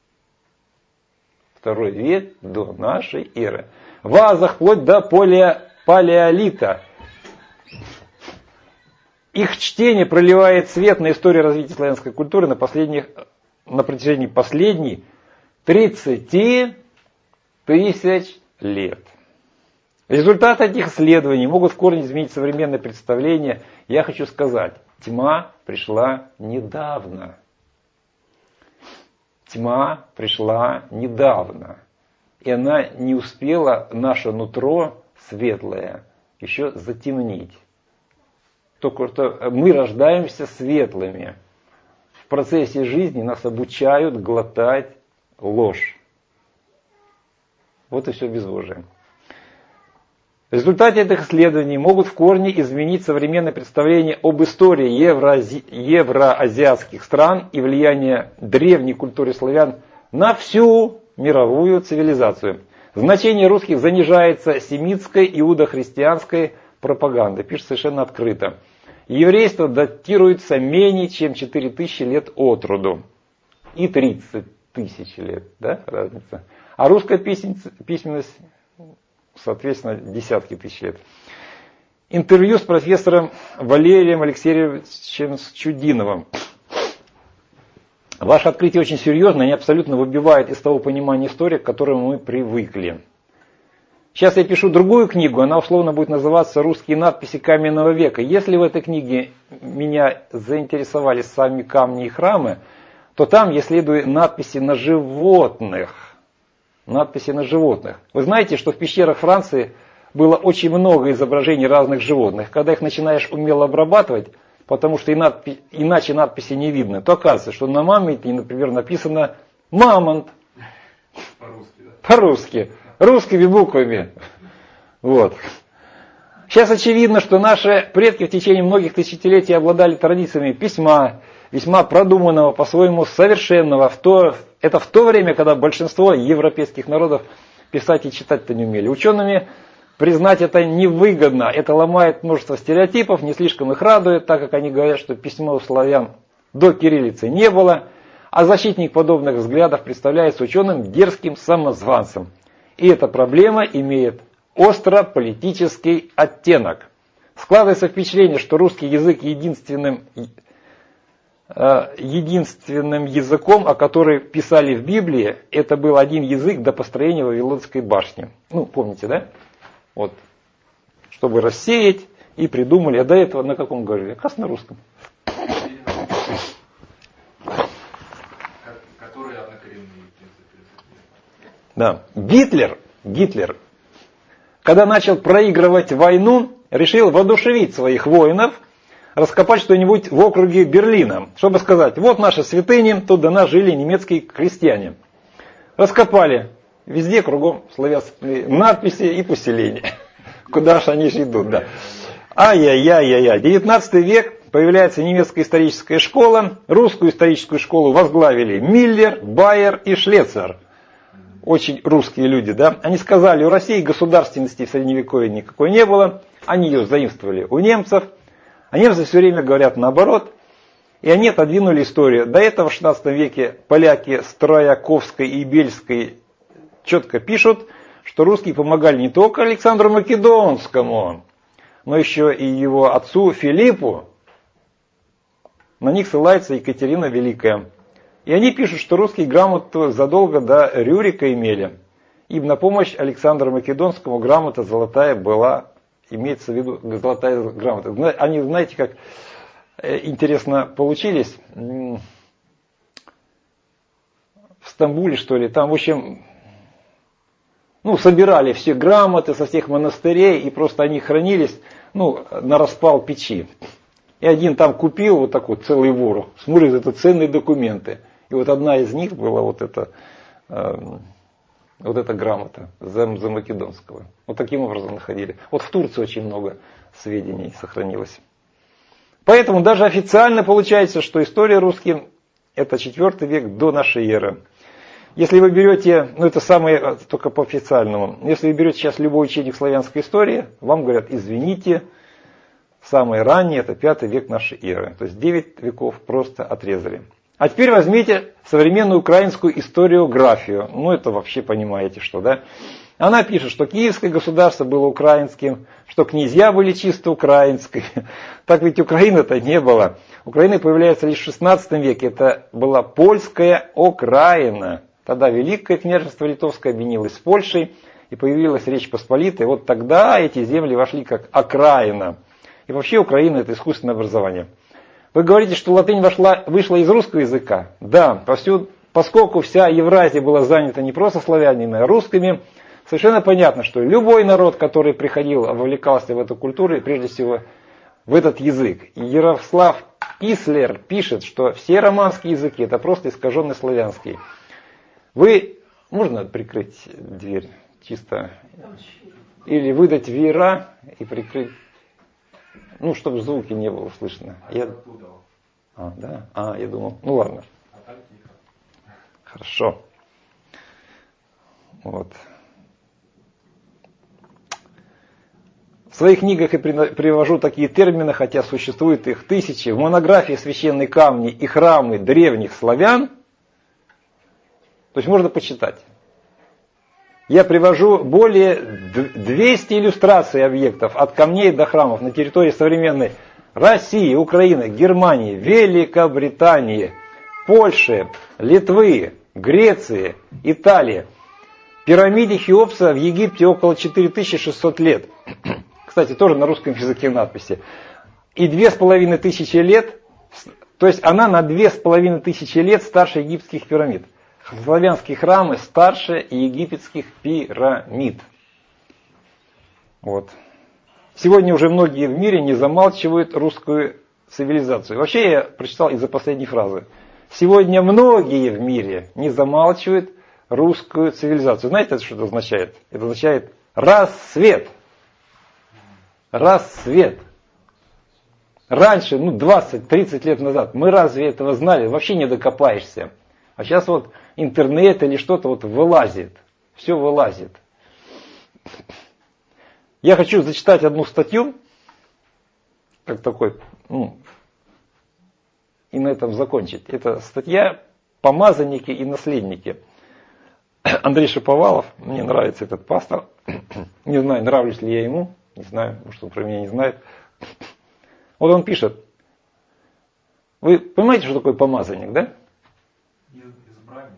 2 век до нашей эры. В вазах вплоть до палеолита. Их чтение проливает свет на историю развития славянской культуры на протяжении последних 30 тысяч лет. Результаты этих исследований могут в корне изменить современное представление. Я хочу сказать, тьма пришла недавно. Тьма пришла недавно. И она не успела наше нутро светлое еще затемнить. Только что мы рождаемся светлыми. В процессе жизни нас обучают глотать ложь. Вот и все безбожие. В результате этих исследований могут в корне изменить современное представление об истории евроазиатских стран и влияние древней культуры славян на всю мировую цивилизацию. Значение русских занижается семитской иудохристианской пропагандой. Пишет совершенно открыто. Еврейство датируется менее чем 4000 лет от роду. И 30 тысяч лет, да, разница. А русская письменность, соответственно, десятки тысяч лет. Интервью с профессором Валерием Алексеевичем Чудиновым. Ваше открытие очень серьезное, они абсолютно выбивают из того понимания истории, к которому мы привыкли. Сейчас я пишу другую книгу, она условно будет называться «Русские надписи каменного века». Если в этой книге меня заинтересовали сами камни и храмы, то там я исследую надписи на животных. Надписи на животных. Вы знаете, что в пещерах Франции было очень много изображений разных животных. Когда их начинаешь умело обрабатывать, потому что иначе надписи не видно, то оказывается, что на мамонте, например, написано «мамонт». По-русски, да? По-русски. Русскими буквами. Вот. Сейчас очевидно, что наши предки в течение многих тысячелетий обладали традициями письма, весьма продуманного, по-своему совершенного. Это в то время, когда большинство европейских народов писать и читать-то не умели. Учеными признать это невыгодно. Это ломает множество стереотипов, не слишком их радует, так как они говорят, что письма у славян до кириллицы не было. А защитник подобных взглядов представляется ученым дерзким самозванцем. И эта проблема имеет остро-политический оттенок. Складывается впечатление, что русский язык единственным языком, о котором писали в Библии, это был один язык до построения Вавилонской башни. Ну, помните, да? Вот. Чтобы рассеять, и придумали. А до этого на каком говорили? Как раз на русском. Которые однокоренные, в принципе. Да. Гитлер, когда начал проигрывать войну, решил воодушевить своих воинов, раскопать что-нибудь в округе Берлина, чтобы сказать, вот наши святыни, тут до нас жили немецкие крестьяне. Раскопали, везде кругом славянские надписи и поселения. Куда же они же идут, да. Ай-яй-яй-яй-яй. 19 век, появляется немецкая историческая школа, русскую историческую школу возглавили Миллер, Байер и Шлецер. Очень русские люди, да. Они сказали, у России государственности в Средневековье никакой не было, они ее заимствовали у немцев, а немцы все время говорят наоборот, и они отодвинули историю. До этого в 16 веке поляки Трояковской и Бельской четко пишут, что русские помогали не только Александру Македонскому, но еще и его отцу Филиппу. На них ссылается Екатерина Великая. И они пишут, что русские грамоту задолго до Рюрика имели. Им на помощь Александру Македонскому грамота золотая была, имеется в виду золотая грамота. Они, знаете, как интересно получились. В Стамбуле, что ли, там, в общем, собирали все грамоты со всех монастырей, и просто они хранились, на распал печи. И один там купил вот такой целый ворох, смотрит, это ценные документы. И вот одна из них была вот эта грамота за Македонского. Вот таким образом находили. Вот в Турции очень много сведений сохранилось. Поэтому даже официально получается, что история русским это 4 век до нашей эры. Если вы берете, это самое, только по официальному, если вы берете сейчас любой учебник славянской истории, вам говорят, извините, самое раннее это 5 век нашей эры. То есть 9 веков просто отрезали. А теперь возьмите современную украинскую историографию. Это вообще понимаете, что, да? Она пишет, что Киевское государство было украинским, что князья были чисто украинские. Так ведь Украины-то не было. Украина появляется лишь в 16 веке. Это была польская окраина. Тогда Великое княжество Литовское объединилось с Польшей, и появилась Речь Посполитая. Вот тогда эти земли вошли как окраина. И вообще Украина это искусственное образование. Вы говорите, что латынь вышла из русского языка. Да, поскольку вся Евразия была занята не просто славянами, а русскими, совершенно понятно, что любой народ, который приходил, вовлекался в эту культуру, и прежде всего в этот язык. И Ярослав Ислер пишет, что все романские языки это просто искаженный славянский. Можно прикрыть дверь чисто? Или выдать веера и прикрыть, чтобы звуки не было слышно. Да? Я думал, ладно. Хорошо. Вот. В своих книгах я привожу такие термины, хотя существует их тысячи. В монографии «Священные камни и храмы древних славян», то есть можно почитать. Я привожу более 200 иллюстраций объектов от камней до храмов на территории современной России, Украины, Германии, Великобритании, Польши, Литвы, Греции, Италии. Пирамиде Хеопса в Египте около 4600 лет. Кстати, тоже на русском языке надписи. И 2500 лет, то есть она на 2500 лет старше египетских пирамид. Славянские храмы старше египетских пирамид. Вот. Сегодня уже многие в мире не замалчивают русскую цивилизацию. Вообще я прочитал из-за последней фразы. Сегодня многие в мире не замалчивают русскую цивилизацию. Знаете, что это означает? Это означает рассвет. Рассвет. Раньше, 20-30 лет назад, мы разве этого знали? Вообще не докопаешься. А сейчас вот интернет или что-то вот вылазит. Все вылазит. Я хочу зачитать одну статью, как такой, и на этом закончить. Это статья «Помазанники и наследники». Андрей Шаповалов, мне нравится этот пастор. Не знаю, нравлюсь ли я ему, не знаю, может он про меня не знает. Вот он пишет. Вы понимаете, что такое помазанник, да? Избранник.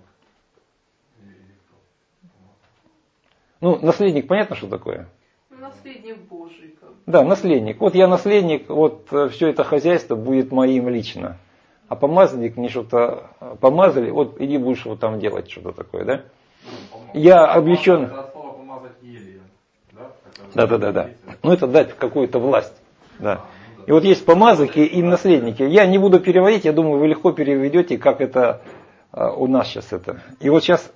Наследник, понятно, что такое? Наследник Божий. Да, наследник. Вот я наследник, вот все это хозяйство будет моим лично. А помазанник мне что-то помазали, вот иди будешь вот там делать что-то такое, да? Я облечен. Это слово помазать Елия, да? Да. Это дать какую-то власть. Да. И вот есть помазанники и наследники. Я не буду переводить, я думаю, вы легко переведете, как это у нас сейчас это. И вот сейчас,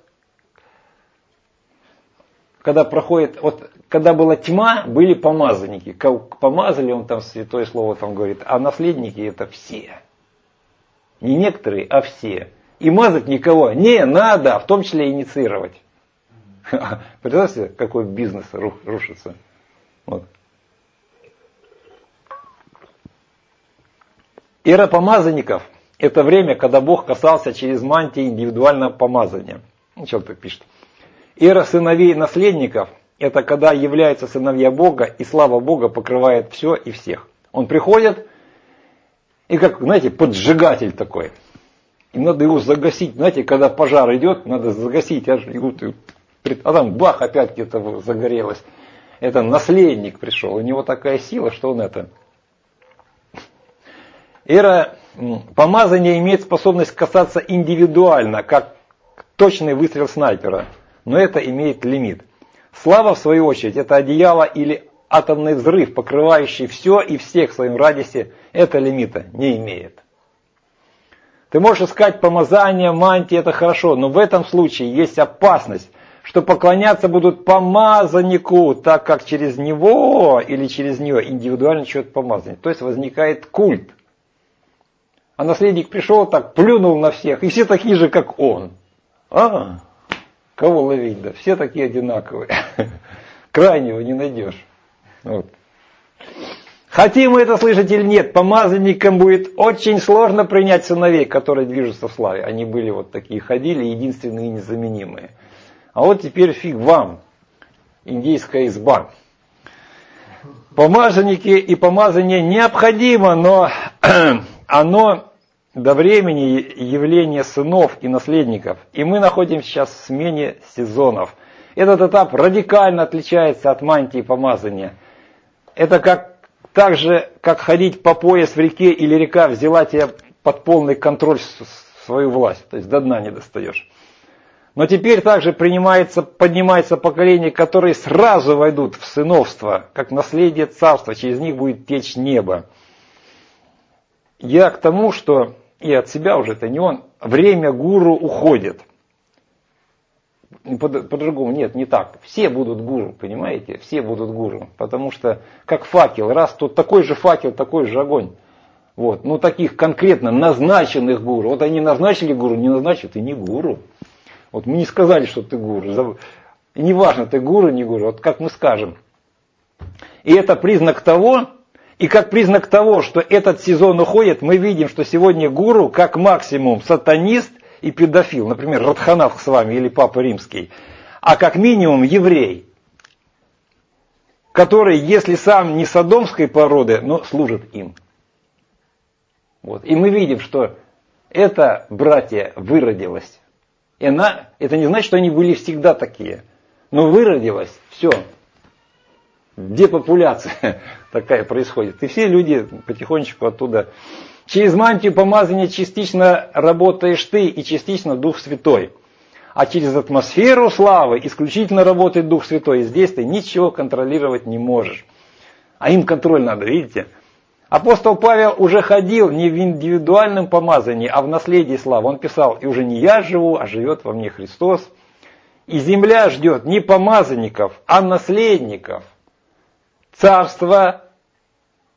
когда была тьма, были помазанники. Помазали, он там святое слово там говорит, а наследники это все. Не некоторые, а все. И мазать никого не надо, в том числе инициировать. Представьте, какой бизнес рушится. Вот. Эра помазанников – это время, когда Бог касался через мантии индивидуального помазания. Человек так пишет. Эра сыновей наследников – это когда являются сыновья Бога, и слава Бога покрывает все и всех. Он приходит, и как, знаете, поджигатель такой. И надо его загасить. Знаете, когда пожар идет, надо загасить. А там бах, опять где-то загорелось. Это наследник пришел. У него такая сила, что он это... Эра помазания имеет способность касаться индивидуально, как точный выстрел снайпера. Но это имеет лимит. Слава, в свою очередь, это одеяло или атомный взрыв, покрывающий все и всех в своем радиусе. Это лимита не имеет. Ты можешь искать помазание, мантии, это хорошо, но в этом случае есть опасность, что поклоняться будут помазаннику, так как через него или через нее индивидуально что-то помазание. То есть возникает культ. А наследник пришел так, плюнул на всех, и все такие же, как он. Кого ловить, да? Все такие одинаковые. Крайнего не найдешь. Вот. Хотим мы это слышать или нет, помазанникам будет очень сложно принять сыновей, которые движутся в славе. Они были вот такие, ходили, единственные и незаменимые. А вот теперь фиг вам, индейская изба. Помазанники и помазание необходимо, но оно до времени явления сынов и наследников. И мы находимся сейчас в смене сезонов. Этот этап радикально отличается от мантии помазания. Это так же, как ходить по пояс в реке, или река взяла тебя под полный контроль свою власть. То есть до дна не достаешь. Но теперь также поднимается поколение, которые сразу войдут в сыновство, как наследие царства. Через них будет течь небо. Я к тому, что и от себя уже это не он, время гуру уходит. По-другому, нет, не так. Все будут гуру, понимаете? Все будут гуру. Потому что, как факел, раз тут такой же факел, такой же огонь. Вот. Ну, таких конкретно назначенных гуру. Вот они назначили гуру, не назначат, и не гуру. Вот мы не сказали, что ты гуру. И не важно, ты гуру, не гуру. Вот как мы скажем. И это признак того, и как признак того, что этот сезон уходит, мы видим, что сегодня гуру, как максимум, сатанист и педофил, например, Радханах с вами или Папа Римский, а как минимум еврей, который, если сам не содомской породы, но служит им. Вот. И мы видим, что это, братья, выродилось. И это не значит, что они были всегда такие, но выродилось, все. Депопуляция такая происходит. И все люди потихонечку оттуда. Через мантию помазания частично работаешь ты и частично Дух Святой. А через атмосферу славы исключительно работает Дух Святой. И здесь ты ничего контролировать не можешь. А им контроль надо, видите? Апостол Павел уже ходил не в индивидуальном помазании, а в наследии славы. Он писал, и уже не я живу, а живет во мне Христос. И земля ждет не помазанников, а наследников. Царство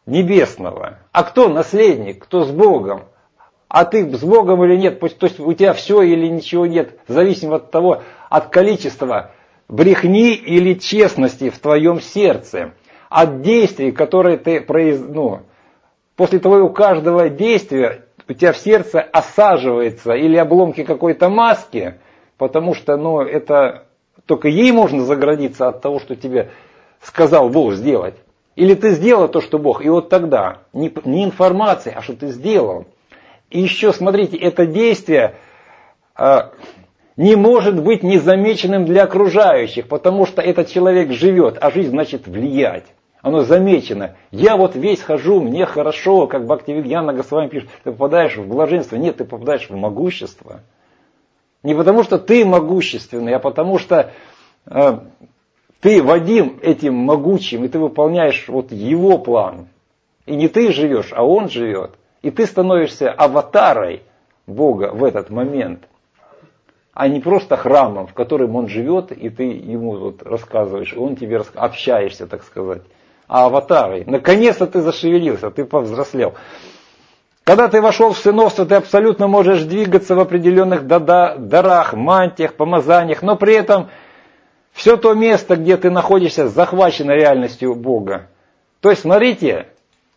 Небесного. А кто наследник? Кто с Богом? А ты с Богом или нет? То есть у тебя все или ничего нет, зависимо от того, от количества брехни или честности в твоем сердце. От действий, которые ты после твоего каждого действия у тебя в сердце осаживается или обломки какой-то маски, потому что это только ей можно заградиться от того, что тебе сказал Бог сделать. Или ты сделал то, что Бог, и вот тогда не информация, а что ты сделал. И еще, смотрите, это действие не может быть незамеченным для окружающих, потому что этот человек живет, а жизнь значит влиять. Оно замечено. Я вот весь хожу, мне хорошо, как Бхактивигьяна Госвами пишет, ты попадаешь в блаженство. Нет, ты попадаешь в могущество. Не потому что ты могущественный, а потому что ты водим этим могучим, и ты выполняешь вот его план. И не ты живешь, а он живет. И ты становишься аватарой Бога в этот момент. А не просто храмом, в котором он живет, и ты ему вот рассказываешь, и он тебе общаешься, так сказать. А аватарой. Наконец-то ты зашевелился, ты повзрослел. Когда ты вошел в сыновство, ты абсолютно можешь двигаться в определенных дарах, мантиях, помазаниях, но при этом все то место, где ты находишься, захвачено реальностью Бога. То есть, смотрите,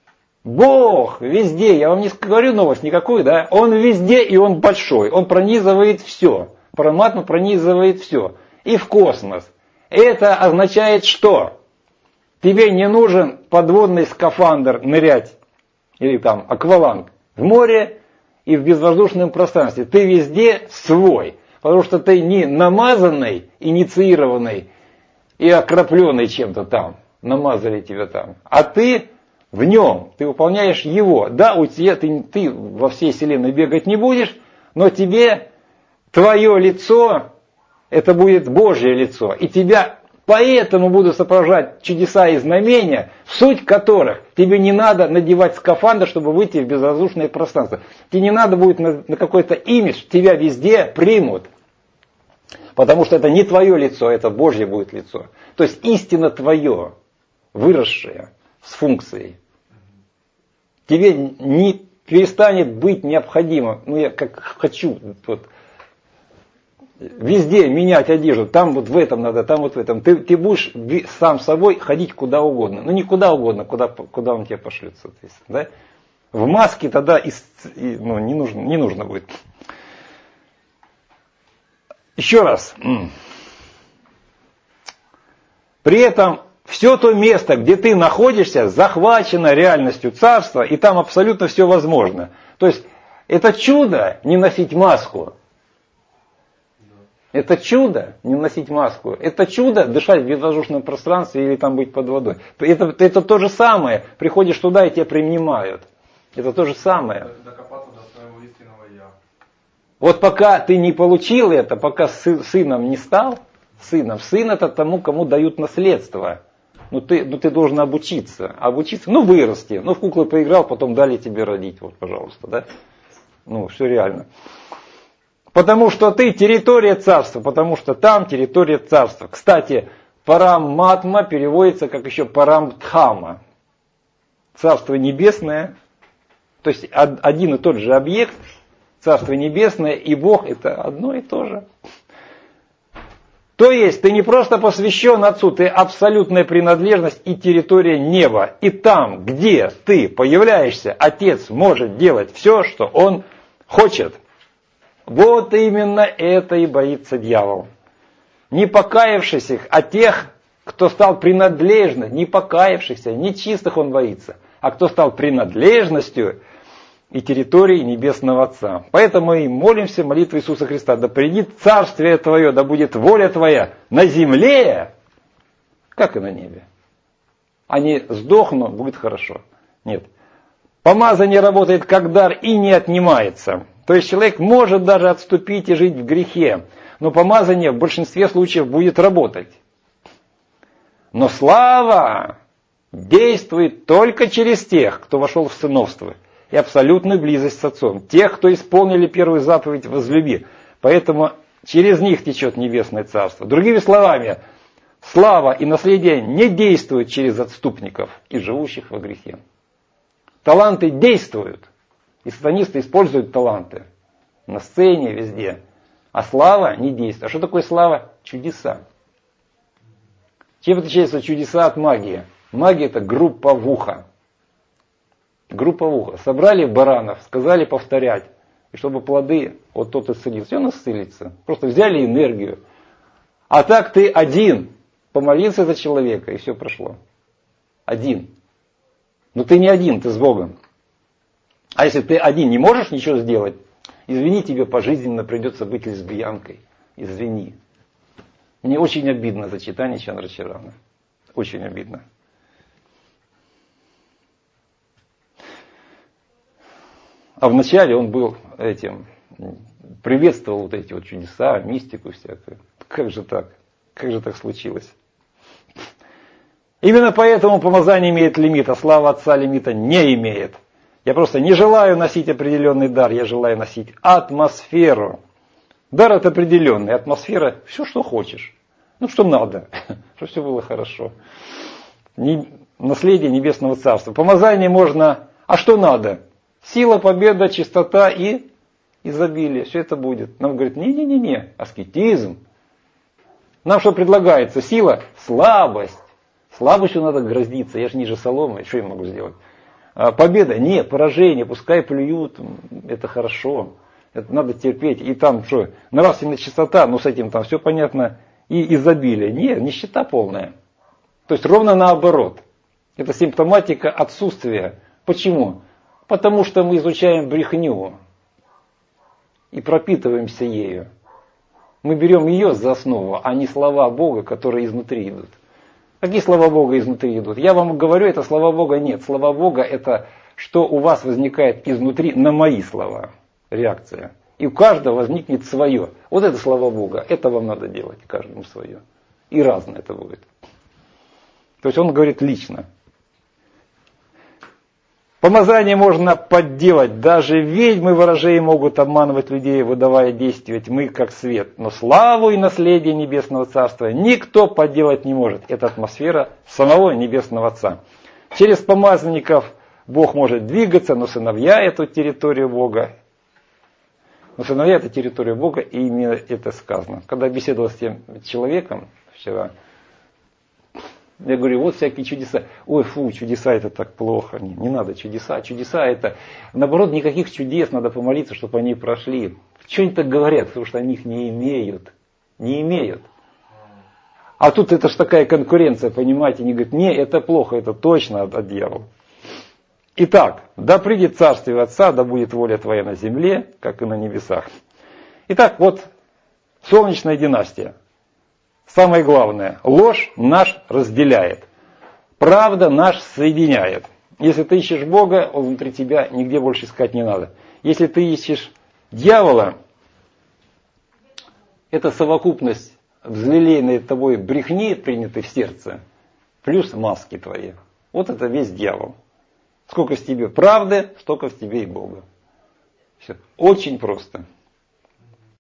Бог везде, я вам не говорю новость никакую, да, Он везде и Он большой, Он пронизывает все. Параматма пронизывает все. И в космос. Это означает что? Тебе не нужен подводный скафандр нырять, или там акваланг, в море и в безвоздушном пространстве. Ты везде свой, потому что ты не намазанный, инициированный и окропленный чем-то там, намазали тебя там, а ты в нем, ты выполняешь его. Да, у тебя ты во всей вселенной бегать не будешь, но тебе твое лицо, это будет Божье лицо, и тебя поэтому будут сопровождать чудеса и знамения, суть которых тебе не надо надевать скафандр, чтобы выйти в безвоздушное пространство. Тебе не надо будет на какой-то имидж, тебя везде примут. Потому что это не твое лицо, это Божье будет лицо. То есть истина твое, выросшее с функцией. Тебе не перестанет быть необходимо, я как хочу, вот, везде менять одежду, там вот в этом надо, там вот в этом. Ты будешь сам собой ходить куда угодно. Не куда угодно, куда он тебя пошлет, соответственно. Да? В маске тогда не нужно будет. Еще раз. При этом все то место, где ты находишься, захвачено реальностью царства, и там абсолютно все возможно. То есть это чудо не носить маску. Это чудо не носить маску. Это чудо дышать в безвоздушном пространстве или там быть под водой. Это то же самое. Приходишь туда и тебя принимают. Это то же самое. Докопаться до своего истинного я. Вот пока ты не получил это, пока сыном не стал, сын это тому, кому дают наследство. Ты должен обучиться. Вырасти. В куклы поиграл, потом дали тебе родить. Вот, пожалуйста, да? Все реально. Потому что ты территория царства, потому что там территория царства. Кстати, Параматма переводится как еще Парамдхама. Царство небесное. То есть один и тот же объект, царство небесное и Бог это одно и то же. То есть ты не просто посвящен Отцу, ты абсолютная принадлежность и территория неба. И там, где ты появляешься, Отец может делать все, что Он хочет. Вот именно это и боится дьявол. Не покаявшихся, а тех, кто стал принадлежным, не покаявшихся, не чистых он боится, а кто стал принадлежностью и территорией Небесного Отца. Поэтому и молимся молитвой Иисуса Христа: да придет Царствие Твое, да будет воля Твоя на земле, как и на небе. А не сдохну, будет хорошо. Нет. Помазание работает как дар и не отнимается. То есть человек может даже отступить и жить в грехе, но помазание в большинстве случаев будет работать. Но слава действует только через тех, кто вошел в сыновство и абсолютную близость с Отцом. Тех, кто исполнили первую заповедь «возлюби». Поэтому через них течет небесное царство. Другими словами, слава и наследие не действуют через отступников и живущих во грехе. Таланты действуют. И сатанисты используют таланты. На сцене, везде. А слава не действует. А что такое слава? Чудеса. Чем отличаются чудеса от магии? Магия это групповуха. Групповуха. Собрали баранов, сказали повторять. И чтобы плоды, вот тот исцелился. И он исцелится. Просто взяли энергию. А так ты один. Помолился за человека, и все прошло. Один. Но ты не один, ты с Богом. А если ты один не можешь ничего сделать, извини, тебе пожизненно придется быть лесбиянкой. Извини. Мне очень обидно за читание Чандрачарана. Очень обидно. А вначале он был этим, приветствовал вот эти вот чудеса, мистику всякую. Как же так? Как же так случилось? Именно поэтому помазание имеет лимит, а слава Отца лимита не имеет. Я просто не желаю носить определенный дар, я желаю носить атмосферу. Дар это определенный, атмосфера все, что хочешь. Ну, что надо, чтобы все было хорошо. Наследие Небесного Царства. Помазание можно, а что надо? Сила, победа, чистота и изобилие. Все это будет. Нам говорят, не-не-не, аскетизм. Нам что предлагается? Сила, слабость. Слабостью надо грозиться, я же ниже соломы, что я могу сделать? Победа, нет, поражение, пускай плюют, это хорошо, это надо терпеть. И там что, нравственная чистота, ну с этим там все понятно, и изобилие. Нет, нищета полная. То есть ровно наоборот. Это симптоматика отсутствия. Почему? Потому что мы изучаем брехню и пропитываемся ею. Мы берем ее за основу, а не слова Бога, которые изнутри идут. Какие слова Бога изнутри идут? Я вам говорю, это слова Бога нет. Слова Бога это что у вас возникает изнутри на мои слова. Реакция. И у каждого возникнет свое. Вот это слова Бога. Это вам надо делать, каждому свое. И разное это будет. То есть он говорит лично. Помазание можно подделать. Даже ведьмы ворожеи могут обманывать людей, выдавая действия тьмы как свет. Но славу и наследие Небесного Царства никто подделать не может. Это атмосфера самого Небесного Отца. Через помазанников Бог может двигаться, но сыновья эту территорию Бога. Но сыновья это территория Бога, и именно это сказано. Когда беседовал с тем человеком вчера, я говорю, вот всякие чудеса. Ой, фу, чудеса это так плохо. Не надо чудеса. Чудеса это, наоборот, никаких чудес, надо помолиться, чтобы они прошли. Что они так говорят? Потому что они их не имеют. Не имеют. А тут это ж такая конкуренция, понимаете? Они говорят, не, это плохо, это точно от дьявола. Итак, да придет царствие Отца, да будет воля Твоя на земле, как и на небесах. Итак, вот солнечная династия. Самое главное, ложь наш разделяет, правда наш соединяет. Если ты ищешь Бога, Он внутри тебя, нигде больше искать не надо. Если ты ищешь дьявола, это совокупность взлелеянной тобой брехни, принятой в сердце, плюс маски твои. Вот это весь дьявол. Сколько в тебе правды, столько в тебе и Бога. Все. Очень просто.